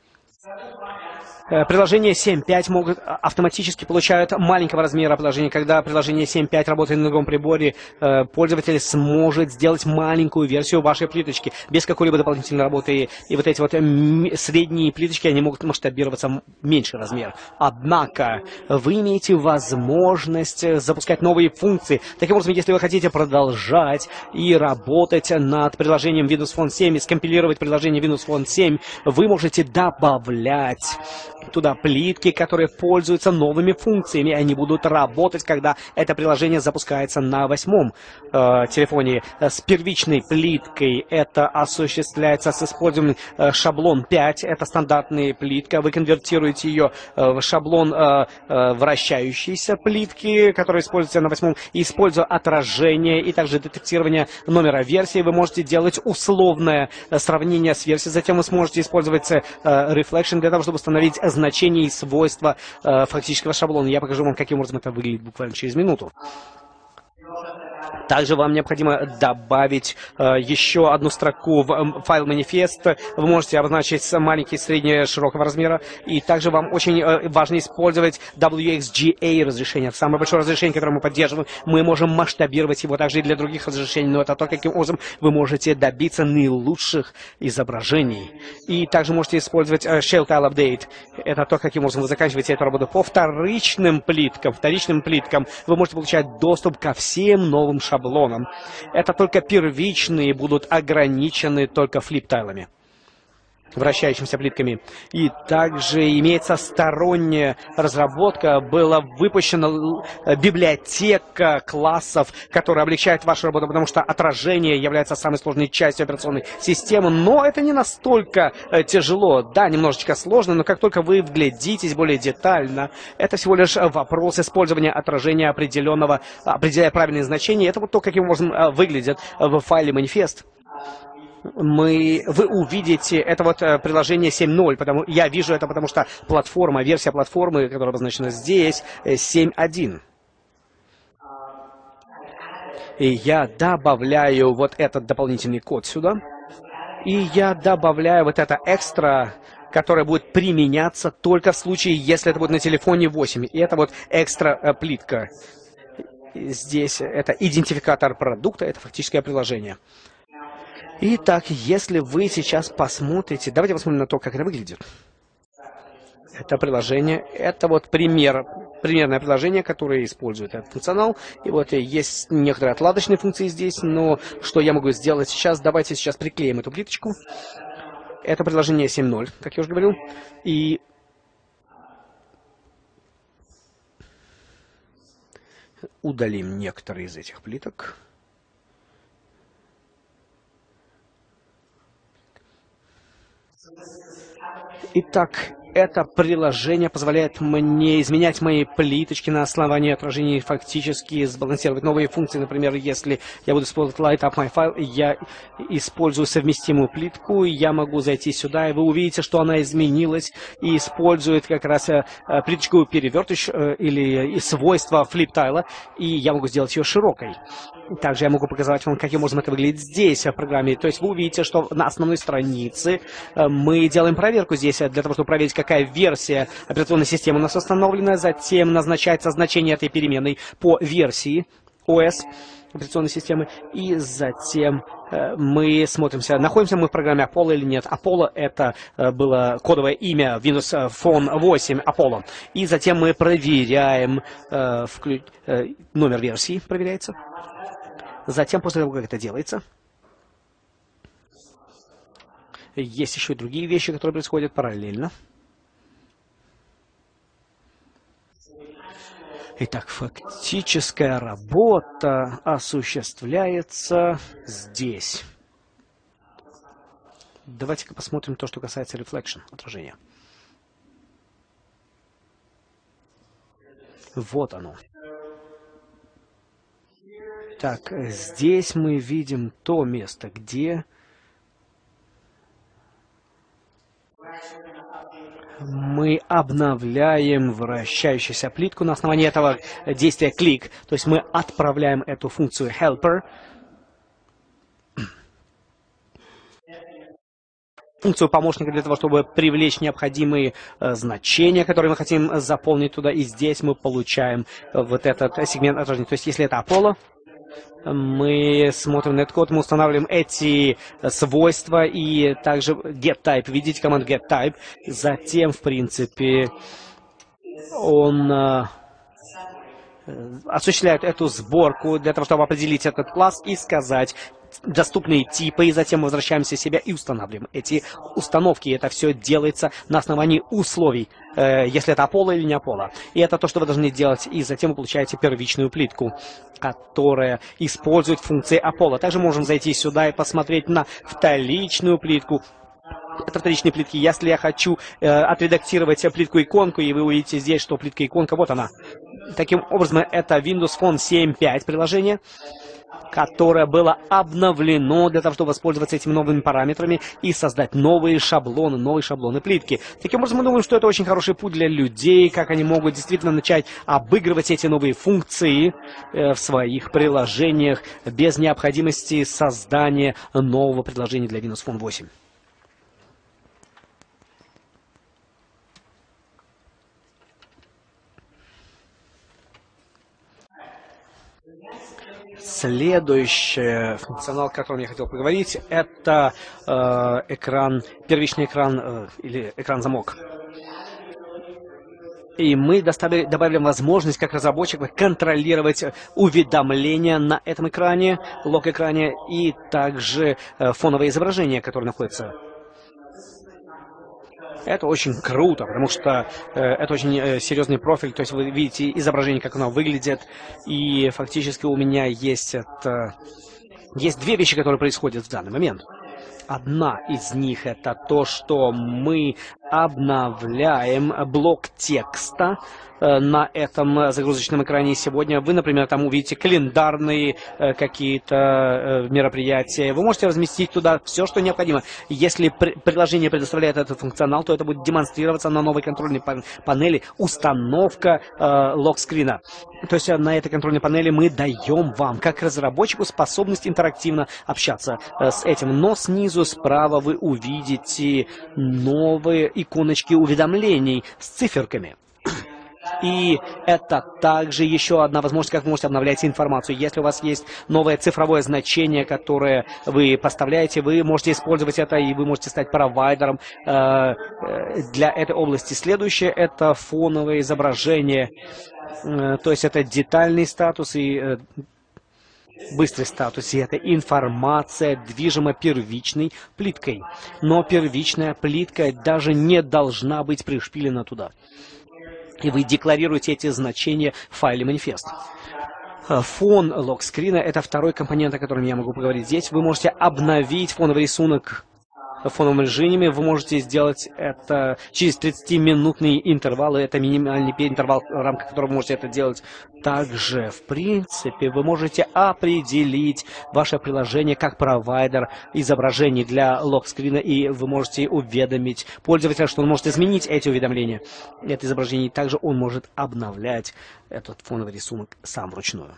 Speaker 2: Приложение семь пять могут автоматически получают маленького размера приложения. Когда приложение семь пять работает на другом приборе, пользователь сможет сделать маленькую версию вашей плиточки без какой-либо дополнительной работы. И вот эти вот средние плиточки, они могут масштабироваться меньше размер. Однако вы имеете возможность запускать новые функции. Таким образом, если вы хотите продолжать и работать над приложением Windows Phone семь, и скомпилировать приложение Windows Phone семь, вы можете добавлять туда плитки, которые пользуются новыми функциями. Они будут работать, когда это приложение запускается на восьмом э, телефоне. С первичной плиткой это осуществляется с использованием э, шаблон пять. Это стандартная плитка. Вы конвертируете ее э, в шаблон э, э, вращающейся плитки, которая используется на восьмом. И используя отражение и также детектирование номера версии, вы можете делать условное э, сравнение с версией. Затем вы сможете использовать э, reflection для того, чтобы установить значения и свойства э, фактического шаблона. Я покажу вам, каким образом это выглядит буквально через минуту. Также вам необходимо добавить э, еще одну строку в э, файл манифест. Вы можете обозначить маленький, средний, широкого размера. И также вам очень э, важно использовать дабл ю экс джи эй разрешение. Это самое большое разрешение, которое мы поддерживаем. Мы можем масштабировать его также и для других разрешений. Но это то, каким образом вы можете добиться наилучших изображений. И также можете использовать э, Shell Tile Update. Это то, каким образом вы заканчиваете эту работу. По вторичным плиткам, вторичным плиткам вы можете получать доступ ко всем новым шаблонам. Это только первичные будут ограничены только флип-тайлами. вращающимися плитками. И также имеется сторонняя разработка, была выпущена библиотека классов, которая облегчает вашу работу, потому что отражение является самой сложной частью операционной системы, но это не настолько тяжело. Да, немножечко сложно, но как только вы вглядитесь более детально, это всего лишь вопрос использования отражения определенного, определяя правильные значения. Это вот то, каким образом выглядит в файле манифест. Мы, вы увидите, это вот приложение семь ноль, потому, я вижу это, потому что платформа, версия платформы, которая обозначена здесь, семь один. И я добавляю вот этот дополнительный код сюда, и я добавляю вот это экстра, которое будет применяться только в случае, если это будет на телефоне восемь. И это вот экстра плитка. Здесь это идентификатор продукта, это фактическое приложение. Итак, если вы сейчас посмотрите, давайте посмотрим на то, как это выглядит. Это приложение, это вот пример, примерное приложение, которое использует этот функционал. И вот есть некоторые отладочные функции здесь, но что я могу сделать сейчас? Давайте сейчас приклеим эту плиточку. Это приложение семь ноль, как я уже говорил. И удалим некоторые из этих плиток. Итак, это приложение позволяет мне изменять мои плиточки на основании отражений, фактически сбалансировать новые функции. Например, если я буду использовать Light Up My File, я использую совместимую плитку, я могу зайти сюда, и вы увидите, что она изменилась и использует как раз плиточку перевертыш или свойства флип-тайла, и я могу сделать ее широкой. Также я могу показать вам, каким образом это выглядит здесь в программе. То есть вы увидите, что на основной странице мы делаем проверку здесь для того, чтобы проверить, какая версия операционной системы у нас установлена. Затем назначается значение этой переменной по версии о эс операционной системы. И затем мы смотримся, находимся мы в программе Apollo или нет. Apollo — это было кодовое имя Windows Phone восемь Apollo. И затем мы проверяем, номер версии проверяется. Затем, после того, как это делается, есть еще и другие вещи, которые происходят параллельно. Итак, фактическая работа осуществляется здесь. Давайте-ка посмотрим то, что касается reflection, отражения. Вот оно. Так, здесь мы видим то место, где мы обновляем вращающуюся плитку на основании этого действия click. То есть мы отправляем эту функцию helper, функцию помощника для того, чтобы привлечь необходимые э, значения, которые мы хотим заполнить туда. И здесь мы получаем вот этот сегмент отражения. То есть если это Apollo, мы смотрим на этот код, мы устанавливаем эти свойства и также getType. Видите команду getType. Затем, в принципе, он э, осуществляет эту сборку для того, чтобы определить этот класс и сказать доступные типы, и затем мы возвращаемся в себя и устанавливаем эти установки. Это все делается на основании условий, э, если это Apollo или не Apollo. И это то, что вы должны делать, и затем вы получаете первичную плитку, которая использует функции Apollo. Также можем зайти сюда и посмотреть на вторичную плитку. Это вторичные плитки. Если я хочу э, отредактировать плитку-иконку, и вы увидите здесь, что плитка-иконка, вот она. Таким образом, это Windows Phone семь пять приложение, которое было обновлено для того, чтобы воспользоваться этими новыми параметрами и создать новые шаблоны, новые шаблоны плитки. Таким образом, мы думаем, что это очень хороший путь для людей, как они могут действительно начать обыгрывать эти новые функции э, в своих приложениях без необходимости создания нового приложения для Windows Phone восемь. Следующий функционал, о котором я хотел поговорить, это э, экран, первичный экран э, или экран-замок. И мы доставили, добавили возможность, как разработчик, контролировать уведомления на этом экране, лог-экране, и также э, фоновое изображение, которое находится. Это очень круто, потому что э, это очень э, серьезный профиль, то есть вы видите изображение, как оно выглядит, и фактически у меня есть это... Есть две вещи, которые происходят в данный момент. Одна из них это то, что мы обновляем блок текста э, на этом загрузочном экране сегодня. Вы, например, там увидите календарные э, какие-то э, мероприятия. Вы можете разместить туда все, что необходимо. Если при приложение предоставляет этот функционал, то это будет демонстрироваться на новой контрольной пан панели установка э, локскрина. То есть на этой контрольной панели мы даем вам, как разработчику, способность интерактивно общаться э, с этим. Но снизу справа вы увидите новые иконочки уведомлений с циферками. И это также еще одна возможность, как вы можете обновлять информацию. Если у вас есть новое цифровое значение, которое вы поставляете, вы можете использовать это, и вы можете стать провайдером э, для этой области. Следующее – это фоновое изображение. Э, то есть это детальный статус и э, быстрый статус. И это информация движима первичной плиткой. Но первичная плитка даже не должна быть пришпилена туда. И вы декларируете эти значения в файле манифест. Фон локскрина – это второй компонент, о котором я могу поговорить здесь. Вы можете обновить фоновый рисунок в фоновом режиме. Вы можете сделать это через тридцатиминутные интервалы. Это минимальный интервал, в рамках которого вы можете это делать. Также, в принципе, вы можете определить ваше приложение как провайдер изображений для локскрина, и вы можете уведомить пользователя, что он может изменить эти уведомления. Это изображение, также он может обновлять этот фоновый рисунок сам вручную.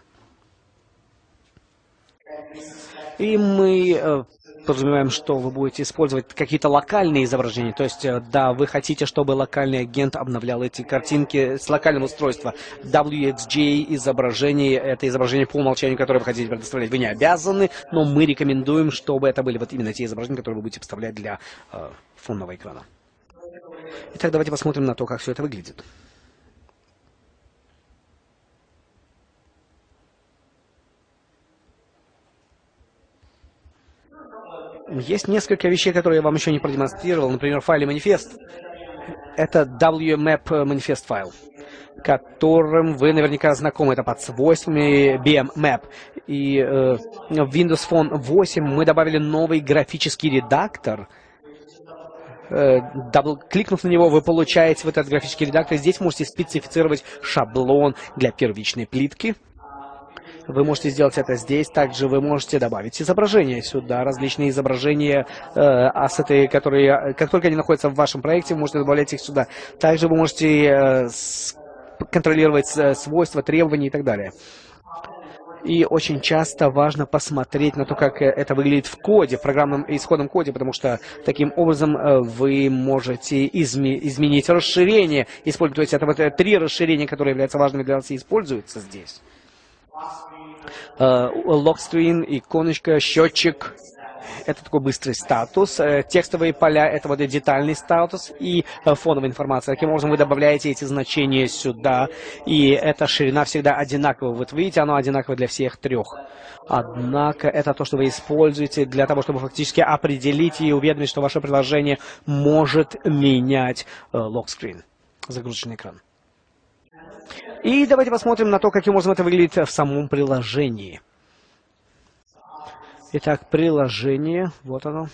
Speaker 2: И мы подразумеваем, что вы будете использовать какие-то локальные изображения. То есть, да, вы хотите, чтобы локальный агент обновлял эти картинки с локального устройства. дабл ю экс джей изображение, это изображение по умолчанию, которое вы хотите предоставлять. Вы не обязаны, но мы рекомендуем, чтобы это были вот именно те изображения, которые вы будете поставлять для э, фонного экрана. Итак, давайте посмотрим на то, как все это выглядит. Есть несколько вещей, которые я вам еще не продемонстрировал. Например, в файле манифест. Это дабл ю мэп манифест файл, которым вы наверняка знакомы. Это под свойствами би эм мэп. И э, в Windows Phone восемь мы добавили новый графический редактор. Э, дабл, кликнув на него, вы получаете вот этот графический редактор. Здесь можете специфицировать шаблон для первичной плитки. Вы можете сделать это здесь. Также вы можете добавить изображения сюда, различные изображения, э, ассеты, которые, как только они находятся в вашем проекте, вы можете добавлять их сюда. Также вы можете э, с, контролировать свойства, требования и так далее. И очень часто важно посмотреть на то, как это выглядит в коде, в программном исходном коде, потому что таким образом вы можете изме изменить расширение. Использовать, то есть это вот три расширения, которые являются важными для вас, и используются здесь. Локскрин, иконочка, счетчик. Это такой быстрый статус. Текстовые поля — это вот детальный статус и фоновая информация. Таким образом, вы добавляете эти значения сюда, и эта ширина всегда одинаковая. Вот видите, она одинаковая для всех трех. Однако это то, что вы используете для того, чтобы фактически определить и уведомить, что ваше приложение может менять локскрин, загрузочный экран. И давайте посмотрим на то, каким образом это выглядит в самом приложении. Итак, приложение, вот оно.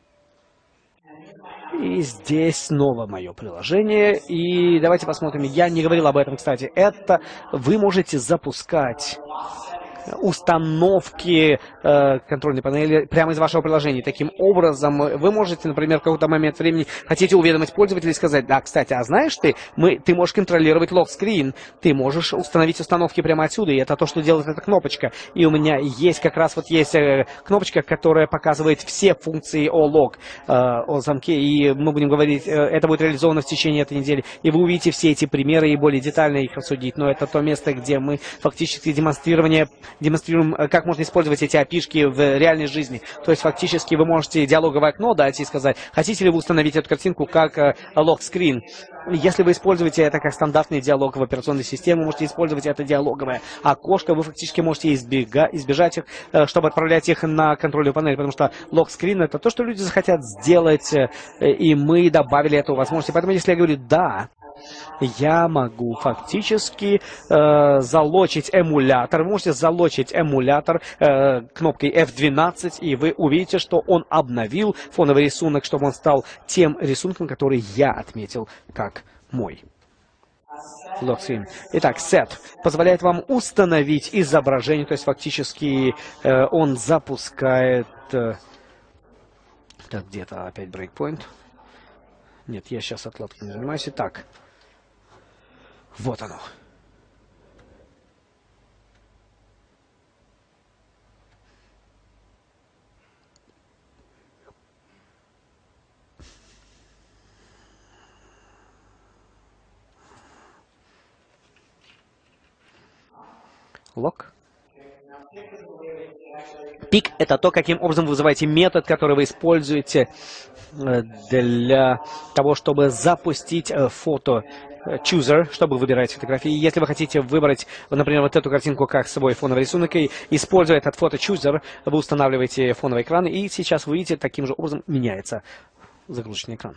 Speaker 2: И здесь снова мое приложение. И давайте посмотрим, я не говорил об этом, кстати. Это вы можете запускать установки э, контрольной панели прямо из вашего приложения. Таким образом, вы можете, например, в какой-то момент времени хотите уведомить пользователя и сказать: да, кстати, а знаешь ты, мы, ты можешь контролировать локскрин, ты можешь установить установки прямо отсюда, и это то, что делает эта кнопочка. И у меня есть как раз вот есть э, кнопочка, которая показывает все функции о лог, э, о замке, и мы будем говорить, э, это будет реализовано в течение этой недели, и вы увидите все эти примеры и более детально их обсудить. Но это то место, где мы фактически демонстрирование демонстрируем, как можно использовать эти эй пи ай-шки в реальной жизни. То есть фактически вы можете диалоговое окно дать и сказать, хотите ли вы установить эту картинку как локскрин. Если вы используете это как стандартный диалог в операционной системе, вы можете использовать это диалоговое окошко, вы фактически можете избега, избежать их, чтобы отправлять их на контрольную панель, потому что локскрин — это то, что люди захотят сделать, и мы добавили эту возможность. Поэтому если я говорю «да», я могу фактически э, залочить эмулятор. Вы можете залочить эмулятор э, кнопкой эф двенадцать, и вы увидите, что он обновил фоновый рисунок, чтобы он стал тем рисунком, который я отметил как мой. Lockscreen. Итак, Set позволяет вам установить изображение, то есть фактически э, он запускает... Э, так, где-то опять breakpoint. Нет, я сейчас отладкой не занимаюсь. Итак, вот оно. Лок. Пик — это то, каким образом вы вызываете метод, который вы используете для того, чтобы запустить фото Chooser, чтобы выбирать фотографии. Если вы хотите выбрать, например, вот эту картинку как свой фоновый рисунок, и используя этот фото Chooser, вы устанавливаете фоновый экран, и сейчас вы видите, таким же образом меняется загрузочный экран.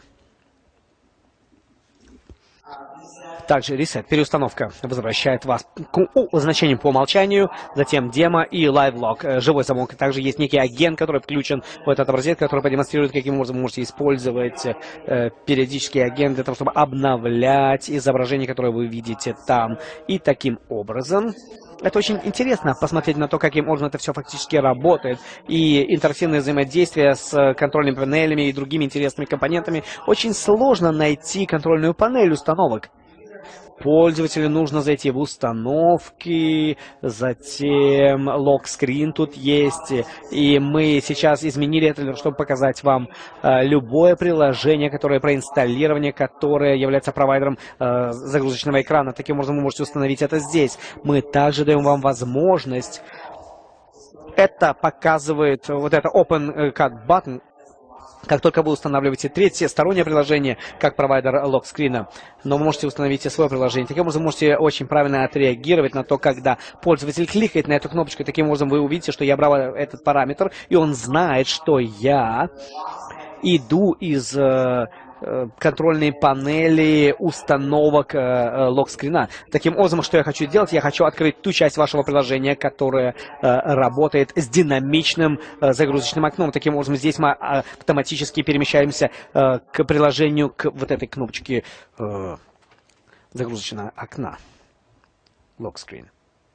Speaker 2: Также Reset, переустановка, возвращает вас к значениям по умолчанию, затем демо и Live Lock, живой замок. Также есть некий агент, который включен в этот образец, который продемонстрирует, каким образом вы можете использовать э, периодический агент для того, чтобы обновлять изображение, которое вы видите там. И таким образом... Это очень интересно посмотреть на то, каким образом это все фактически работает. И интерактивное взаимодействие с контрольными панелями и другими интересными компонентами. Очень сложно найти контрольную панель установок. Пользователю нужно зайти в установки, затем локскрин тут есть. И мы сейчас изменили это, чтобы показать вам э, любое приложение, которое проинсталлирование, которое является провайдером э, загрузочного экрана. Таким образом, вы можете установить это здесь. Мы также даем вам возможность. Это показывает вот это Open Cut Button. Как только вы устанавливаете третье стороннее приложение, как провайдер локскрина, но вы можете установить и свое приложение. Таким образом, вы можете очень правильно отреагировать на то, когда пользователь кликает на эту кнопочку. Таким образом, вы увидите, что я брал этот параметр, и он знает, что я иду из э, контрольной панели установок э, локскрина. Таким образом, что я хочу сделать? Я хочу открыть ту часть вашего приложения, которая э, работает с динамичным э, загрузочным окном. Таким образом, здесь мы э, автоматически перемещаемся э, к приложению, к вот этой кнопочке э, загрузочного окна. Lockscreen.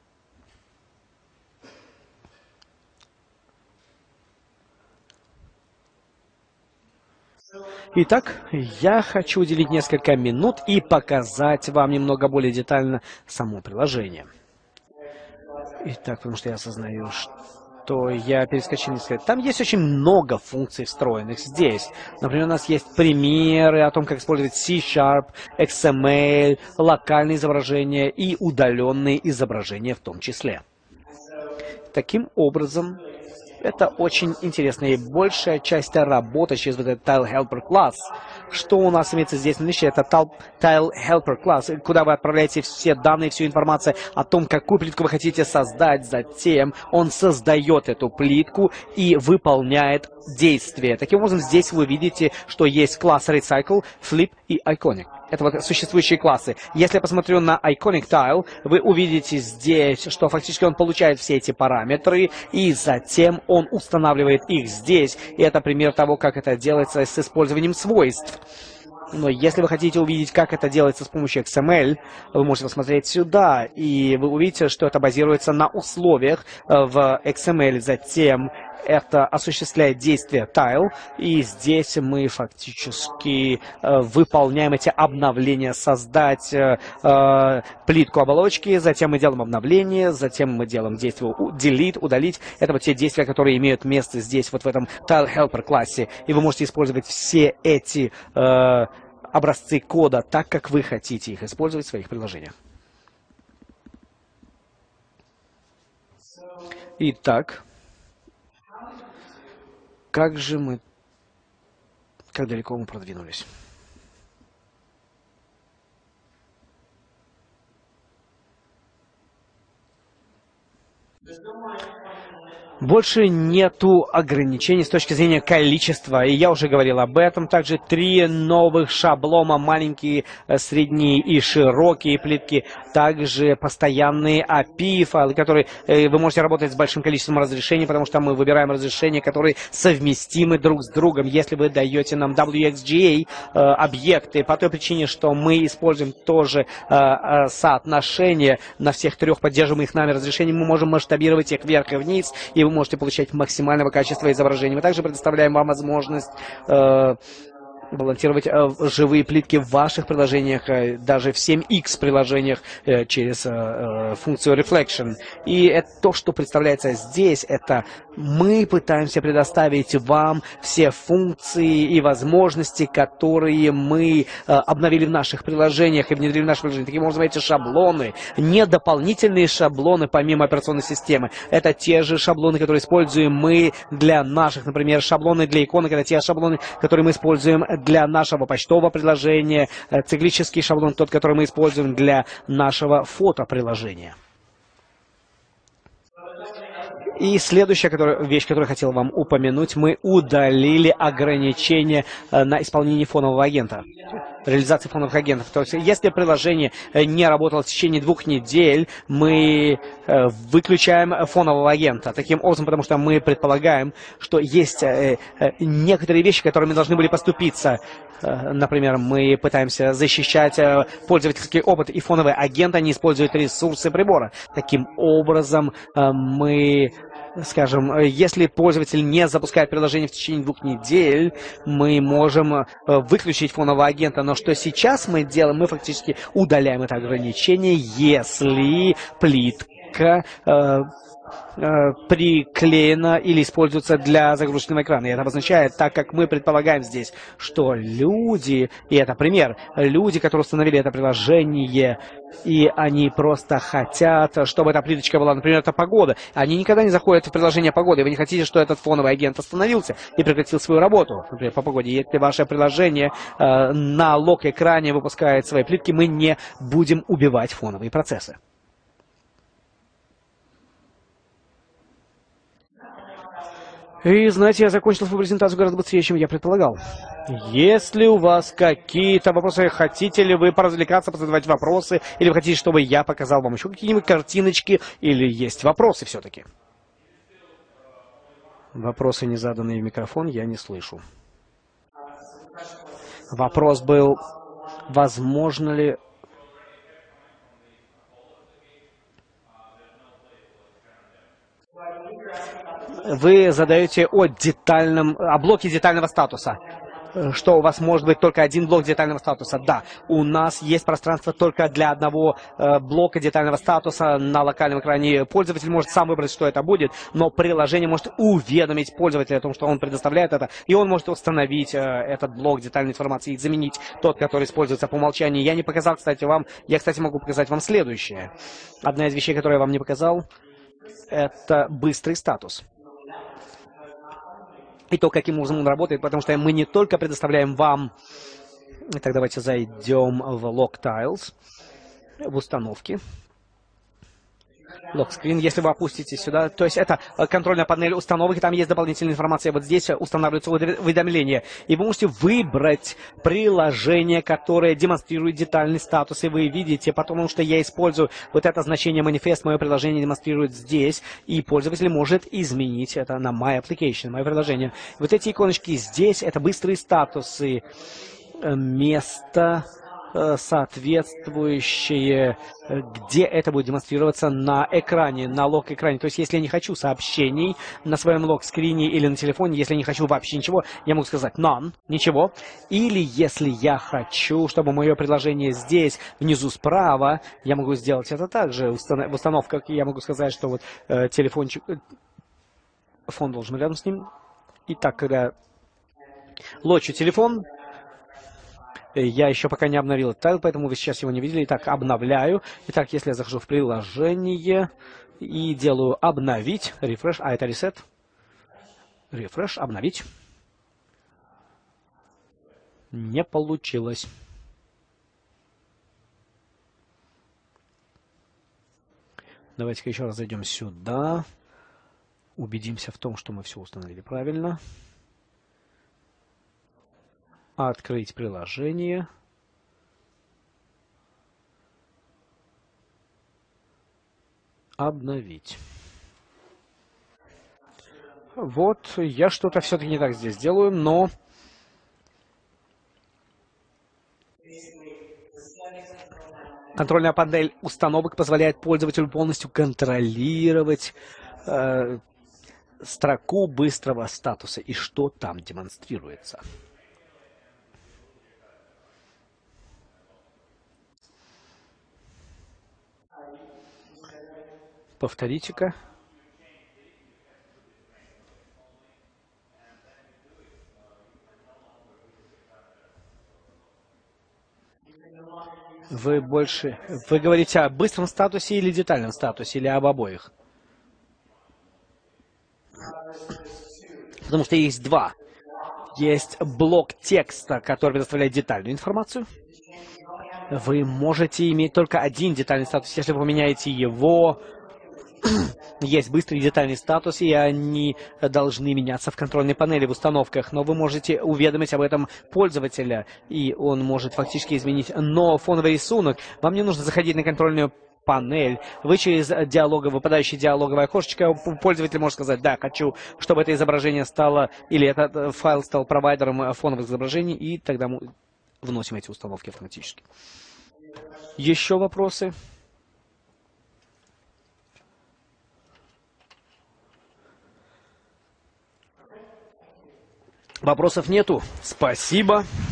Speaker 2: Итак, я хочу уделить несколько минут и показать вам немного более детально само приложение. Итак, потому что я осознаю, что я перескочил несколько. Там есть очень много функций встроенных здесь. Например, у нас есть примеры о том, как использовать C-Sharp, икс эм эль, локальные изображения и удаленные изображения в том числе. Таким образом, это очень интересно, и большая часть работы через вот этот Tile Helper класс. Что у нас имеется здесь на листе? Это Tile Helper класс, куда вы отправляете все данные, всю информацию о том, какую плитку вы хотите создать. Затем он создает эту плитку и выполняет действия. Таким образом, здесь вы видите, что есть класс Recycle, Flip и Iconic. Это вот существующие классы. Если я посмотрю на Iconic Tile, вы увидите здесь, что фактически он получает все эти параметры, и затем он устанавливает их здесь. И это пример того, как это делается с использованием свойств. Но если вы хотите увидеть, как это делается с помощью икс эм эль, вы можете посмотреть сюда, и вы увидите, что это базируется на условиях в икс эм эль. Затем это осуществляет действие Tile, и здесь мы фактически э, выполняем эти обновления, создать э, э, плитку оболочки, затем мы делаем обновление, затем мы делаем действие Delete, удалить. Это вот те действия, которые имеют место здесь, вот в этом Tile Helper классе, и вы можете использовать все эти э, образцы кода так, как вы хотите их использовать в своих приложениях. Итак, как же мы, как далеко мы продвинулись? Больше нету ограничений с точки зрения количества, и я уже говорил об этом. Также три новых шаблона, маленькие, средние и широкие плитки. Также постоянные эй пи ай-файлы, которые э, вы можете работать с большим количеством разрешений, потому что мы выбираем разрешения, которые совместимы друг с другом. Если вы даете нам дабл ю экс джи эй э, объекты, по той причине, что мы используем тоже э, э, соотношение на всех трех поддерживаемых нами разрешений, мы можем масштабировать их вверх и вниз, и вы можете получать максимального качества изображения. Мы также предоставляем вам возможность э, балансировать э, живые плитки в ваших приложениях, э, даже в семь икс приложениях э, через э, э, функцию Reflection. И это то, что представляется здесь, это мы пытаемся предоставить вам все функции и возможности, которые мы э, обновили в наших приложениях и внедрили в наши приложения. Таким образом, эти шаблоны, не дополнительные шаблоны помимо операционной системы, это те же шаблоны, которые используем мы для наших, например, шаблоны для иконок, это те шаблоны, которые мы используем для нашего почтового приложения, э, циклический шаблон, тот, который мы используем для нашего фотоприложения. И следующая которая, вещь, которую я хотел вам упомянуть, мы удалили ограничения на исполнение фонового агента, реализации фоновых агентов. То есть, если приложение не работало в течение двух недель, мы выключаем фонового агента. Таким образом, потому что мы предполагаем, что есть некоторые вещи, которыми должны были поступиться. Например, мы пытаемся защищать пользовательский опыт, и фоновый агент не использует ресурсы прибора. Таким образом, мы... Скажем, если пользователь не запускает приложение в течение двух недель, мы можем выключить фонового агента. Но что сейчас мы делаем? Мы фактически удаляем это ограничение, если плитка э, э, приклеена или используется для загрузочного экрана. И это обозначает, так как мы предполагаем здесь, что люди, и это пример, люди, которые установили это приложение, и они просто хотят, чтобы эта плиточка была, например, это погода. Они никогда не заходят в приложение погоды, и вы не хотите, что этот фоновый агент остановился и прекратил свою работу, например, по погоде. Если ваше приложение э, на лог-экране выпускает свои плитки, мы не будем убивать фоновые процессы. И, знаете, я закончил свою презентацию гораздо быстрее, чем я предполагал. Если у вас какие-то вопросы, хотите ли вы поразвлекаться, позадавать вопросы, или вы хотите, чтобы я показал вам еще какие-нибудь картиночки, или есть вопросы все-таки? Вопросы, не заданные в микрофон, я не слышу. Вопрос был, возможно ли... Вы задаете о детальном, о блоке детального статуса. Что у вас может быть только один блок детального статуса? Да, у нас есть пространство только для одного э, блока детального статуса на локальном экране. Пользователь может сам выбрать, что это будет, но приложение может уведомить пользователя о том, что он предоставляет это, и он может установить э, этот блок детальной информации и заменить тот, который используется по умолчанию. Я не показал, кстати, вам, я, кстати, могу показать вам следующее. Одна из вещей, которую я вам не показал, это быстрый статус. И то, каким образом он работает, потому что мы не только предоставляем вам... Итак, давайте зайдем в Log Tiles, в установки. Лог-скрин, если вы опустите сюда, то есть это контрольная панель установок, и там есть дополнительная информация. Вот здесь устанавливаются уведомления. И вы можете выбрать приложение, которое демонстрирует детальный статус, и вы видите, потому что я использую вот это значение манифест, мое приложение демонстрирует здесь, и пользователь может изменить это на My Application, мое приложение. Вот эти иконочки здесь, это быстрые статусы, место... соответствующие, где это будет демонстрироваться на экране, на лог-экране. То есть, если я не хочу сообщений на своем лог-скрине или на телефоне, если я не хочу вообще ничего, я могу сказать none, ничего. Или если я хочу, чтобы мое приложение здесь, внизу справа, я могу сделать это также. В установках я могу сказать, что вот э, телефончик, э, фон должен быть рядом с ним. Итак, когда лочу телефон, я еще пока не обновил этот тайл, поэтому вы сейчас его не видели. Итак, обновляю. Итак, если я захожу в приложение, и делаю обновить, рефреш, а это reset. Рефреш, обновить. Не получилось. Давайте-ка еще раз зайдем сюда. Убедимся в том, что мы все установили правильно. Открыть приложение. Обновить. Вот, я что-то все-таки не так здесь делаю, но... Контрольная панель установок позволяет пользователю полностью контролировать э, строку быстрого статуса и что там демонстрируется. Повторите-ка. Вы больше... Вы говорите о быстром статусе или детальном статусе, или об обоих? Потому что есть два. Есть блок текста, который предоставляет детальную информацию. Вы можете иметь только один детальный статус. Если вы поменяете его, есть быстрый и детальный статус, и они должны меняться в контрольной панели в установках. Но вы можете уведомить об этом пользователя, и он может фактически изменить. Но фоновый рисунок, вам не нужно заходить на контрольную панель. Вы через диалоговое, выпадающее диалоговое окошечко, пользователь может сказать: да, хочу, чтобы это изображение стало, или этот файл стал провайдером фоновых изображений, и тогда мы вносим эти установки автоматически. Еще вопросы? Вопросов нету. Спасибо.